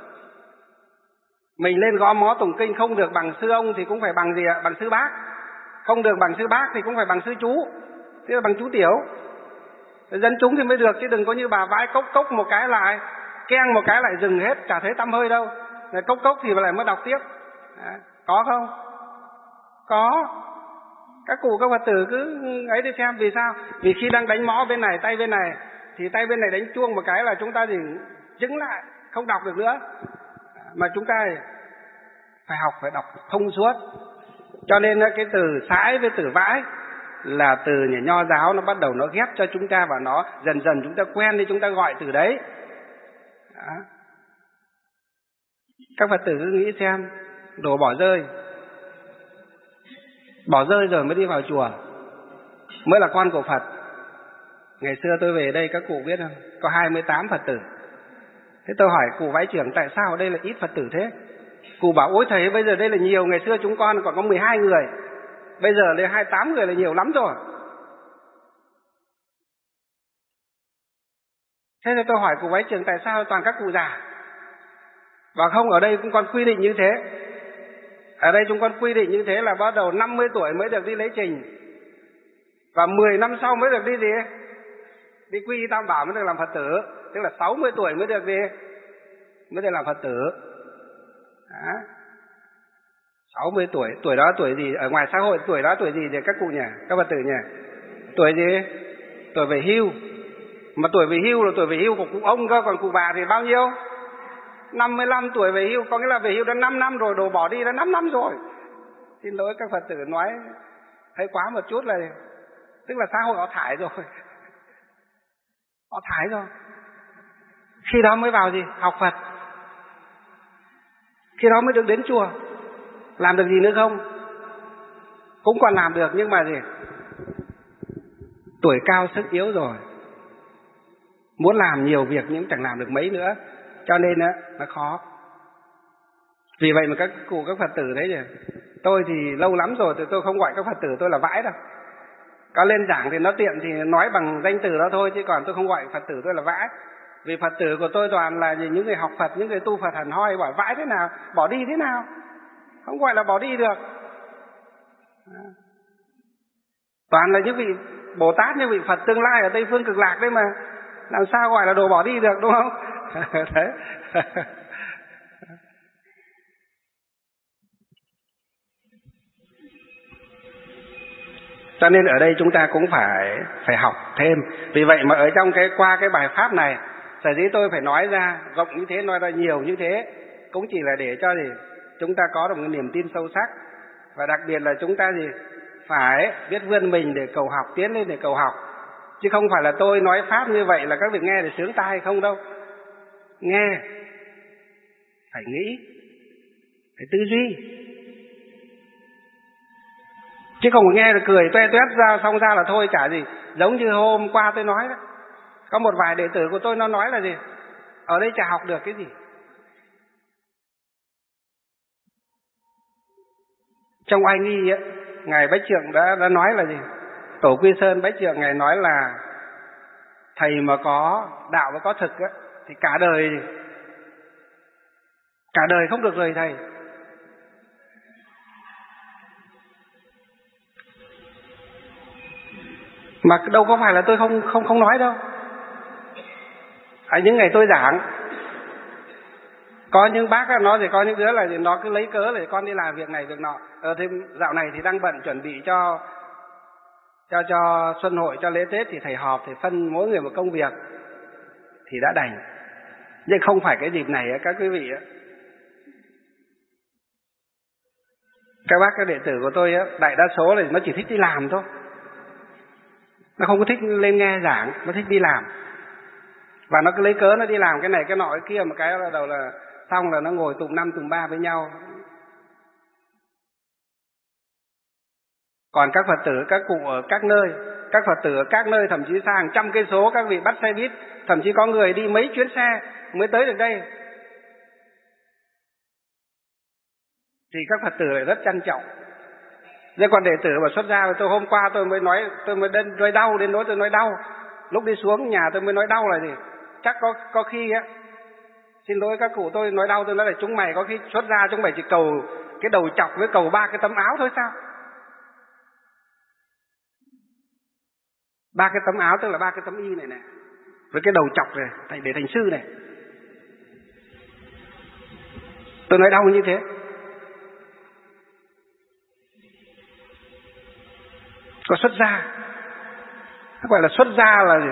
Mình lên gõ mõ tụng kinh không được bằng sư ông thì cũng phải bằng gì ạ? Bằng sư bác. Không được bằng sư bác thì cũng phải bằng sư chú, tức là bằng chú tiểu. Dân chúng thì mới được, chứ đừng có như bà vãi cốc cốc một cái lại, keng một cái lại dừng hết, chả thấy tăm hơi đâu. Rồi cốc cốc thì lại mới đọc tiếp. À, có không? Có. Các cụ các Phật tử cứ ấy đi xem. Vì sao? Vì khi đang đánh mõ bên này, tay bên này, thì tay bên này đánh chuông một cái là chúng ta thì chứng lại, không đọc được nữa. Mà chúng ta phải học, phải đọc thông suốt. Cho nên cái từ sãi với từ vãi là từ nhà Nho giáo nó bắt đầu nó ghép cho chúng ta, và nó dần dần chúng ta quen đi, chúng ta gọi từ đấy. Đó. Các Phật tử cứ nghĩ xem, đồ bỏ rơi, bỏ rơi rồi mới đi vào chùa, mới là con của Phật. Ngày xưa tôi về đây các cụ biết không, có hai mươi tám Phật tử. Thế tôi hỏi cụ vãi trưởng tại sao ở đây là ít Phật tử thế? Cụ bảo ôi thầy bây giờ đây là nhiều, ngày xưa chúng con còn có mười hai người, bây giờ lên hai mươi tám người là nhiều lắm rồi. Thế nên tôi hỏi cụ Bái Trường tại sao toàn các cụ già? Và không, ở đây cũng còn quy định như thế. Ở đây chúng con quy định như thế là bắt đầu năm mươi tuổi mới được đi lấy trình, và mười năm sau mới được đi gì? Đi quy y tam bảo mới được làm Phật tử. Tức là sáu mươi tuổi mới được đi, mới được làm Phật tử. Đó. sáu mươi tuổi, tuổi đó tuổi gì? Ở ngoài xã hội tuổi đó tuổi gì thì các cụ nhỉ? Các Phật tử nhỉ? Tuổi gì? Tuổi về hưu. Mà tuổi về hưu là tuổi về hưu của cụ ông cơ, còn cụ bà thì bao nhiêu? năm mươi lăm tuổi về hưu, có nghĩa là về hưu đã năm năm rồi, đồ bỏ đi đã năm năm rồi. Xin lỗi các Phật tử nói hơi quá một chút là, tức là xã hội họ thải rồi. Họ thải rồi. Khi đó mới vào gì? Học Phật. Khi đó mới được đến chùa. Làm được gì nữa không? Cũng còn làm được, nhưng mà gì? Tuổi cao sức yếu rồi, muốn làm nhiều việc nhưng chẳng làm được mấy nữa. Cho nên á, nó khó. Vì vậy mà các cụ các Phật tử đấy nhỉ, tôi thì lâu lắm rồi thì tôi không gọi các Phật tử tôi là vãi đâu. Có lên giảng thì nó tiện thì nói bằng danh từ đó thôi, chứ còn tôi không gọi Phật tử tôi là vãi. Vì Phật tử của tôi toàn là những người học Phật, những người tu Phật hẳn hoi, bảo vãi thế nào, bỏ đi thế nào. Không gọi là bỏ đi được. Toàn là những vị Bồ Tát, những vị Phật tương lai ở Tây Phương Cực Lạc đấy mà, làm sao gọi là đồ bỏ đi được, đúng không? Đấy. Cho nên ở đây chúng ta cũng phải phải học thêm. Vì vậy mà ở trong cái qua cái bài pháp này, sở dĩ tôi phải nói ra rộng như thế, nói ra nhiều như thế, cũng chỉ là để cho gì chúng ta có được một niềm tin sâu sắc, và đặc biệt là chúng ta gì phải biết vươn mình để cầu học, tiến lên để cầu học, chứ không phải là tôi nói pháp như vậy là các vị nghe để sướng tai không đâu. Nghe phải nghĩ, phải tư duy, chứ không nghe là cười toe toét ra xong ra là thôi, chả gì. Giống như hôm qua tôi nói đó, có một vài đệ tử của tôi nó nói là gì, ở đây chả học được cái gì. Trong Oai Nghi ấy, ngài Bách Trượng đã đã nói là gì, Tổ Quy Sơn Bách Trượng ngài nói là thầy mà có đạo và có thực ấy, thì cả đời cả đời không được rời thầy. Mà đâu có phải là tôi không không không nói đâu. Ở những ngày tôi giảng, có những bác nó thì có những đứa là nó cứ lấy cớ để con đi làm việc này việc nọ. Ờ thì dạo này thì đang bận chuẩn bị cho cho cho xuân hội, cho lễ Tết, thì thầy họp thì phân mỗi người một công việc thì đã đành. Nhưng không phải cái dịp này các quý vị á, các bác các đệ tử của tôi á, đại đa số là nó chỉ thích đi làm thôi. Nó không có thích lên nghe giảng, nó thích đi làm. Và nó cứ lấy cớ nó đi làm cái này cái nọ cái kia, một cái là đầu là xong là nó ngồi tụm năm tụm ba với nhau. Còn các Phật tử, các cụ ở các nơi, các Phật tử ở các nơi thậm chí xa hàng trăm cây số, các vị bắt xe buýt, thậm chí có người đi mấy chuyến xe mới tới được đây, thì các Phật tử lại rất trân trọng. Thế còn đệ tử mà xuất gia, tôi hôm qua tôi mới nói, tôi mới đến nói đau, đến nỗi tôi nói đau. Lúc đi xuống nhà tôi mới nói đau là gì? Chắc có có khi á, xin lỗi các cụ, tôi nói đau, tôi nói là chúng mày có khi xuất gia chúng mày chỉ cầu cái đầu chọc với cầu ba cái tấm áo thôi sao? Ba cái tấm áo tức là ba cái tấm y này này, với cái đầu chọc này để thành sư này. Tôi nói đau như thế. Có xuất gia, gọi là xuất gia là gì?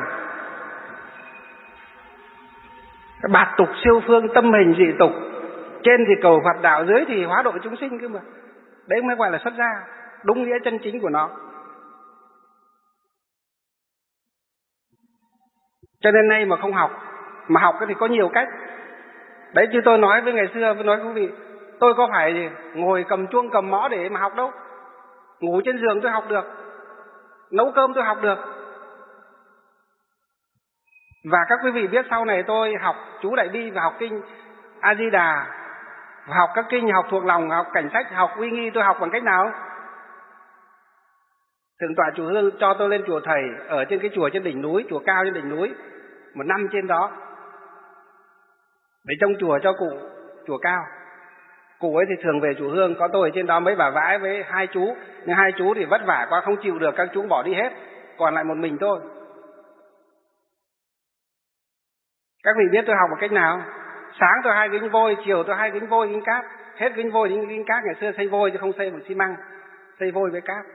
Cái bạt tục siêu phương, tâm hình dị tục, trên thì cầu Phật đạo, dưới thì hóa độ chúng sinh cơ mà. Đấy mới gọi là xuất gia, đúng nghĩa chân chính của nó. Cho nên nay mà không học, mà học thì có nhiều cách. Đấy chứ tôi nói với ngày xưa, tôi nói quý vị, tôi có phải gì ngồi cầm chuông cầm mõ để mà học đâu. Ngủ trên giường tôi học được, nấu cơm tôi học được. Và các quý vị biết sau này tôi học chú Đại Bi và học kinh A Di Đà Học các kinh, học thuộc lòng, học cảnh sách, học uy nghi, tôi học bằng cách nào? Thượng tọa chùa Hương cho tôi lên chùa thầy, ở trên cái chùa trên đỉnh núi, chùa cao trên đỉnh núi, một năm trên đó, để trông chùa cho cụ, chùa cao. Cụ ấy thì thường về chùa Hương, có tôi ở trên đó mấy bà vãi với hai chú, nhưng hai chú thì vất vả quá không chịu được, các chú bỏ đi hết, còn lại một mình tôi. Các vị biết tôi học một cách nào? Sáng tôi hai gính vôi, chiều tôi hai gính vôi gính cát, hết gính vôi đến gính cát. Ngày xưa xây vôi chứ không xây bằng xi măng, xây vôi với cát.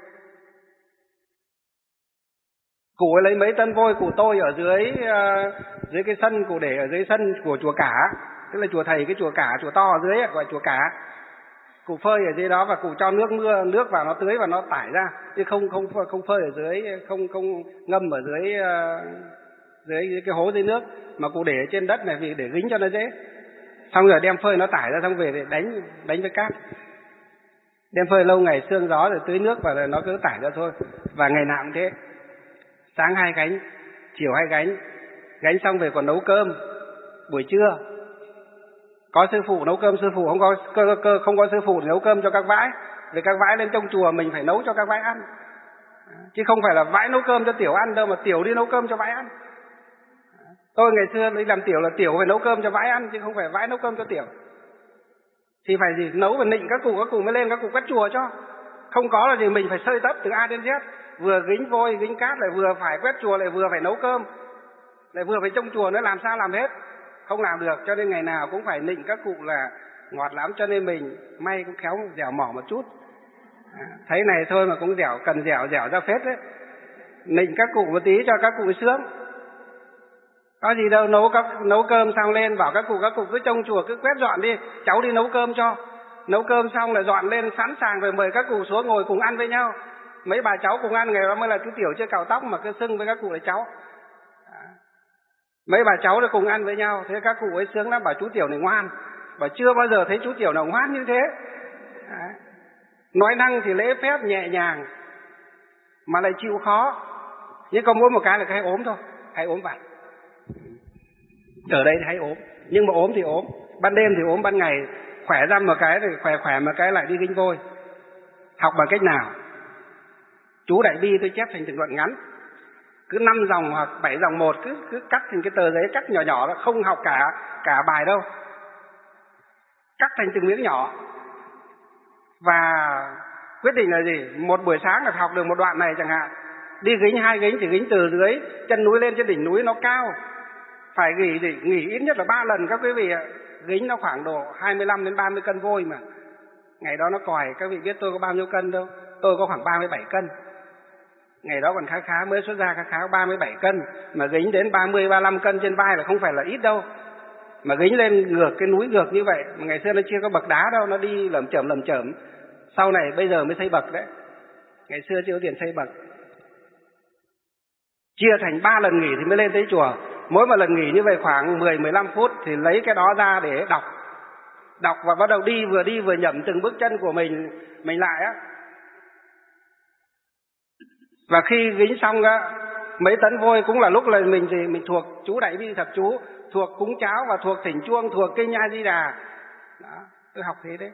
Cụ ấy lấy mấy tân vôi, cụ tôi ở dưới uh, dưới cái sân, cụ để ở dưới sân của chùa Cả, tức là chùa thầy, cái chùa Cả, chùa to ở dưới gọi chùa Cả. Cụ phơi ở dưới đó và cụ cho nước mưa, nước vào nó tưới và nó tải ra, chứ không không không phơi ở dưới, không không ngâm ở dưới uh, dưới, dưới cái hố dưới nước, mà cụ để ở trên đất này vì để gính cho nó dễ. Xong rồi đem phơi nó tải ra, xong về để đánh đánh với cát. Đem phơi lâu ngày sương gió rồi tưới nước và rồi nó cứ tải ra thôi. Và ngày nào cũng thế. Sáng hai gánh, chiều hai gánh, gánh xong về còn nấu cơm buổi trưa. Có sư phụ nấu cơm, sư phụ không có cơ, cơ không có sư phụ nấu cơm cho các vãi, vì các vãi lên trong chùa mình phải nấu cho các vãi ăn, chứ không phải là vãi nấu cơm cho tiểu ăn đâu, mà tiểu đi nấu cơm cho vãi ăn. Tôi ngày xưa đi làm tiểu là tiểu phải nấu cơm cho vãi ăn, chứ không phải vãi nấu cơm cho tiểu. Thì phải gì nấu và nịnh các cụ, các cụ mới lên các cụ quét chùa cho. Không có là gì mình phải sơi tấp từ A đến Z, vừa gính vôi gính cát, lại vừa phải quét chùa, lại vừa phải nấu cơm, lại vừa phải trông chùa nữa, làm sao làm hết, không làm được. Cho nên ngày nào cũng phải nịnh các cụ là ngọt lắm. Cho nên mình may cũng khéo dẻo mỏ một chút, à, thấy này thôi mà cũng dẻo, cần dẻo dẻo ra phết đấy. Nịnh các cụ một tí cho các cụ sướng. Có gì đâu, nấu các nấu cơm xong lên bảo các cụ, các cụ cứ trông chùa cứ quét dọn đi, cháu đi nấu cơm cho. Nấu cơm xong là dọn lên sẵn sàng rồi mời các cụ xuống ngồi cùng ăn với nhau. Mấy bà cháu cùng ăn, ngày đó mới là chú tiểu chưa cạo tóc mà cứ xưng với các cụ là cháu. Mấy bà cháu rồi cùng ăn với nhau, thế các cụ ấy sướng lắm, bảo chú tiểu này ngoan, bảo chưa bao giờ thấy chú tiểu nào ngoan như thế. Đấy. Nói năng thì lễ phép nhẹ nhàng mà lại chịu khó, nhưng có mỗi một cái là cái hay ốm thôi, hay ốm vặt. Ở đây thì hay ốm, nhưng mà ốm thì ốm, ban đêm thì ốm, ban ngày khỏe ra một cái thì khỏe khỏe một cái lại đi ginh vôi. Học bằng cách nào? Chú Đại Bi tôi chép thành từng đoạn ngắn, cứ năm dòng hoặc bảy dòng một, cứ cứ cắt thành cái tờ giấy cắt nhỏ nhỏ đó, không học cả cả bài đâu, cắt thành từng miếng nhỏ. Và quyết định là gì? Một buổi sáng là học được một đoạn này chẳng hạn, đi gính hai gính thì gính từ dưới chân núi lên trên đỉnh núi nó cao, phải nghỉ thì nghỉ ít nhất là ba lần các quý vị ạ. Gính nó khoảng độ hai mươi lăm đến ba mươi cân vôi mà. Ngày đó nó còi, các vị biết tôi có bao nhiêu cân đâu, tôi có khoảng ba mươi bảy cân. Ngày đó còn khá khá, mới xuất ra khá khá ba mươi bảy cân, mà gính đến ba mươi ba mươi lăm cân trên vai là không phải là ít đâu. Mà gính lên ngược cái núi ngược như vậy, mà ngày xưa nó chưa có bậc đá đâu, nó đi lởm chởm lởm chởm. Sau này bây giờ mới xây bậc đấy. Ngày xưa chưa có tiền xây bậc. Chia thành ba lần nghỉ thì mới lên tới chùa. Mỗi một lần nghỉ như vậy khoảng mười mười lăm phút thì lấy cái đó ra để đọc. Đọc và bắt đầu đi, vừa đi vừa nhẩm từng bước chân của mình mình lại á. Và khi gính xong á, mấy tấn vôi cũng là lúc là mình thì mình thuộc chú Đại Bi Thập Chú, thuộc cúng cháo và thuộc thỉnh chuông, thuộc kinh A Di Đà. Đó, tôi học thế đấy.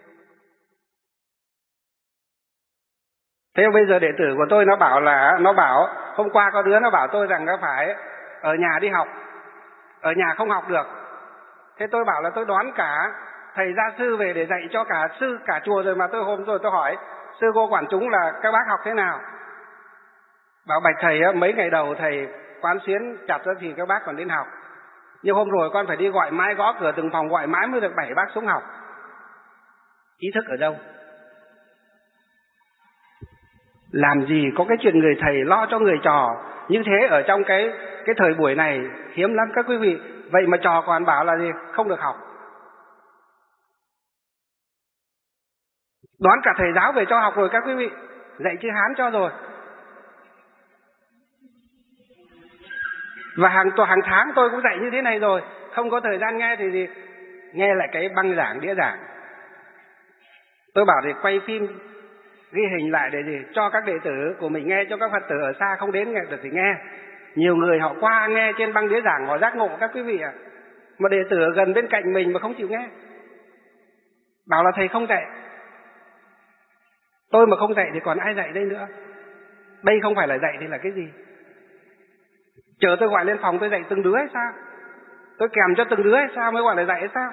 Thế bây giờ đệ tử của tôi nó bảo là, nó bảo, hôm qua có đứa nó bảo tôi rằng nó phải ở nhà đi học, ở nhà không học được. Thế tôi bảo là tôi đoán cả thầy gia sư về để dạy cho cả sư, cả chùa rồi, mà tôi hôm rồi tôi hỏi sư cô quản chúng là các bác học thế nào. Bảo bạch thầy á, mấy ngày đầu thầy quán xuyến chặt ra thì các bác còn đến học, nhưng hôm rồi con phải đi gọi mãi, gõ cửa từng phòng gọi mãi mới được bảy bác xuống học. Ý thức ở đâu? Làm gì có cái chuyện người thầy lo cho người trò như thế ở trong cái cái thời buổi này, hiếm lắm các quý vị. Vậy mà trò còn bảo là gì? Không được học. Đoán cả thầy giáo về cho học rồi các quý vị, dạy chữ Hán cho rồi. Và hàng hàng tháng tôi cũng dạy như thế này rồi, không có thời gian nghe thì gì? Nghe lại cái băng giảng, đĩa giảng. Tôi bảo thì quay phim, ghi hình lại để gì? Cho các đệ tử của mình nghe, cho các Phật tử ở xa không đến nghe được thì nghe. Nhiều người họ qua nghe trên băng đĩa giảng họ giác ngộ các quý vị ạ. À. Mà đệ tử ở gần bên cạnh mình mà không chịu nghe. Bảo là thầy không dạy. Tôi mà không dạy thì còn ai dạy đây nữa? Đây không phải là dạy thì là cái gì? Chờ tôi gọi lên phòng tôi dạy từng đứa hay sao? Tôi kèm cho từng đứa hay sao mới gọi là dạy hay sao?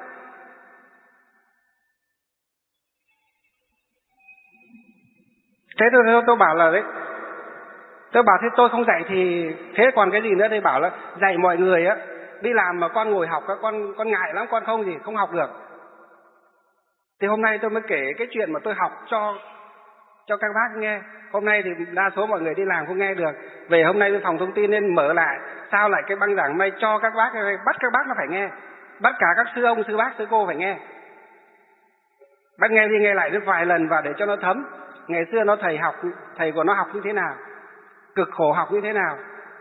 Thế tôi, tôi, tôi bảo là đấy, tôi bảo thế tôi không dạy thì thế còn cái gì nữa? Tôi bảo là dạy mọi người á, đi làm mà con ngồi học á, con con ngại lắm, con không gì không học được. Thì hôm nay tôi mới kể cái chuyện mà tôi học cho cho các bác nghe. Hôm nay thì đa số mọi người đi làm không nghe được. Về hôm nay bên phòng thông tin nên mở lại, sao lại cái băng giảng may cho các bác, bắt các bác nó phải nghe, bắt cả các sư ông, sư bác, sư cô phải nghe. Bắt nghe đi nghe lại được vài lần và để cho nó thấm. Ngày xưa nó thầy học, thầy của nó học như thế nào, cực khổ học như thế nào.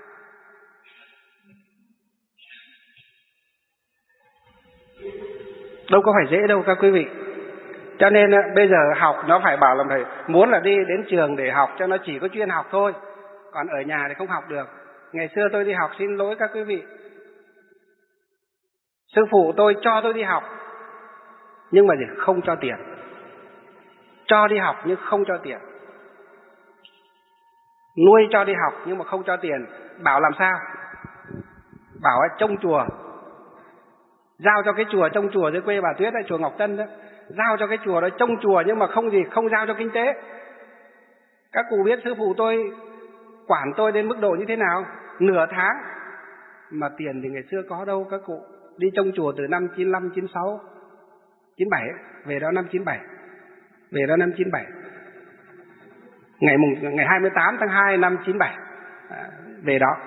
Đâu có phải dễ đâu các quý vị. Cho nên bây giờ học nó phải bảo là phải muốn là đi đến trường để học cho nó chỉ có chuyên học thôi. Còn ở nhà thì không học được. Ngày xưa tôi đi học, xin lỗi các quý vị, sư phụ tôi cho tôi đi học nhưng mà không cho tiền. Cho đi học nhưng không cho tiền. Nuôi cho đi học nhưng mà không cho tiền. Bảo làm sao? Bảo trông chùa, giao cho cái chùa, trông chùa dưới quê bà Tuyết ở chùa Ngọc Tân đó, giao cho cái chùa đó trông chùa nhưng mà không gì, không giao cho kinh tế. Các cụ biết sư phụ tôi quản tôi đến mức độ như thế nào? Nửa tháng mà tiền thì ngày xưa có đâu các cụ. Đi trông chùa từ năm chín lăm, chín sáu, chín bảy, về đó năm chín bảy, về đó năm chín bảy, ngày mùng ngày hai mươi tám tháng hai năm chín bảy, à, về đó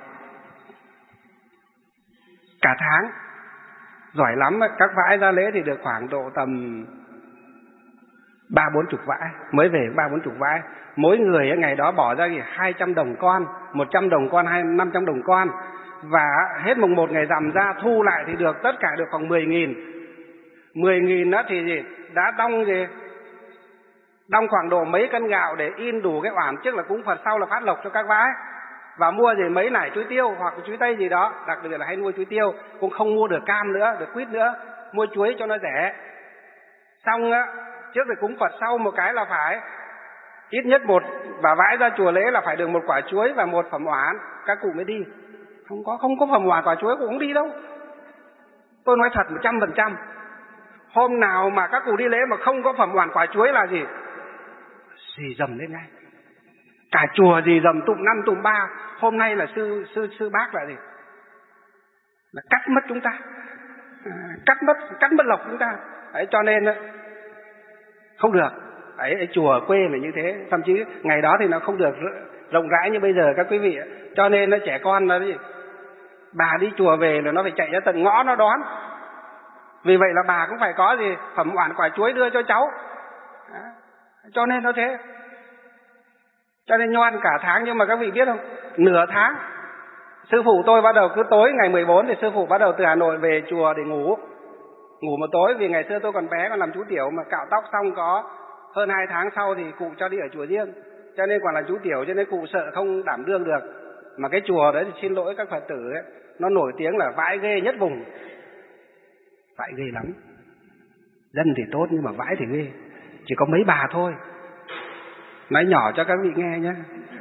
cả tháng. Giỏi lắm, các vãi ra lễ thì được khoảng độ tầm ba bốn chục vãi, mới về ba bốn chục vãi. Mỗi người ngày đó bỏ ra hai trăm đồng con, một trăm đồng con, hay năm trăm đồng con. Và hết mùng một ngày rằm ra thu lại thì được tất cả được khoảng mười nghìn. Mười nghìn đó thì gì? Đã đong gì? Đong khoảng độ mấy cân gạo để in đủ cái oản trước là cúng Phật, sau là phát lộc cho các vãi. Và mua gì mấy nải chuối tiêu hoặc chuối tây gì đó, đặc biệt là hay mua chuối tiêu, cũng không mua được cam nữa, được quýt nữa, mua chuối cho nó rẻ. Xong á, trước thì cúng Phật, sau một cái là phải ít nhất một, và vãi ra chùa lễ là phải được một quả chuối và một phẩm oản, các cụ mới đi. Không có không có phẩm oản quả chuối cũng không đi đâu. Tôi nói thật một trăm phần trăm. Hôm nào mà các cụ đi lễ mà không có phẩm oản quả chuối là gì? Xì dầm lên ngay. Cả chùa gì dầm tụng năm tụng ba. Hôm nay là sư sư sư bác là gì? Là cắt mất chúng ta, à, cắt mất cắt mất lộc chúng ta. Đấy, cho nên không được. Đấy, ở chùa quê là như thế. Thậm chí ngày đó thì nó không được rộng rãi như bây giờ các quý vị. Cho nên nó trẻ con nó gì? Bà đi chùa về là nó phải chạy ra tận ngõ nó đón. Vì vậy là bà cũng phải có gì? Phẩm oản quả chuối đưa cho cháu. Đó. Cho nên nó thế. Cho nên nhoan cả tháng. Nhưng mà các vị biết không, nửa tháng sư phụ tôi bắt đầu cứ tối ngày mười bốn thì sư phụ bắt đầu từ Hà Nội về chùa để ngủ. Ngủ một tối, vì ngày xưa tôi còn bé, còn làm chú tiểu mà cạo tóc xong có hơn hai tháng sau thì cụ cho đi ở chùa riêng. Cho nên còn là chú tiểu, cho nên cụ sợ không đảm đương được. Mà cái chùa đấy thì xin lỗi các Phật tử ấy, nó nổi tiếng là vãi ghê nhất vùng. Vãi ghê lắm. Dân thì tốt nhưng mà vãi thì ghê. Chỉ có mấy bà thôi. Nói nhỏ cho các vị nghe nhé.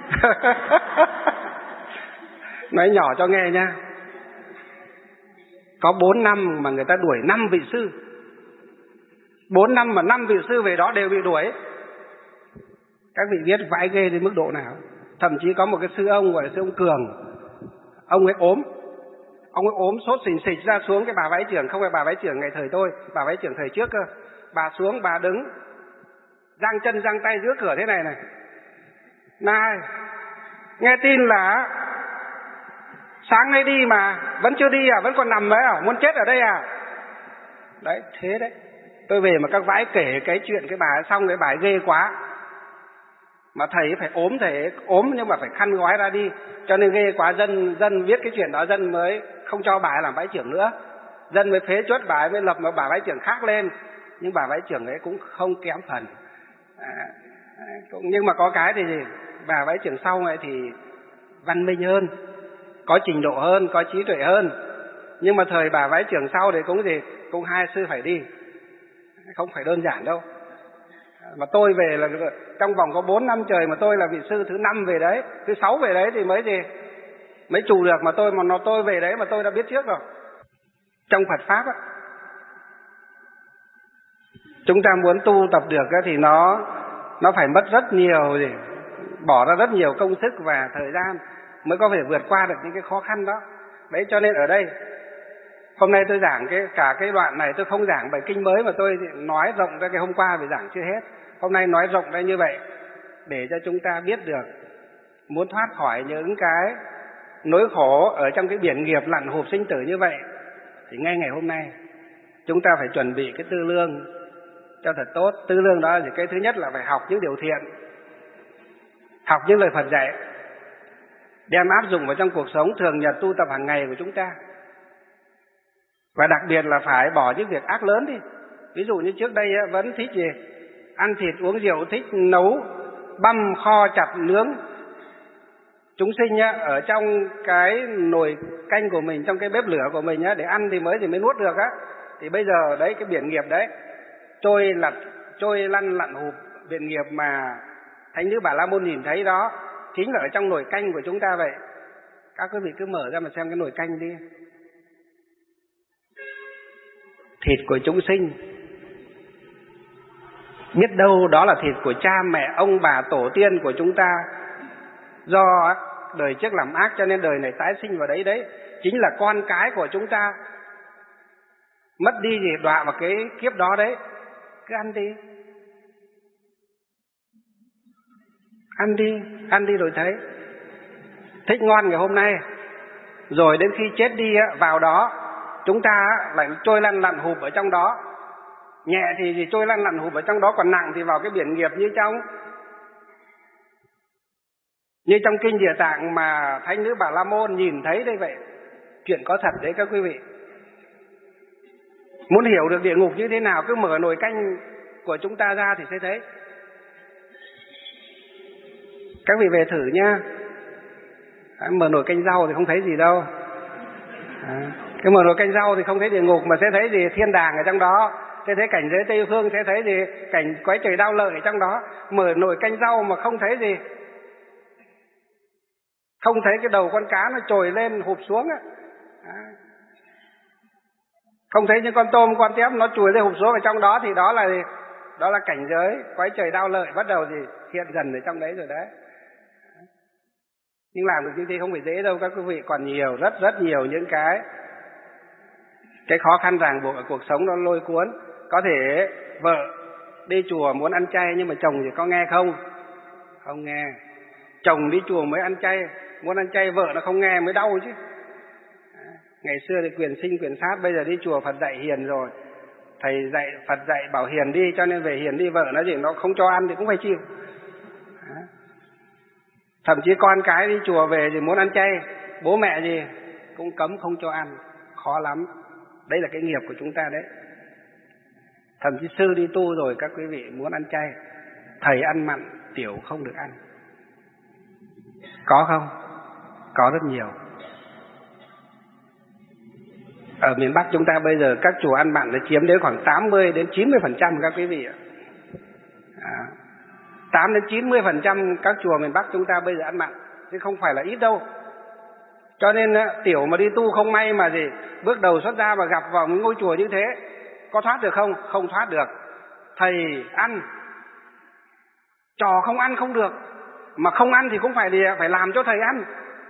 Nói nhỏ cho nghe nha. Có bốn năm mà người ta đuổi năm vị sư. Bốn năm mà năm vị sư về đó đều bị đuổi. Các vị biết vãi ghê đến mức độ nào. Thậm chí có một cái sư ông gọi là sư ông Cường. Ông ấy ốm. Ông ấy ốm sốt xình xịch ra xuống cái bà vãi trưởng. Không phải bà vãi trưởng ngày thời tôi, bà vãi trưởng thời trước cơ. Bà xuống bà đứng giang chân giang tay giữa cửa thế này này. Này, nghe tin là sáng nay đi mà vẫn chưa đi à, vẫn còn nằm đấy à, muốn chết ở đây à. Đấy, thế đấy. Tôi về mà các vãi kể cái chuyện cái bà xong, cái bà ấy ghê quá. Mà thầy phải ốm, thầy ốm nhưng mà phải khăn gói ra đi. Cho nên ghê quá, dân dân viết cái chuyện đó, dân mới không cho bà ấy làm vãi trưởng nữa. Dân mới phế chuất bà ấy, mới lập một bà vãi trưởng khác lên. Nhưng bà vãi trưởng ấy cũng không kém phần. À, cũng, nhưng mà có cái thì gì? Bà vãi trưởng sau này thì văn minh hơn, có trình độ hơn, có trí tuệ hơn. Nhưng mà thời bà vãi trưởng sau thì cũng gì? Cũng hai sư phải đi. Không phải đơn giản đâu. Mà tôi về là trong vòng có bốn năm trời mà tôi là vị sư thứ năm về đấy, thứ sáu về đấy thì mới gì mới chủ được, mà tôi mà nó tôi về đấy mà tôi đã biết trước rồi. Trong Phật pháp á, chúng ta muốn tu tập được á, thì nó nó phải mất rất nhiều gì, bỏ ra rất nhiều công sức và thời gian mới có thể vượt qua được những cái khó khăn đó. Đấy, cho nên ở đây hôm nay tôi giảng cái cả cái đoạn này, tôi không giảng bài kinh mới mà tôi nói rộng ra, cái hôm qua phải giảng chưa hết. Hôm nay nói rộng ra như vậy để cho chúng ta biết được, muốn thoát khỏi những cái nỗi khổ ở trong cái biển nghiệp lặn hụp sinh tử như vậy thì ngay ngày hôm nay chúng ta phải chuẩn bị cái tư lương cho thật tốt. Tư lương đó thì cái thứ nhất là phải học những điều thiện, học những lời Phật dạy, đem áp dụng vào trong cuộc sống thường nhật tu tập hàng ngày của chúng ta. Và đặc biệt là phải bỏ những việc ác lớn đi. Ví dụ như trước đây vẫn thích gì? Ăn thịt uống rượu, thích nấu băm kho chặt nướng. Chúng sinh ở trong cái nồi canh của mình, trong cái bếp lửa của mình để ăn thì mới thì mới nuốt được á. Thì bây giờ đấy, cái biển nghiệp đấy trôi lặt trôi lăn lặn hụp biển nghiệp mà Thánh nữ Bà La Môn nhìn thấy đó chính là ở trong nồi canh của chúng ta vậy. Các quý vị cứ mở ra mà xem cái nồi canh đi. Thịt của chúng sinh, biết đâu đó là thịt của cha mẹ ông bà tổ tiên của chúng ta, do đời trước làm ác cho nên đời này tái sinh vào đấy. Đấy chính là con cái của chúng ta, mất đi gì đọa vào cái kiếp đó đấy. Cứ ăn đi, ăn đi, ăn đi rồi thấy thích ngon ngày hôm nay, rồi đến khi chết đi vào đó chúng ta lại trôi lăn lặn hụp ở trong đó. Nhẹ thì, thì trôi lăn lặn hụp ở trong đó, còn nặng thì vào cái biển nghiệp như trong như trong kinh Địa Tạng mà Thánh nữ Bà La Môn nhìn thấy đây vậy. Chuyện có thật đấy các quý vị. Muốn hiểu được địa ngục như thế nào, cứ mở nồi canh của chúng ta ra thì sẽ thấy. Các vị về thử nha. À, mở nồi canh rau thì không thấy gì đâu. À, cái mở nồi canh rau thì không thấy địa ngục, mà sẽ thấy gì? Thiên đàng ở trong đó, sẽ thấy cảnh giới Tây Phương, sẽ thấy gì? Cảnh quái trời đau lợi ở trong đó. Mở nồi canh rau mà không thấy gì, không thấy cái đầu con cá nó trồi lên hụp xuống á, không thấy những con tôm con tép nó chùi lên hụp xuống ở trong đó, thì đó là gì? Đó là cảnh giới quái trời đau lợi bắt đầu gì hiện dần ở trong đấy rồi đấy. Nhưng làm được như thế không phải dễ đâu các quý vị, còn nhiều, rất rất nhiều những cái cái khó khăn ràng buộc ở cuộc sống nó lôi cuốn. Có thể vợ đi chùa muốn ăn chay nhưng mà chồng thì có nghe không? Không nghe. Chồng đi chùa mới ăn chay, muốn ăn chay vợ nó không nghe mới đau chứ. Ngày xưa thì quyền sinh quyền sát, bây giờ đi chùa Phật dạy hiền rồi, thầy dạy Phật dạy bảo hiền đi, cho nên về hiền đi, vợ nó gì nó không cho ăn thì cũng phải chịu. Thậm chí con cái đi chùa về thì muốn ăn chay, bố mẹ gì cũng cấm không cho ăn, khó lắm. Đấy là cái nghiệp của chúng ta đấy. Thậm chí sư đi tu rồi các quý vị muốn ăn chay, thầy ăn mặn, tiểu không được ăn. Có không? Có rất nhiều. Ở miền Bắc chúng ta bây giờ các chùa ăn mặn nó chiếm đến khoảng tám mươi đến chín mươi phần trăm các quý vị ạ. À, tám đến chín mươi phần trăm các chùa miền Bắc chúng ta bây giờ ăn mặn, chứ không phải là ít đâu. Cho nên tiểu mà đi tu không may mà gì bước đầu xuất gia và gặp vào ngôi chùa như thế, có thoát được không? Không thoát được. Thầy ăn, trò không ăn không được, mà không ăn thì cũng phải đi, phải làm cho thầy ăn.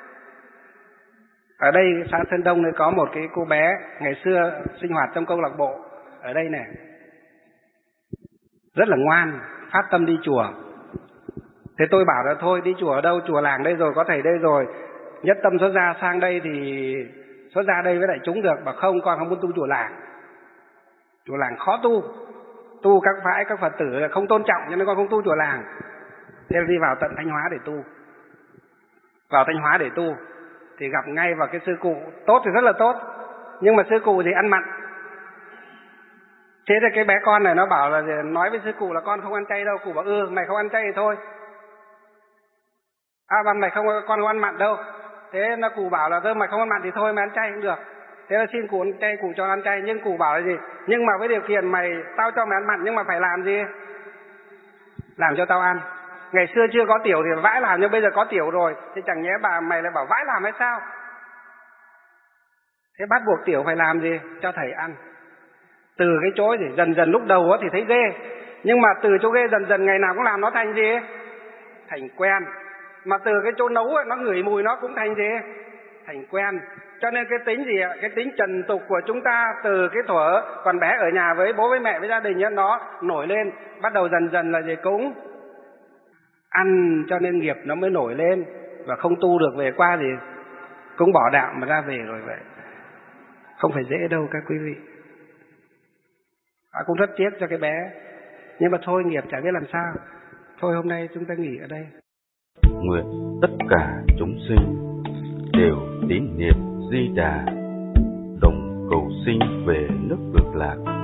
Ở đây xã Sơn Đông này có một cái cô bé ngày xưa sinh hoạt trong câu lạc bộ ở đây này, rất là ngoan, phát tâm đi chùa. Thế tôi bảo là thôi đi chùa ở đâu, chùa làng đây rồi, có thầy đây rồi, nhất tâm xuất gia sang đây thì xuất gia đây với đại chúng được. Bảo không, con không muốn tu chùa làng, chùa làng khó tu, tu các phái các Phật tử là không tôn trọng, cho nên con không tu chùa làng. Thế đi vào tận Thanh Hóa để tu. Vào Thanh Hóa để tu thì gặp ngay vào cái sư cụ, tốt thì rất là tốt, nhưng mà sư cụ thì ăn mặn. Thế thì cái bé con này nó bảo là, nói với sư cụ là con không ăn chay đâu. Cụ bảo ừ mày không ăn chay thì thôi. À mà mày không, con không ăn mặn đâu. Thế nó cụ bảo là thôi mày không ăn mặn thì thôi, mày ăn chay cũng được. Thế là xin cụ ăn chay, cụ cho ăn chay, nhưng cụ bảo là gì? Nhưng mà với điều kiện mày, tao cho mày ăn mặn nhưng mà phải làm gì? Làm cho tao ăn. Ngày xưa chưa có tiểu thì vãi làm, nhưng bây giờ có tiểu rồi, thì chẳng nhẽ bà mày lại bảo vãi làm hay sao? Thế bắt buộc tiểu phải làm gì? Cho thầy ăn. Từ cái chỗ gì? Dần dần lúc đầu thì thấy ghê, nhưng mà từ chỗ ghê dần dần ngày nào cũng làm nó thành gì? Thành quen. Mà từ cái chỗ nấu ấy, nó ngửi mùi nó cũng thành gì? Thành quen. Cho nên cái tính gì ạ? Cái tính trần tục của chúng ta từ cái thuở còn bé ở nhà với bố với mẹ với gia đình ấy, nó nổi lên, bắt đầu dần dần là gì? Cũng ăn, cho nên nghiệp nó mới nổi lên và không tu được, về qua gì cũng bỏ đạo mà ra về rồi vậy. Không phải dễ đâu các quý vị. À, cũng rất tiếc cho cái bé, nhưng mà thôi nghiệp chả biết làm sao. Thôi hôm nay chúng ta nghỉ ở đây. Nguyện tất cả chúng sinh đều tín niệm Di Đà, đồng cầu sinh về nước Cực Lạc.